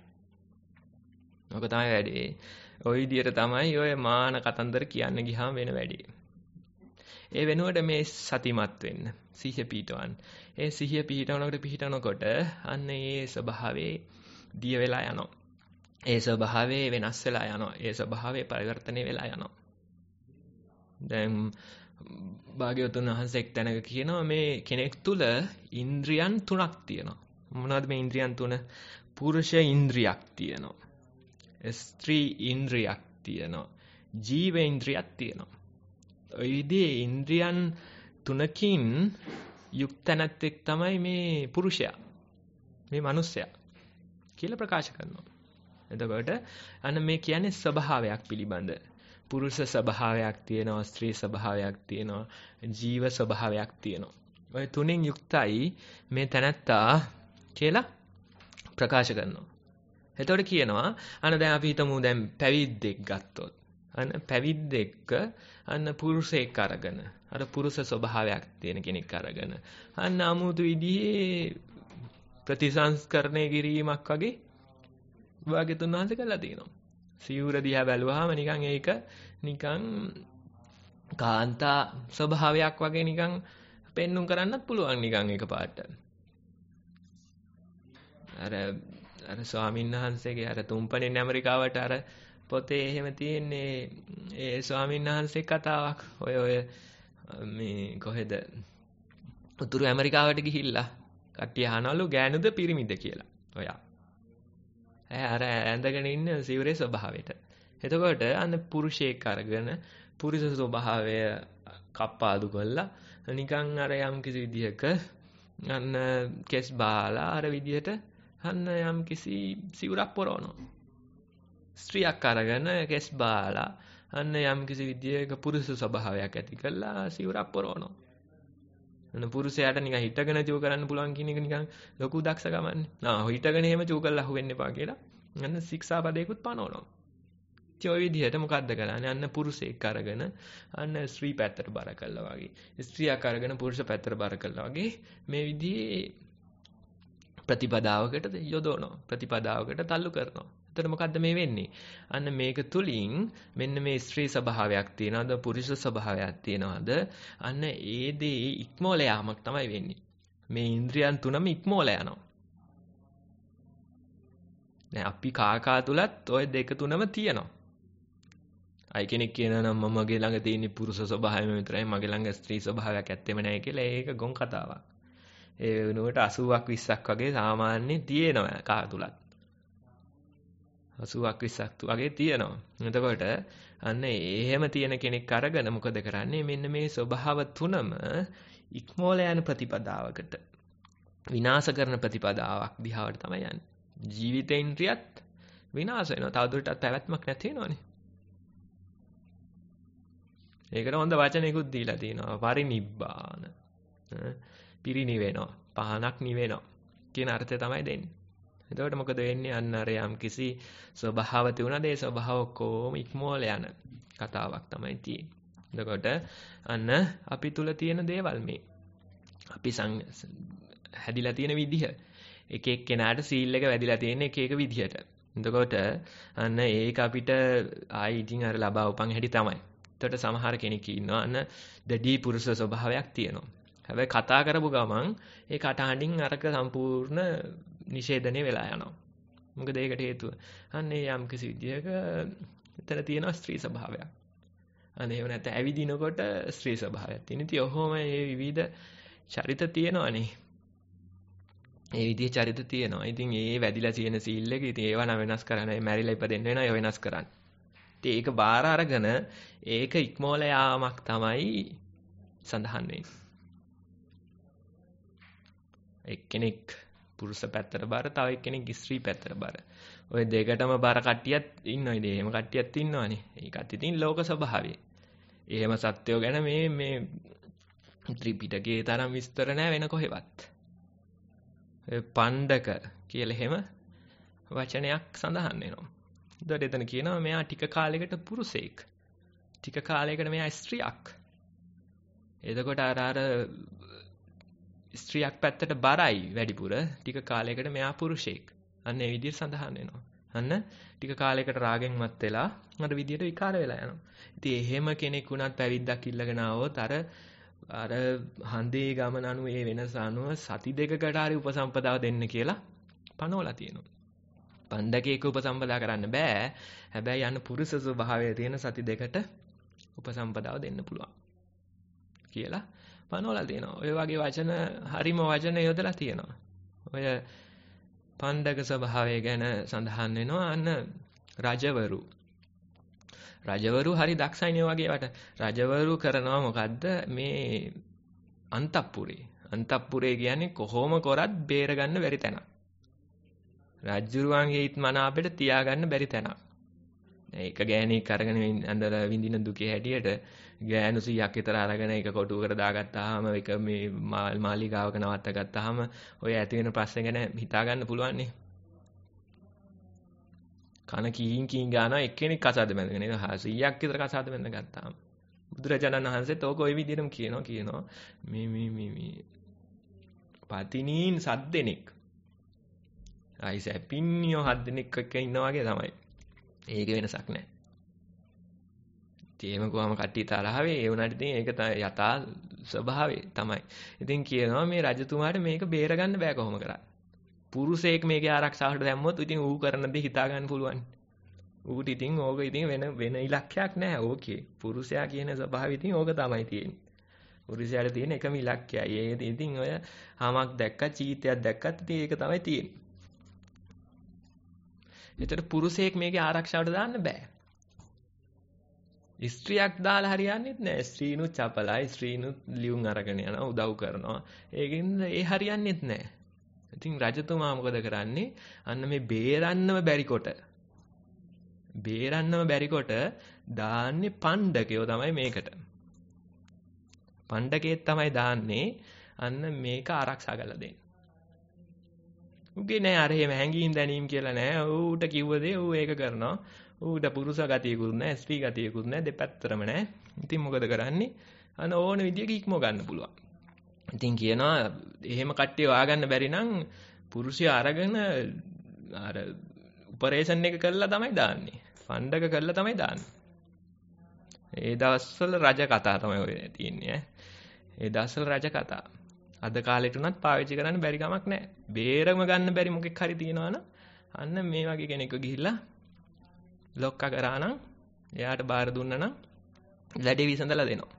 S3: ඕක තමයි වැඩේ. ওই විදියට තමයි ඔය මාන කතන්දර කියන්න ගියාම වෙන වැඩේ. ඒ වෙනුවට මේ සතිමත් වෙන්න, සිහිය පිහිටවන්න. ඒ සිහිය පිහිටවනකොට පිහිටවනකොට අන්න ඒ ස්වභාවයේ දිය වෙලා යනවා. ඒ ස්වභාවයේ වෙනස් වෙලා යනවා. ඒ ස්වභාවයේ පරිවර්තනය වෙලා යනවා. දැන් භාග්‍යවතුන් වහන්සේ එක් තැනක කියනවා මේ කෙනෙක් තුල ඉන්ද්‍රියන් තුනක් තියෙනවා. මොනවද මේ ඉන්ද්‍රියන් තුන? පුරුෂ ඉන්ද්‍රියක් තියෙනවා. ස්ත්‍රී ඉන්ද්‍රියක් තියෙනවා. ජීව ඉන්ද්‍රියක් තියෙනවා. ඔය විදිහේ ඉන්ද්‍රියන් තුනකින් යුක්ත නැත්ෙක් තමයි මේ පුරුෂයා. මේ මිනිස්සයා කියලා ප්‍රකාශ කරනවා. එතකොට අන්න මේ කියන්නේ ස්වභාවයක් පිළිබඳ. පුරුෂ ස්වභාවයක් තියෙනවා, ස්ත්‍රී ස්වභාවයක් තියෙනවා, ජීව ස්වභාවයක් තියෙනවා. ඔය තුنين යුක්තයි මේ තැනැත්තා කියලා ප්‍රකාශ කරනවා. එතකොට කියනවා අන්න දැන් අපි හිතමු දැන් පැවිද්දෙක් ගත්තොත්. අන්න පැවිද්දෙක් අන්න පුරුෂයෙක් අරගෙන අර පුරුෂ ස්වභාවයක් තියෙන කෙනෙක් අරගෙන අන්න 아무තු විදිහේ ප්‍රතිසංස්කරණය කිරීමක් වගේ භාග්‍යතුන් වහන්සේ කළා තියෙනවා. සිවුර දිහා බැලුවාම නිකන් ඒක නිකන් කාන්තා ස්වභාවයක් වගේ නිකන් පෙන්눔 කරන්නත් පුළුවන් නිකන් එකපාරට. අර අර ස්වාමීන් වහන්සේගේ අර තුම්පණෙන් ඇමරිකාවට අර පොතේ එහෙම තියෙන්නේ ඒ ස්වාමීන් වහන්සේ කතාවක්. ඔය ඔය මේ කොහෙද උතුරු ඇමරිකාවට ගිහිල්ලා කට්ටිය අහනවලු ගෑනුද පිරිමිද කියලා. ඔයා අර ඇඳගෙන ඉන්න සිවුරේ ස්වභාවයට. එතකොට අන්න පුරුෂයෙක් අරගෙන පුරුෂ ස්වභාවය කප්පාදු කරලා නිකන් අර යම් කිසි විදිහක අන්න කෙස් බාලා අර විදිහට අන්න යම් කිසි සිවුරක් පොරවනවා. ස්ත්‍රියක් අරගෙන කෙස් බාලා අන්න යම් කිසි විදිහක පුරුෂ ස්වභාවයක් ඇති කරලා සිවුරක් පොරවනවා. අන්න පුරුෂයාට නිකන් හිටගෙන චූ කරන්න පුළුවන් කියන එක නිකන් ලොකු දක්ෂකමන්නේ. නා හිටගෙන එහෙම චූ කරලා අහු වෙන්න එපා කියලා. අන්න ශික්ෂාපදයකුත් පනවනවා. ඒ ඔය විදිහට මොකද්ද කරන්නේ? අන්න පුරුෂයෙක් අරගෙන අන්න ස්ත්‍රී පැත්තට බර කළා වගේ. ස්ත්‍රියක් අරගෙන පුරුෂ පැත්තට බර කළා වගේ මේ විදිහේ ප්‍රතිපදාවකට යොදවනවා. ප්‍රතිපදාවකට තල්ලු කරනවා. එතකොට මොකද්ද මේ වෙන්නේ? අන්න මේක තුලින් මෙන්න මේ ස්ත්‍රී ස්වභාවයක් තියනවාද පුරුෂ ස්වභාවයක් තියනවාද? අන්න ඒ දේ ඉක්මවල යාමක් තමයි වෙන්නේ. මේ ඉන්ද්‍රියන් තුනම ඉක්මවල යනවා. දැන් අපි කාකා තුලත් ওই දෙක තුනම තියෙනවා. අය කෙනෙක් කියනවා නම් මම මගේ ළඟ තියෙන පුරුෂ ස්වභාවයම විතරයි මගේ ළඟ ස්ත්‍රී ස්වභාවයක් ඇත්තෙම නැහැ කියලා. ඒක ගොන් කතාවක්. ඒ වෙනුවට අසූවක් විස්සක් වගේ සාමාන්‍ය තියෙනවා කා තුලත්. අසූවක් විස්සක් වගේ තියෙනවා. එතකොට අන්න එහෙම තියෙන කෙනෙක් අරගෙන මොකද කරන්නේ? මෙන්න මේ ස්වභාව තුනම ඉක්මෝල යන ප්‍රතිපදාවකට විනාශ කරන ප්‍රතිපදාවක් දිහාවට තමයි යන්නේ. ජීවිතේන්ද්‍රියත් විනාශ වෙනවා. තවදුරටත් පැවැත්මක් නැති වෙනවනේ. ඒකට හොඳ වචනයකුත් දීලා තියෙනවා. පරිනිබ්බාන. පිරිනිවෙනවා. පහනක් නිවෙනවා කියන අර්ථය තමයි දෙන්නේ. එතකොට මොකද වෙන්නේ? අන්න අර යම් කිසි ස්වභාව තියුණාද ඒ ස්වභාව කොහොම ඉක්මෝල යන කතාවක් තමයි තියෙන්නේ. එතකොට අන්න අපි තුල තියෙන දේවල් මේ අපි හැදිලා තියෙන විදිහ එක එක් කෙනාට සීල් එක වැදිලා තියෙන එක එක විදිහට. එතකොට අන්න ඒක අපිට ආයි ඉතින් අර ලබා උපන් හැටි තමයි. එතකොට සමහර කෙනෙක් ඉන්නවා අන්න දැඩි පුරුෂ ස්වභාවයක් තියෙනවා. හැබැයි කතා කරපු ගමන් ඒ කටහඬින් අරක සම්පූර්ණ නිෂේධනය වෙලා යනවා. මොකද ඒකට හේතුව අන්න ඒ යම් කිසි විදිහක එතන තියෙන ස්ත්‍රී ස්වභාවයක්. අනේ ඒව නැත්නම් ඇවිදිනකොට ස්ත්‍රී ස්වභාවයක් තියෙන. ඉතින් ඔහොම මේ විවිධ චරිත තියෙනවනේ. ඒ විදිහේ චරිත තියෙනවා. ඉතින් ඒ වැඩිලා තියෙන සීල් එක ඉතින් ඒවා නම් වෙනස් කරන්න. ඒ මැරිලා ඉපදෙන්න වෙනවා ඒ වෙනස් කරන්න. ඉතින් ඒක බාර අරගෙන ඒක ඉක්මෝල යාමක් තමයි සඳහන් වෙන්නේ. එක්කෙනෙක් පුරුෂ පැත්තට බාර, තව එක්කෙනෙක් ස්ත්‍රී පැත්තට බාර. ඔය දෙකටම බාර කට්ටියත් ඉන්නවා. ඉතින් එහෙම කට්ටියත් ඉන්නවනේ. ඒකත් ඉතින් ලෝක ස්වභාවය. එහෙම සත්‍යෝ ගැන මේ මේ ත්‍රිපිටකයේ තරම් විස්තර නැහැ වෙන කොහෙවත්. පණ්ඩක කියලා එහෙම වචනයක් සඳහන් වෙනවා. එතකොට එතන කියනවා මෙයා ටික කාලයකට පුරුෂයෙක්. ටික කාලයකට මෙයා ස්ත්‍රියක්. එතකොට අර අර ස්ත්‍රියක් පැත්තට බරයි වැඩිපුර. ටික කාලයකට මෙයා පුරුෂයෙක්. අන්න ඒ විදිහට සඳහන් වෙනවා. අන්න ටික කාලයකට රාගෙන් මත් වෙලා අර විදිහට විකාර වෙලා යනවා. ඉතින් එහෙම කෙනෙක් වුණත් පැවිද්දක් ඉල්ලගෙන ආවොත් අර අර හඳේ ගමන අනුව ඒ වෙනස අනුව සති දෙකකට හරි උපසම්පදාව දෙන්න කියලා පනවලා තියෙනවා. පණ්ඩකේක උපසම්පදා කරන්න බෑ. හැබැයි යන පුරුෂ ස්වභාවයේ තියෙන සති දෙකට උපසම්පදාව දෙන්න පුළුවන් කියලා පනවලා තියෙනවා. ඔය වගේ වචන හරිම වචන යොදලා තියෙනවා. ඔය පණ්ඩක ස්වභාවය ගැන සඳහන් වෙනවා අන්න රජවරු. රජවරු හරි දක්ෂයිනේ වගේ වට. රජවරු කරනවා මොකද්ද මේ අන්තපුරේ. අන්තපුරේ කියන්නේ කොහොම කරත් බේර ගන්න බැරි තැනක්. රජුරුවන්ගේ හිත මන අපිට තියාගන්න බැරි තැනක්. ඒක ගෑණික් අරගෙන අnder විඳින දුකේ හැටියට ගෑනු සීයක් විතර අරගෙන ඒක කොටුවකට දාගත්තාම ඒක මේ මාලිගාවක නවත්ත ගත්තාම ඔය ඇති වෙන ප්‍රශ්න ගැන හිතා ගන්න පුළුවන් නේ. කන කීින් කීින් ගානවා එක්කෙනෙක් කසාද බැඳගෙන ඒක සීයක් විතර කසාද බැඳ ගත්තාම බුදුරජාණන් වහන්සේත් ඕක ওই විදිහටම කියනවා කියනවා මේ මේ මේ මේ පතිනීන් සත් දෙනෙක් ආයිස පින්නියෝ හත් දෙනෙක් එක්ක ඉන්නා වගේ තමයි. ඒක වෙනසක් නැහැ. ඉතින් එහෙම කොහම කට්ටිය තරහවේ ඒ වුණාට ඉතින් ඒක යථා ස්වභාවය තමයි. ඉතින් කියනවා මේ රජතුමාට මේක බේර ගන්න බෑ කොහොම කරත්. පුරුෂයෙක් මේකේ ආරක්ෂාවට දැම්මොත් ඉතින් ඌ කරන දේ හිතා ගන්න පුළුවන්. ඌට ඉතින් ඕක ඉතින් වෙන වෙන ඉලක්කයක් නැහැ. ඕකේ. පුරුෂයා කියන ස්වභාවය ඉතින් ඕක තමයි තියෙන්නේ. පුරුෂයාට තියෙන එකම ඉලක්කයයි. ඒක ඉතින් ඔය හාමක් දැක්කත් චීතයක් දැක්කත් ඉතින් ඒක තමයි තියෙන්නේ. ඒතර පුරුෂයෙක් මේකේ ආරක්ෂාවට දාන්න බෑ. ස්ත්‍රියක් දාලා හරියන්නේත් නෑ. ස්ත්‍රීනුත් චපලයි. ස්ත්‍රීනුත් ලියුම් අරගෙන යනවා උදව් කරනවා. ඒකින්ද ඒ හරියන්නේත් නෑ. ඉතින් රජතුමා මොකද කරන්නේ? අන්න මේ බේරන්නම බැරි කොට බේරන්නම බැරි කොට දාන්නේ පණ්ඩකයෝ තමයි මේකට. පණ්ඩකයෙක් තමයි දාන්නේ අන්න මේක ආරක්ෂා කරලා දෙන්න. උගේ නෑ අර එහෙම හැංගීම් දැනීම් කියලා නෑ. ඌට කිව්ව දේ ඌ ඒක කරනවා. ඌට පුරුෂ ගතියකුත් නෑ, ස්ත්‍රී ගතියකුත් නෑ, දෙපැත්තටම නෑ. ඉතින් මොකද කරන්නේ? අන්න ඕන විදියක ඉක්ම ගන්න පුළුවන්. ඉතින් කියනවා එහෙම කට්ටිය හොයාගන්න බැරි නම් පුරුෂය අරගෙන අර ඔපරේෂන් එක කරලා තමයි දාන්නේ. ෆණ්ඩක කරලා තමයි දාන්නේ. ඒ දවස්වල රජ කතා තමයි ඔය තියෙන්නේ ඈ. ඒ දවස්වල රජ කතා. අද කාලේට උනත් පාවිච්චි කරන්න බැරි කමක් නැහැ. බේරම ගන්න බැරි මොකෙක් හරි තියනවනම් අන්න මේ වගේ කෙනෙක්ව ගිහිල්ලා ලොක්කා කරා නම් එයාට බාර දුන්නා නම් වැඩේ විසඳලා දෙනවා.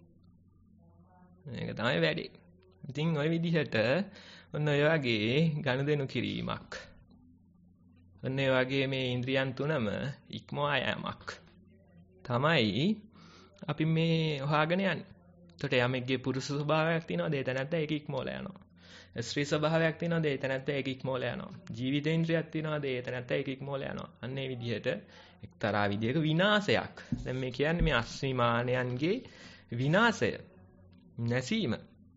S3: මේක තමයි වැඩේ. ඉතින් ওই විදිහට ඔන්න ඔය වගේ ගනුදෙනු කිරීමක්. ඔන්න ඔය වගේ මේ ඉන්ද්‍රියන් තුනම ඉක්මවා යෑමක් තමයි අපි මේ හොයාගෙන යන්නේ. එතකොට යමෙක්ගේ පුරුෂ ස්වභාවයක් තියෙනවද ඒ තැනත්ත ඒක ඉක්මවලා යනවා. ස්ත්‍රී ස්වභාවයක් තියෙනවද ඒ තැනත්ත ඒක ඉක්මවලා යනවා. ජීවිතේන්ද්‍රයක් තියෙනවද ඒ තැනත්ත ඒක ඉක්මවලා යනවා. අන්න ඒ විදිහට එක්තරා විදිහක විනාශයක්. දැන් මේ කියන්නේ මේ අස්මිමානයන්ගේ විනාශය. නැසීම.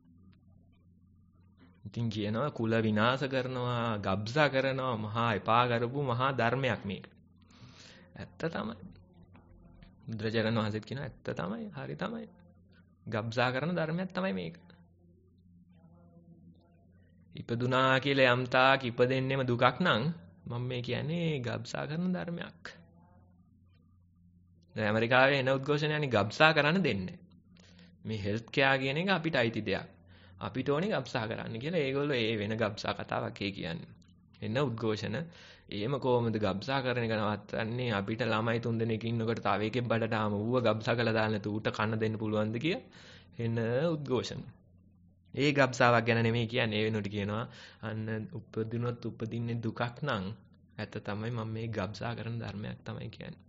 S3: ඉතින් කියනවා කුල විනාශ කරනවා, ගබ්සා කරනවා, මහා එපා කරපු මහා ධර්මයක් මේක. ඇත්ත තමයි. බුදුරජාණන් වහන්සේත් කියනවා ඇත්ත තමයි, හරි තමයි. ගබ්සා කරන ධර්මයක් තමයි මේක. ඉපදුනා කියලා යම් තාක් ඉපදෙන්නෙම දුකක් නම් මම මේ කියන්නේ ගබ්සා කරන ධර්මයක්. දැන් ඇමරිකාවේ එන උද්ඝෝෂණයනේ ගබ්සා කරන්න දෙන්නේ. මේ හෙල්ත් කෙයා කියන එක අපිට අයිති දෙයක්. අපිට ඕනේ ගබ්සා කරන්න කියලා. ඒගොල්ලෝ ඒ වෙන ගබ්සා කතාවක් ඒ කියන්නේ. එන උද්ඝෝෂණ එහෙම කොහොමද ගබ්සා කරන එක නවත්තන්නේ? අපිට ළමයි තුන් දෙනෙක් ඉන්නකොට තව එකෙක් බඩට ආම ඌව ගබ්සා කළා දාන්න නැතු ඌට කන්න දෙන්න පුළුවන්ද කිය එන උද්ඝෝෂණ. ඒ ගබ්සාවක් ගැන නෙමෙයි කියන්නේ. ඒ වෙනුවට කියනවා අන්න උපදිනොත් උපදින්නේ දුකක් නම් ඇත්ත තමයි මම මේ ගබ්සා කරන ධර්මයක් තමයි කියන්නේ.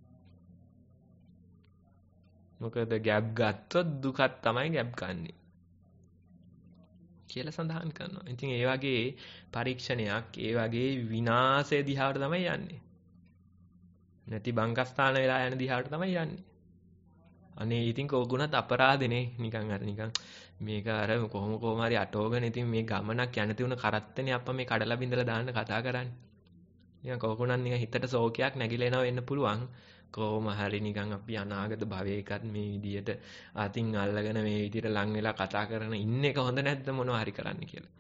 S3: මොකද ගැබ් ගත්තොත් දුකක් තමයි ගැබ් ගන්නෙ කියලා සඳහන් කරනවා. ඉතින් ඒ වගේ පරීක්ෂණයක්, ඒ වගේ විනාශය දිහාට තමයි යන්නේ. නැති බංකස්ථාන වෙලා යන දිහාට තමයි යන්නේ. අනේ ඉතින් කෝගුණත් අපරාධනේ නිකන් අර නිකන් මේක අර කොහොම කොහොම හරි අටෝගෙන ඉතින් මේ ගමනක් යන තියුණ කරත්තනේ අප්පා මේ කඩලා බින්දලා දාන්න කතා කරන්නේ. නිකන් කෝගුණත් නිකන් හිතට ශෝකයක් නැగిලා එනවා වෙන්න පුළුවන්. කොහොම හරි නිකන් අපි අනාගත භවයකත් මේ විදියට අතින් අල්ලගෙන මේ විදියට ලං වෙලා කතා කරන ඉන්න එක හොඳ නැද්ද මොනවා හරි කරන්න කියලා.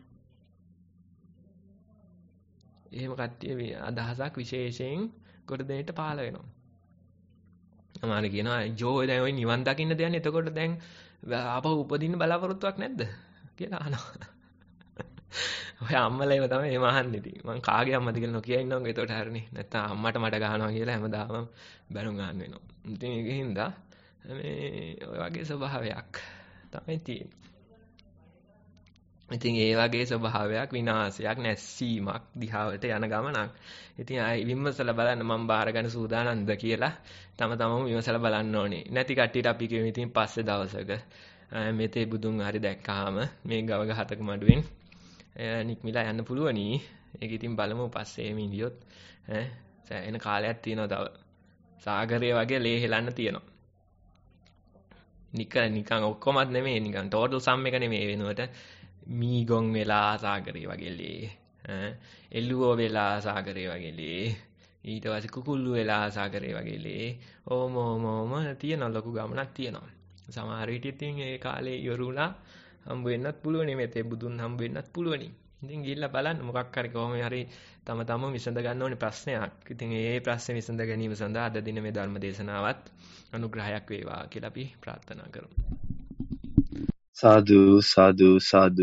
S3: එහෙම කට්ටිය අදහසක් විශේෂයෙන් කොට දෙන්නට පහළ වෙනවා. අමාරු කියනවා ජෝ දැන් ඔය නිවන් දකින්න දෙන්නේ එතකොට දැන් ආපහු උපදින්න බලාපොරොත්තුවක් නැද්ද කියලා අහනවා. ඔය අම්මලා තමයි එහෙම අහන්නේ ඉතින්. මං කාගේ අම්මද කියලා නොකිය ඉන්නවද එතකොට හරිනේ. නැත්තම් අම්මට මට ගහනවා කියලා හැමදාම බැනුම් ගන්න වෙනවා. ඉතින් ඒකින්ද මේ ඔය වගේ ස්වභාවයක් තමයි තියෙන්නේ. ඉතින් ඒ වගේ ස්වභාවයක් විනාශයක් නැස්සීමක් දිහාවට යන ගමනක්. ඉතින් ආයි විමසලා බලන්න මම බාර ගන්න සූදානම්ද කියලා තම තමම විමසලා බලන්න ඕනේ. නැති කට්ටියට අපි කියමු ඉතින් පස්සේ දවසක මෙතේ බුදුන් හරි දැක්කාම මේ ගව ගහතක මඩුවෙන් නික්මිලා යන්න පුළුවනි. ඒක ඉතින් බලමු පස්සේ එමි ඉඳියොත් ඈ සෑහෙන කාලයක් තියෙනවා තව. සාගරය වගේ ලේ හෙලන්න තියෙනවා. නිකන් නිකන් ඔක්කොමත් නෙමෙයි නිකන් ටෝටල් සම් එක නෙමෙයි වෙනුවට මීගොන් වෙලා සාගරය වගේ ලේ ඈ එළුවෝ වෙලා සාගරය වගේ ලේ ඊට පස්සේ කුකුල්ලු වෙලා සාගරය වගේ ලේ ඕම ඕම ඕම තියෙන ලොකු ගමනක් තියෙනවා. සමහර විට ඉතින් ඒ කාලේ යොරුණා හම්බ වෙන්නත් පුළුවනි මෙතේ බුදුන් හම්බ වෙන්නත් පුළුවනි. ඉතින් ගිහිල්ලා බලන්න මොකක් හරි කොහොම හරි තම තමම විසඳ ගන්න ඕනේ ප්‍රශ්නයක්. ඉතින් ඒ ප්‍රශ්නේ විසඳ ගැනීම සඳහා අද දින මේ ධර්ම දේශනාවත් අනුග්‍රහයක් වේවා කියලා අපි ප්‍රාර්ථනා කරමු.
S1: සාදු සාදු සාදු.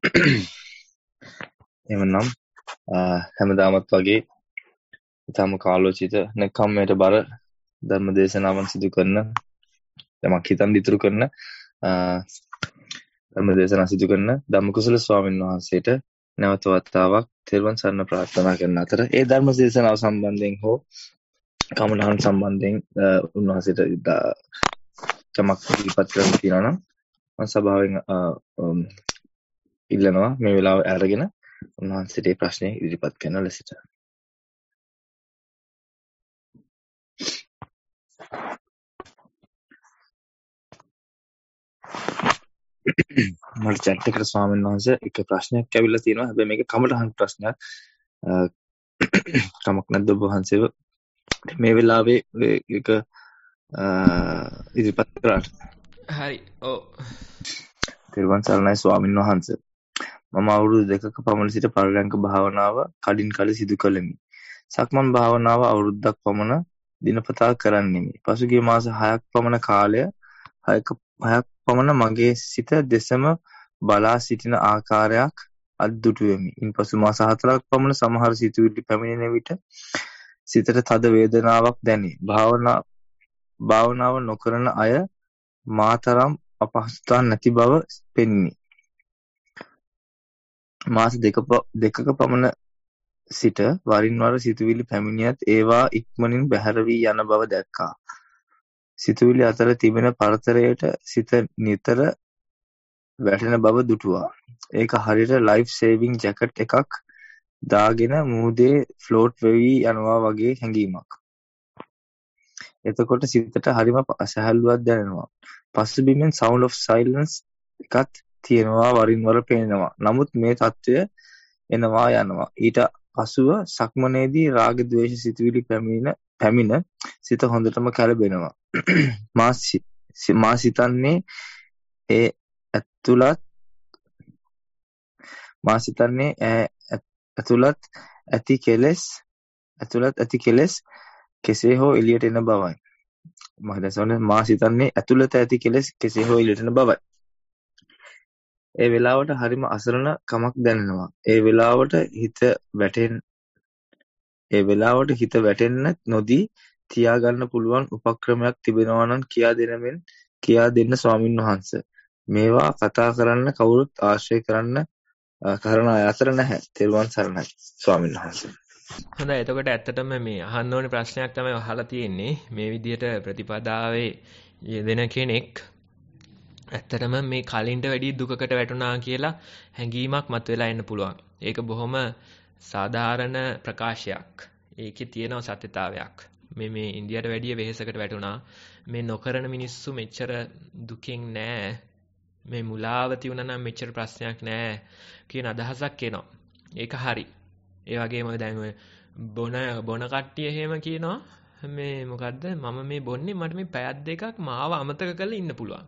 S1: එවනම් හැමදාමත් වගේ ඊටම කාලෝචිත නැකම්මයට බර ධර්ම දේශනාවන් සිදු කරන යමක් හිතන් දිතුරු කරන ධර්ම දේශනා සිදු කරන ධම්මකුසල ස්වාමීන් වහන්සේට නැවත වතාවක් තෙරුවන් සරණ ප්‍රාර්ථනා කරන අතර ඒ ධර්ම දේශනාව සම්බන්ධයෙන් හෝ කමඨහන් සම්බන්ධයෙන් උන්වහන්සේට යමක් ඉදිරිපත් කරන්න තියෙනවා නම් මම සභාවෙන් ඉල්ලනවා මේ වෙලාව අරගෙන උන්වහන්සේට මේ ප්‍රශ්නේ ඉදිරිපත් කරන ලෙසට. මට chat එකට ස්වාමීන් වහන්සේ එක ප්‍රශ්නයක් ඇවිල්ලා තියෙනවා. හැබැයි මේක කමඨහන් ප්‍රශ්නයක්. කමක් නැද්ද ඔබ වහන්සේව මේ වෙලාවේ එක ඉදිරිපත් කරාට?
S3: හරි. ඔව්.
S1: තිරුවන් සරණයි ස්වාමීන් වහන්සේ. මම අවුරුදු දෙකක පමණ සිට පරයන්ක භාවනාව කලින් කල සිදු කළෙමි. සක්මන් භාවනාව අවුරුද්දක් පමණ දිනපතා කරන්නෙමි. පසුගිය මාස හයක් පමණ කාලය හයක හයක් පමණ මගේ සිත දෙසම බලා සිටින ආකාරයක් අද්දුටු වෙමි. ඉන්පසු මාස හතරක් පමණ සමහර සිතුවිලි පැමිණෙන විට සිතට තද වේදනාවක් දැනේ. භාවනා භාවනාව නොකරන අය මාතරම් අපහසුතා නැති බව පෙනිනි. මාස දෙක දෙකක පමණ සිට වරින් වර සිතුවිලි පැමිණියත් ඒවා ඉක්මනින් බැහැර වී යන බව දැක්කා. සිතුවිලි අතර තිබෙන පරතරයට සිත නිතර වැටෙන බව දුටුවා. ඒක හරියට ලයිෆ් සේවිං ජැකට් එකක් දාගෙන මුහුදේ ෆ්ලෝට් වෙවි යනවා වගේ හැඟීමක්. එතකොට සිතට හරිම සැහැල්ලුවක් දැනෙනවා. පසුබිමෙන් sound of silence එකත් තියෙනවා වරින් වර පේනවා. නමුත් මේ தত্ত্বය එනවා යනවා. ඊට පසුව සක්මනේදී රාග ద్వේෂ සිතුවිලි පැමිණ පැමිණ සිත හොඳටම කැළඹෙනවා. මා මා සිතන්නේ ඒ ඇතුළත් මා සිතන්නේ ඇතුළත් ඇති කෙලෙස් ඇතුළත් ඇති කෙලෙස් කෙසේ හෝ එළියට එන බවයි. මම දැසවන්නේ මා සිතන්නේ ඇතුළත ඇති කෙලෙස් කෙසේ හෝ එළියට එන බවයි. ඒ වෙලාවට හරිම අසරණ කමක් දැනෙනවා. ඒ වෙලාවට හිත වැටෙන් ඒ වෙලාවට හිත වැටෙන්න නොදී තියාගන්න පුළුවන් උපක්‍රමයක් තිබෙනවා නම් කියා දෙනමින් කියා දෙන්න ස්වාමින් වහන්සේ. මේවා කතා කරන්න කවුරුත් ආශ්‍රය කරන්න කරන අය අතර නැහැ. තෙරුවන් සරණයි ස්වාමින් වහන්සේ.
S3: හොඳයි. එතකොට ඇත්තටම මේ අහන්න ඕනේ ප්‍රශ්නයක් තමයි අහලා තියෙන්නේ. මේ විදිහට ප්‍රතිපදාවේ යෙදෙන කෙනෙක් ඇත්තටම මේ කලින්ට වැඩි දුකකට වැටුණා කියලා හැඟීමක් මතුවලා එන්න පුළුවන්. ඒක බොහොම සාධාරණ ප්‍රකාශයක්. ඒකේ තියෙන සත්‍යතාවයක්. මේ මේ ඉන්දියාවට වැඩිය වෙහෙසකට වැටුණා. මේ නොකරන මිනිස්සු මෙච්චර දුකින් නෑ. මේ මුලාවති වුණා නම් මෙච්චර ප්‍රශ්නයක් නෑ කියන අදහසක් එනවා. ඒක හරි. ඒ වගේම දැන් ඔය බොන බොන කට්ටිය එහෙම කියනවා මේ මොකද්ද මම මේ බොන්නේ මට මේ පැයක් දෙකක් මාව අමතක කරලා ඉන්න පුළුවන්.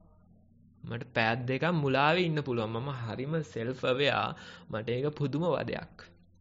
S3: මට පැයක් දෙකක් මුලාවේ ඉන්න පුළුවන්. මම හරිම self aware. මට ඒක පුදුම වදයක්.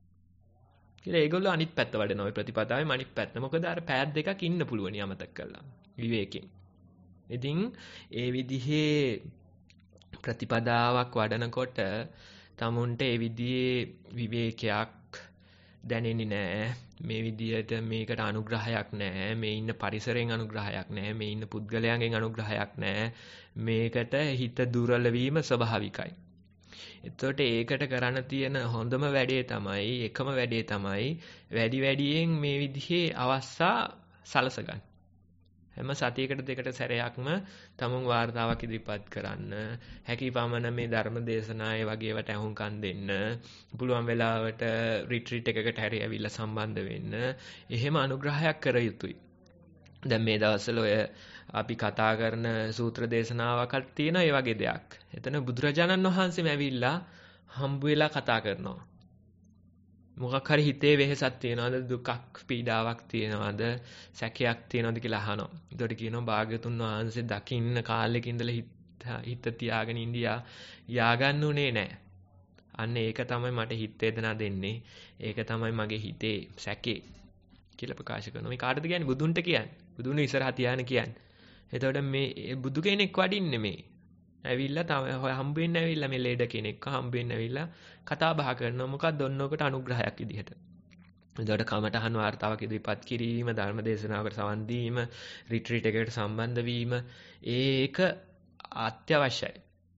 S3: කියලා ඒගොල්ලෝ අනිත් පැත්ත වඩනවා. ඔය ප්‍රතිපදාවේ අනිත් පැත්ත. මොකද අර පැයක් දෙකක් ඉන්න පුළුවන් යමතක කළා. විවේකයෙන්. ඉතින් ඒ විදිහේ ප්‍රතිපදාවක් වඩනකොට තමුන්ට ඒ විදිහේ විවේකයක් දැනෙන්නේ නැහැ. මේ විදිහට මේකට අනුග්‍රහයක් නැහැ. මේ ඉන්න පරිසරයෙන් අනුග්‍රහයක් නැහැ. මේ ඉන්න පුද්ගලයන්ගෙන් අනුග්‍රහයක් නැහැ. මේකට හිත දුර්වල වීම ස්වභාවිකයි. එතකොට ඒකට කරන්න තියෙන හොඳම වැඩේ තමයි එකම වැඩේ තමයි වැඩි වැඩියෙන් මේ විදිහේ අවස්ථා සලසගන්න. හැම සතියකට දෙකට සැරයක්ම තමුන් වාර්තාවක් ඉදිරිපත් කරන්න. හැකි පමණ මේ ධර්ම දේශනායේ වගේ ඒවාට අහුම්කම් දෙන්න. පුළුවන් වෙලාවට රිට්‍රීට් එකකට හැරි ඇවිල්ලා සම්බන්ධ වෙන්න. එහෙම අනුග්‍රහයක් කර යුතුයි. දැන් මේ දවස්වල ඔය අපි කතා කරන සූත්‍ර දේශනාවක් තියෙනවා ඒ වගේ දෙයක්. එතන බුදුරජාණන් වහන්සේම ඇවිල්ලා හම්බ වෙලා කතා කරනවා. මොකක් හරි හිතේ වෙහෙසක් තියනවද දුකක් පීඩාවක් තියනවද සැකයක් තියනවද කියලා අහනවා. ඒකට කියනවා භාග්‍යතුන් වහන්සේ දකින්න කාලෙක ඉඳලා හිත හිත තියාගෙන ඉන්දියා ය아가න්න උනේ නැහැ. අන්න ඒක තමයි මට හිත වේදනා දෙන්නේ. ඒක තමයි මගේ හිතේ සැකේ කියලා ප්‍රකාශ කරනවා. මේ කාටද කියන්නේ? බුදුන්ට කියන්නේ. බුදුන් ඉස්සරහ තියාගෙන කියන්නේ. එතකොට මේ බුදු කෙනෙක් වඩින්නේ මේ. ඇවිල්ලා තව හම්බ වෙන්න ඇවිල්ලා මේ ලේඩ කෙනෙක්ව හම්බ වෙන්න ඇවිල්ලා කතා බහ කරනවා. මොකක්ද ඔන්නෝකට අනුග්‍රහයක් විදිහට. එතකොට කමටහන් වார்த்தාවක් ඉදිරිපත් කිරීම, ධර්ම දේශනාවකට සවන් දීම, රිට්‍රීට් එකකට සම්බන්ධ වීම ඒක අත්‍යවශ්‍යයි.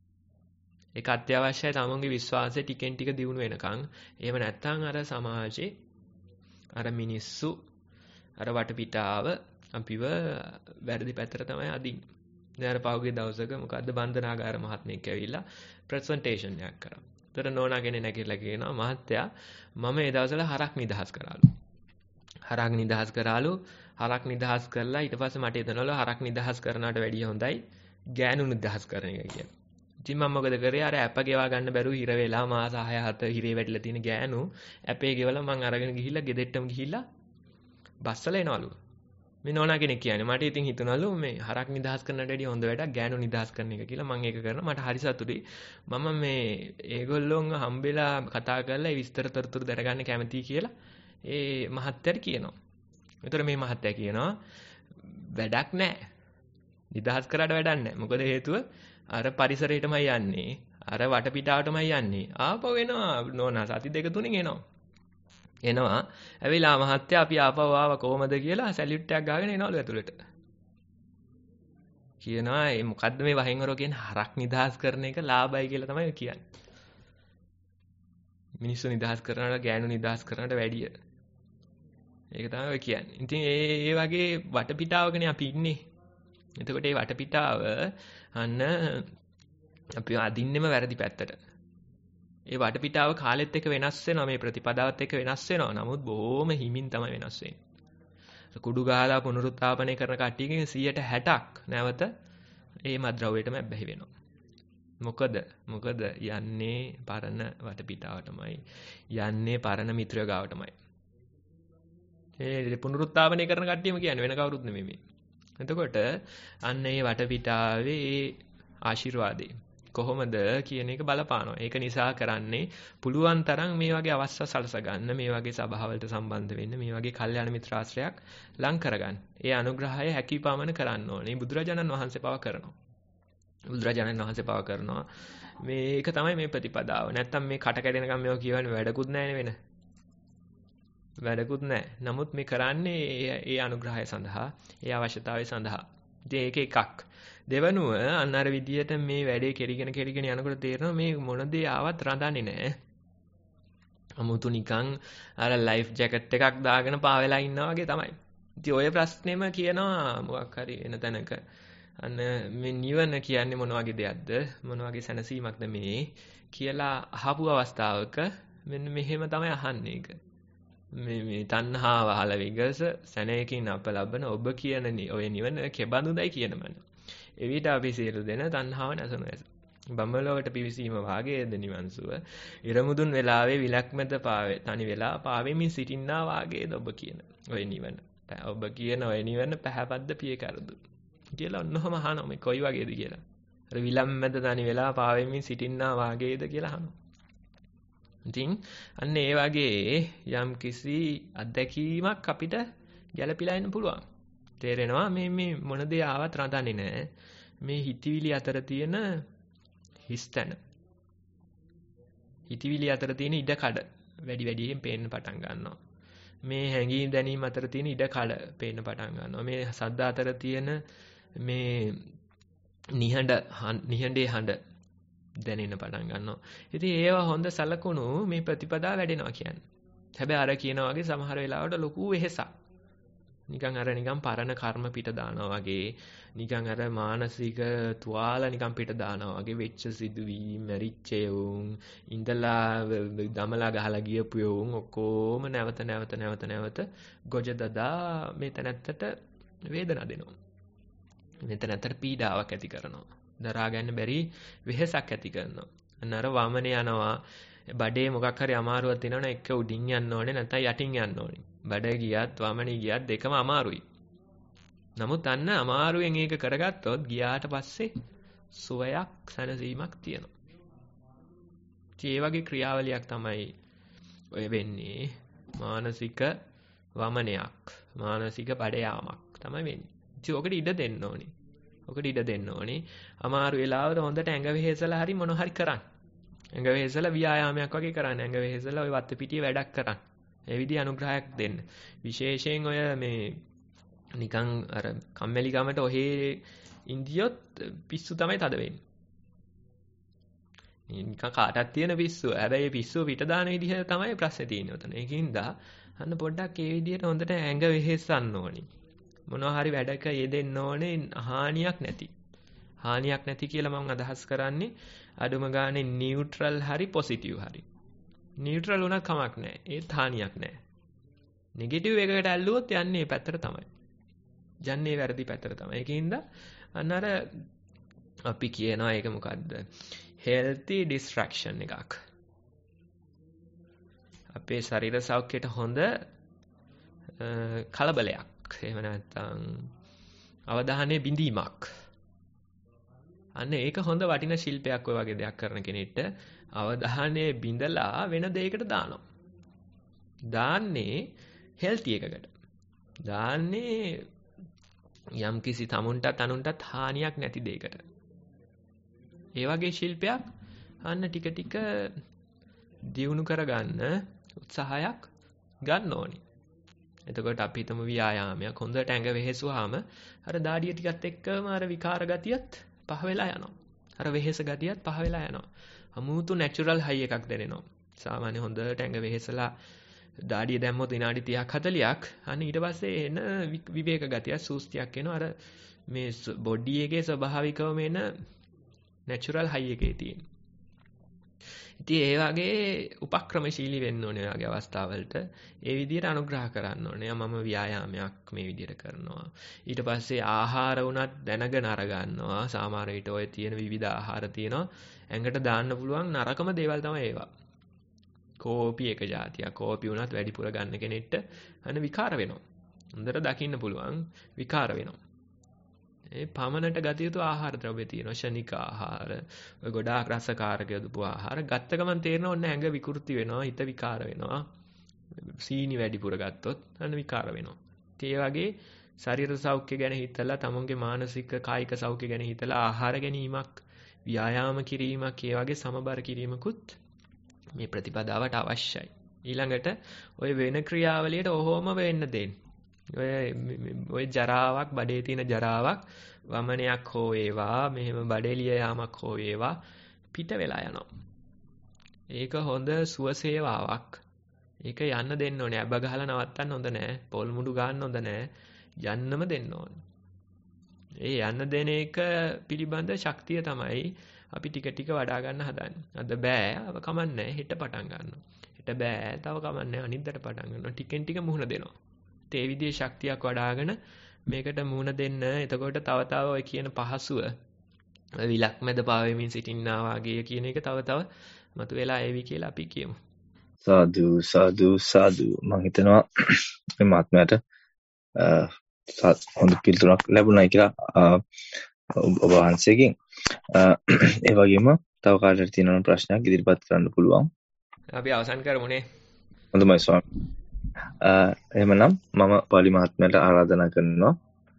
S3: ඒක අත්‍යවශ්‍යයි තමන්ගේ විශ්වාසය ටිකෙන් ටික දියුණු වෙනකන්. එහෙම නැත්නම් අර සමාජේ අර මිනිස්සු අර වටපිටාව අපිව වැරදි පැත්තට තමයි අදින්නේ. දැන් අර පහුගිය දවසක මොකද්ද බන්ධනාගාර මහත්මයෙක් ඇවිල්ලා ප්‍රසන්ටේෂන් එකක් කරා. ඒතර නෝනා කෙනෙක් නැගිටලා කියනවා මහත්තයා මම ඒ දවස්වල හරක් නිදහස් කරාලු. හරක් නිදහස් කරාලු. හරක් නිදහස් කරලා ඊට පස්සේ මට හිතනවලු හරක් නිදහස් කරනවට වැඩිය හොඳයි ගෑනු නිදහස් කරන එක කියලා. ඉතින් මම මොකද කරේ අර ඇප ගෙවා ගන්න බැරුව හිර වෙලා මාස හය හත හිරේ වැටිලා තියෙන ගෑනු ඇපේ ගෙවලා මං අරගෙන ගිහිල්ලා ගෙදෙට්ටම ගිහිල්ලා බස්සලා එනවලු. මේ නෝනා කෙනෙක් කියන්නේ මට ඉතින් හිතුණලු මේ හරක් නිදහස් කරනට වැඩිය හොඳ වැඩක් ගෑනු නිදහස් කරන එක කියලා. මම ඒක කරනවා. මට හරි සතුටුයි. මම මේ ඒගොල්ලොන් හම්බෙලා කතා කරලා විස්තර තොරතුරු දරගන්න කැමතියි කියලා ඒ මහත්තයාට කියනවා. ඒතර මේ මහත්තයා කියනවා වැඩක් නැහැ. නිදහස් කරාට වැඩක් නැහැ. මොකද හේතුව අර පරිසරයටමයි යන්නේ. අර වටපිටාවටමයි යන්නේ. ආපහු එනවා නෝනා සති දෙක තුنين එනවා. එනවා. ඇවිල්ලා මහත්තයා අපි ආපහු ආව කොහමද කියලා සැලියුට් එකක් ගාගෙන එනවලු ඇතුළට. කියනවා මේ මොකද්ද මේ වහින් වරෝ කියන හරක් නිදහස් කරන එක ලාභයි කියලා තමයි කියන්නේ. මිනිස්සු නිදහස් කරනවට ගෑනු නිදහස් කරනවට වැඩිය. ඒක තමයි ඔය කියන්නේ. ඉතින් ඒ ඒ වගේ වටපිටාවකනේ අපි ඉන්නේ. එතකොට මේ වටපිටාව අන්න අපි අදින්නෙම වැරදි පැත්තට. ඒ වටපිටාව කාලෙත් එක්ක වෙනස් වෙනවා, මේ ප්‍රතිපදාවත් එක්ක වෙනස් වෙනවා. නමුත් බොහොම හිමින් තමයි වෙනස් වෙන්නේ. කුඩු ගහලා පුනරුත්ථාපනය කරන කට්ටියකින් සියයට හැටක් නැවත ඒ මද්ද්‍රව්‍යයටම බැහැ වෙනවා. මොකද මොකද යන්නේ පරණ වටපිටාවටමයි. යන්නේ පරණ මිත්‍රයෝ ගාවටමයි. ඒ පුනරුත්ථාපනය කරන කට්ටියම කියන්නේ වෙන කවුරුත් නෙමෙයි මේ. එතකොට අන්න ඒ වටපිටාවේ ආශිර්වාදේ කොහොමද කියන එක බලපානවා. ඒක නිසා කරන්නේ පුළුවන් තරම් මේ වගේ අවස්ථා සලස ගන්න, මේ වගේ සභාවලට සම්බන්ධ වෙන්න, මේ වගේ කල්යාණ මිත්‍රාශ්‍රයක් ලං කරගන්න. ඒ අනුග්‍රහය හැකියපමණ කරන්න ඕනේ. බුදුරජාණන් වහන්සේ පව කරනවා. බුදුරජාණන් වහන්සේ පව කරනවා. මේක තමයි මේ ප්‍රතිපදාව. නැත්තම් මේ කට කැඩෙනකම් මේව කියවන්නේ වැඩකුත් නැහැ වෙන. වැඩකුත් නැහැ. නමුත් මේ කරන්නේ ඒ අනුග්‍රහය සඳහා, ඒ අවශ්‍යතාවය සඳහා. ඉතින් ඒක එකක්. දෙවනුව අන්න අර විදියට මේ වැඩේ කෙරිගෙන කෙරිගෙන යනකොට තේරෙනවා මේ මොන දේ ආවත් රඳන්නේ නැහැ. අමුතු නිකන් අර ලයිෆ් ජැකට් එකක් දාගෙන පාවෙලා ඉන්නා වගේ තමයි. ඉතින් ඔය ප්‍රශ්නේම කියනවා මොකක් හරි එන තැනක අන්න මේ නිවන කියන්නේ මොන වගේ දෙයක්ද? මොන වගේ සැනසීමක්ද මේ කියලා අහපු අවස්ථාවක මෙන්න මෙහෙම තමයි අහන්නේ ඒක. මේ මේ තණ්හාව අහල විගස සැනයකින් අප ලබන ඔබ කියන ඔය නිවන කෙබඳුදයි කියනමන. එවිට අපි සියලු දෙන තණ්හාව නැසනු ඇස. බඹලොවට පිවිසීම වාගේද නිවන්සුව. ඉරමුදුන් වෙලාවේ විලක් මැද පාවේ තනි වෙලා පාවෙමින් සිටින්නා වාගේද ඔබ කියන ඔය නිවන. ඔබ කියන ඔය නිවන පැහැපත්ද පිය කරදු. කියලා ඔන්නෝම අහනවා මේ කොයි වගේද කියලා. අර විලම් මැද තනි වෙලා පාවෙමින් සිටින්නා වාගේද කියලා අහනවා. ඉතින් අන්න ඒ වගේ යම් කිසි අත්දැකීමක් අපිට ගැළපීලා ඉන්න පුළුවන්. තේරෙනවා මේ මේ මොන දේ ආවත් රඳන්නේ නැහැ. මේ හිතවිලි අතර තියෙන හිස්තැන. හිතවිලි අතර තියෙන ඉඩ කඩ වැඩි වැඩියෙන් පේන්න පටන් ගන්නවා. මේ හැඟීම් දැනීම් අතර තියෙන ඉඩ කඩ පේන්න පටන් ගන්නවා. මේ සද්ද අතර තියෙන මේ නිහඬ නිහඬේ හඬ දැනෙන්න පටන් ගන්නවා. ඉතින් ඒවා හොඳ සලකුණු මේ ප්‍රතිපදා වැඩෙනවා කියන්නේ. හැබැයි අර කියන වගේ සමහර වෙලාවට ලොකු වෙහෙසක්. නිකන් අර නිකන් පරණ කර්ම පිට දානවා වගේ, නිකන් අර මානසික තුවාල නිකන් පිට දානවා වගේ වෙච්ච සිදුවීම්, මැරිච්ච යෝන්, ඉඳලා දමලා ගහලා ගියපු යෝන් ඔක්කොම නැවත නැවත නැවත නැවත ගොජ දදා මේ තැනත්තට වේදනාව දෙනවා. මේ තැනත්තට පීඩාවක් ඇති කරනවා. දරා ගන්න බැරි වෙහෙසක් ඇති කරනවා. අන්න අර වමනේ යනවා. බඩේ මොකක් හරි අමාරුවක් තියෙනවනේ එක උඩින් යන්න ඕනේ නැත්නම් යටින් යන්න ඕනේ. බඩ ගියත් වමනේ ගියත් දෙකම අමාරුයි. නමුත් අන්න අමාරුවෙන් ඒක කරගත්තොත් ගියාට පස්සේ සුවයක් සැනසීමක් තියෙනවා. ඒ වගේ ක්‍රියාවලියක් තමයි ඔය වෙන්නේ. මානසික වමනයක්, මානසික බඩ යාමක් තමයි වෙන්නේ. ඉතින් ඔකට ඉඩ දෙන්න ඕනේ. ඔකට ඉඩ දෙන්න ඕනේ. අමාරු වෙලාවට හොඳට ඇඟ වෙහෙසලා හරි මොන හරි කරන්න. ඇඟ වෙහෙසලා ව්‍යායාමයක් වගේ කරන්න. ඇඟ වෙහෙසලා ඔය වත්ත පිටියේ වැඩක් කරන්න. ඒ විදිහ අනුග්‍රහයක් දෙන්න. විශේෂයෙන් ඔය මේ නිකන් අර කම්මැලි ගමට ඔහේ ඉන්දියොත් පිස්සු තමයි තද වෙන්නේ. නිකන් කාටක් තියෙන පිස්සු. හැබැයි පිස්සුව පිට දාන විදිහ තමයි ප්‍රශ්නේ තියෙන්නේ උතන. ඒකින්ද අන්න පොඩ්ඩක් ඒ විදිහට හොඳට ඇඟ වෙහෙසන්න ඕනේ. මොනවා හරි වැඩක යෙදෙන්න ඕනේ හානියක් නැති. හානියක් නැති කියලා මම අදහස් කරන්නේ අඩුම ගානේ නියුට්‍රල් හරි පොසිටිව් හරි. නියුට්‍රල් උනත් කමක් නැහැ. ඒත් හානියක් නැහැ. නෙගටිව් එකකට ඇල්ලුවොත් යන්නේ පැත්තට තමයි. යන්නේ වැරදි පැත්තට තමයි. ඒකින්ද අන්න අර අපි කියනවා ඒක මොකද්ද? healthy distraction එකක්. අපේ ශරීර සෞඛ්‍යයට හොඳ කලබලයක්. එහෙම නැත්නම් අවධානයේ බිඳීමක්. අන්න ඒක හොඳ වටින ශිල්පයක් ඔය වගේ දෙයක් කරන කෙනෙක්ට අවධානයේ බිඳලා වෙන දෙයකට දානවා. දාන්නේ හෙල්ති එකකට. දාන්නේ යම් කිසි තමුන්ටත් අනුන්ටත් හානියක් නැති දෙයකට. ඒ වගේ ශිල්පයක් අන්න ටික ටික දියුණු කරගන්න උත්සාහයක් ගන්න ඕනි. එතකොට අපි හිතමු ව්‍යායාමයක් හොඳට ඇඟ වෙහෙසුවාම අර දාඩිය ටිකත් එක්කම අර විකාර ගතියත් පහ වෙලා යනවා. අර වෙහෙස ගතියත් පහ වෙලා යනවා. අමුතු නැචරල් හයි එකක් දැනෙනවා. සාමාන්‍ය හොඳට ඇඟ වෙහෙසලා දාඩිය දැම්මොත් විනාඩි තිහක් හතලිහක් අන්න ඊට පස්සේ එන විවේක ගතිය සූස්තියක් එනවා. අර මේ බොඩි එකේ ස්වභාවිකවම එන නැචරල් හයි එකේ තියෙන. ඉතින් ඒ වගේ උපක්‍රමශීලී වෙන්න ඕනේ ඔය වගේ අවස්ථාවලට. ඒ විදිහට අනුග්‍රහ කරන්න ඕනේ. මම ව්‍යායාමයක් මේ විදිහට කරනවා. ඊට පස්සේ ආහාර වුණත් දැනගෙන අර ගන්නවා. සමහර විට ඔය තියෙන විවිධ ආහාර තියෙනවා. ඇඟට දාන්න පුළුවන් නරකම දේවල් තමයි ඒවා. කෝපි එක જાතියක්. කෝපි වුණත් වැඩිපුර ගන්න කෙනෙක්ට අන්න විකාර වෙනවා. හොඳට දකින්න පුළුවන් විකාර වෙනවා. ඒ පමණට ගත යුතු ආහාර ද්‍රව්‍ය තියෙනවා. ශනික ආහාර, ඔය ගොඩාක් රසකාරක යොදපු ආහාර. ගත්ත ගමන් තේරෙනවා ඔන්න ඇඟ විකෘති වෙනවා, හිත විකාර වෙනවා. සීනි වැඩිපුර ගත්තොත් අන්න විකාර වෙනවා. ඒ වගේ ශරීර සෞඛ්‍ය ගැන හිතලා, තමන්ගේ මානසික කායික සෞඛ්‍ය ගැන හිතලා ආහාර ගැනීමක්, ව්‍යායාම කිරීමක්, ඒ වගේ සමබර කිරීමකුත් මේ ප්‍රතිපදාවට අවශ්‍යයි. ඊළඟට ඔය වෙන ක්‍රියාවලියට ඔහොම වෙන්න දෙන්න. ඔය ඔය ජරාවක්, බඩේ තියෙන ජරාවක් වමනයක් හෝ වේවා, මෙහෙම බඩේලිය යාමක් හෝ වේවා පිට වෙලා යනවා. ඒක හොඳ සුවසේවාවක්. ඒක යන්න දෙන්න ඕනේ. අබ ගහලා නවත්තන්න හොඳ නෑ. පොල් මුඩු ගන්න හොඳ නෑ. යන්නම දෙන්න ඕනේ. ඒ යන්න දෙන එක පිළිබඳ ශක්තිය තමයි අපි ටික ටික වඩා ගන්න හදන්නේ. අද බෑ, අව කමන්නේ, හෙට පටන් ගන්නවා. හෙට බෑ, තව කමන්නේ, අනිද්දාට පටන් ගන්නවා. ටිකෙන් ටික මුහුණ දෙනවා. ඒ විදිහේ ශක්තියක් වඩාගෙන මේකට මුහුණ දෙන්න. එතකොට තව තව ඔය කියන පහසුව විලක් මැද පාවෙමින් සිටින්නා වාගේ කියන එක තව තව මතුවලා එවි කියලා අපි කියමු.
S1: සාදු සාදු සාදු. මම හිතනවා මේ මාත්මයට හොඳ පිළිතුරක් ලැබුණා කියලා ඔබ වහන්සේගෙන්. ඒ වගේම තව කාටට තියෙන ප්‍රශ්නයක් ඉදිරිපත් කරන්න පුළුවන්.
S3: අපි අවසන් කරමුනේ.
S1: හොඳයි ස්වාමී. එහෙමනම් මම පාලි මහත්මයාට ආරාධනා කරනවා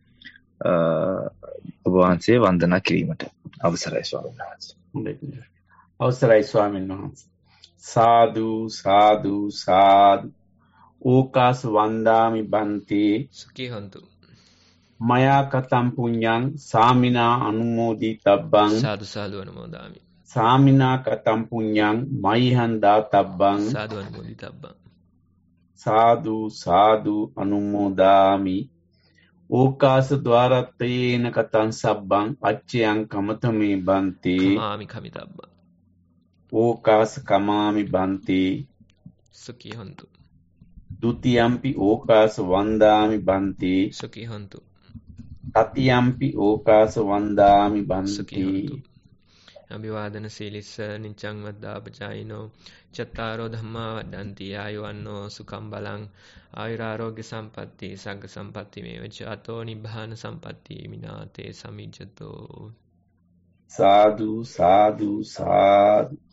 S1: ඔබ වහන්සේ වන්දනා කිරීමට. අවසරයි ස්වාමීන් වහන්සේ.
S2: අවසරයි ස්වාමීන් වහන්සේ. සාදු සාදු සාදු. ඕකාස වන්දාමි බන්තේ
S3: සුඛී හොන්තු.
S2: මයා කතම් පුඤ්ඤං සාමිනා අනුමෝදි තබ්බං.
S3: සාදු සාදු අනුමෝදාමි.
S2: සාමිනා කතම් පුඤ්ඤං මයිහං දා තබ්බං.
S3: සාදු අනුමෝදි තබ්බං.
S2: සාදු සාදු අනුමෝදාමි. ඕකාස ద్వාරත්තේන කතං සබ්බං අච්චයං කමතමේ බන්තේ.
S3: කමාමි කමිතබ්බං.
S2: ඕකාස කමාමි බන්තේ
S3: සුඛී හොන්තු.
S2: ဒ ුතියම්පි ඕකාස වන්දාමි බන්තේ.
S3: සුඛී හොන්තු.
S2: තතියම්පි ඕකාස වන්දාමි
S3: සුඛී
S2: බන්තේ.
S3: හොන්තු. අභිවාදන සීලිස්ස නිච්ඡං වද්දාපචායිනෝ චත්තාරෝ ධම්මා වඩ්ඩಂತಿ ආයුවන්නෝ සුඛං බලං ආයුරාෝග්‍ය සම්පatti සග්ග සම්පatti මේවච අතෝ නිබ්බාන සම්පatti මිනාතේ සමිජ්ජතෝ.
S2: සාදු සාදු සාදු.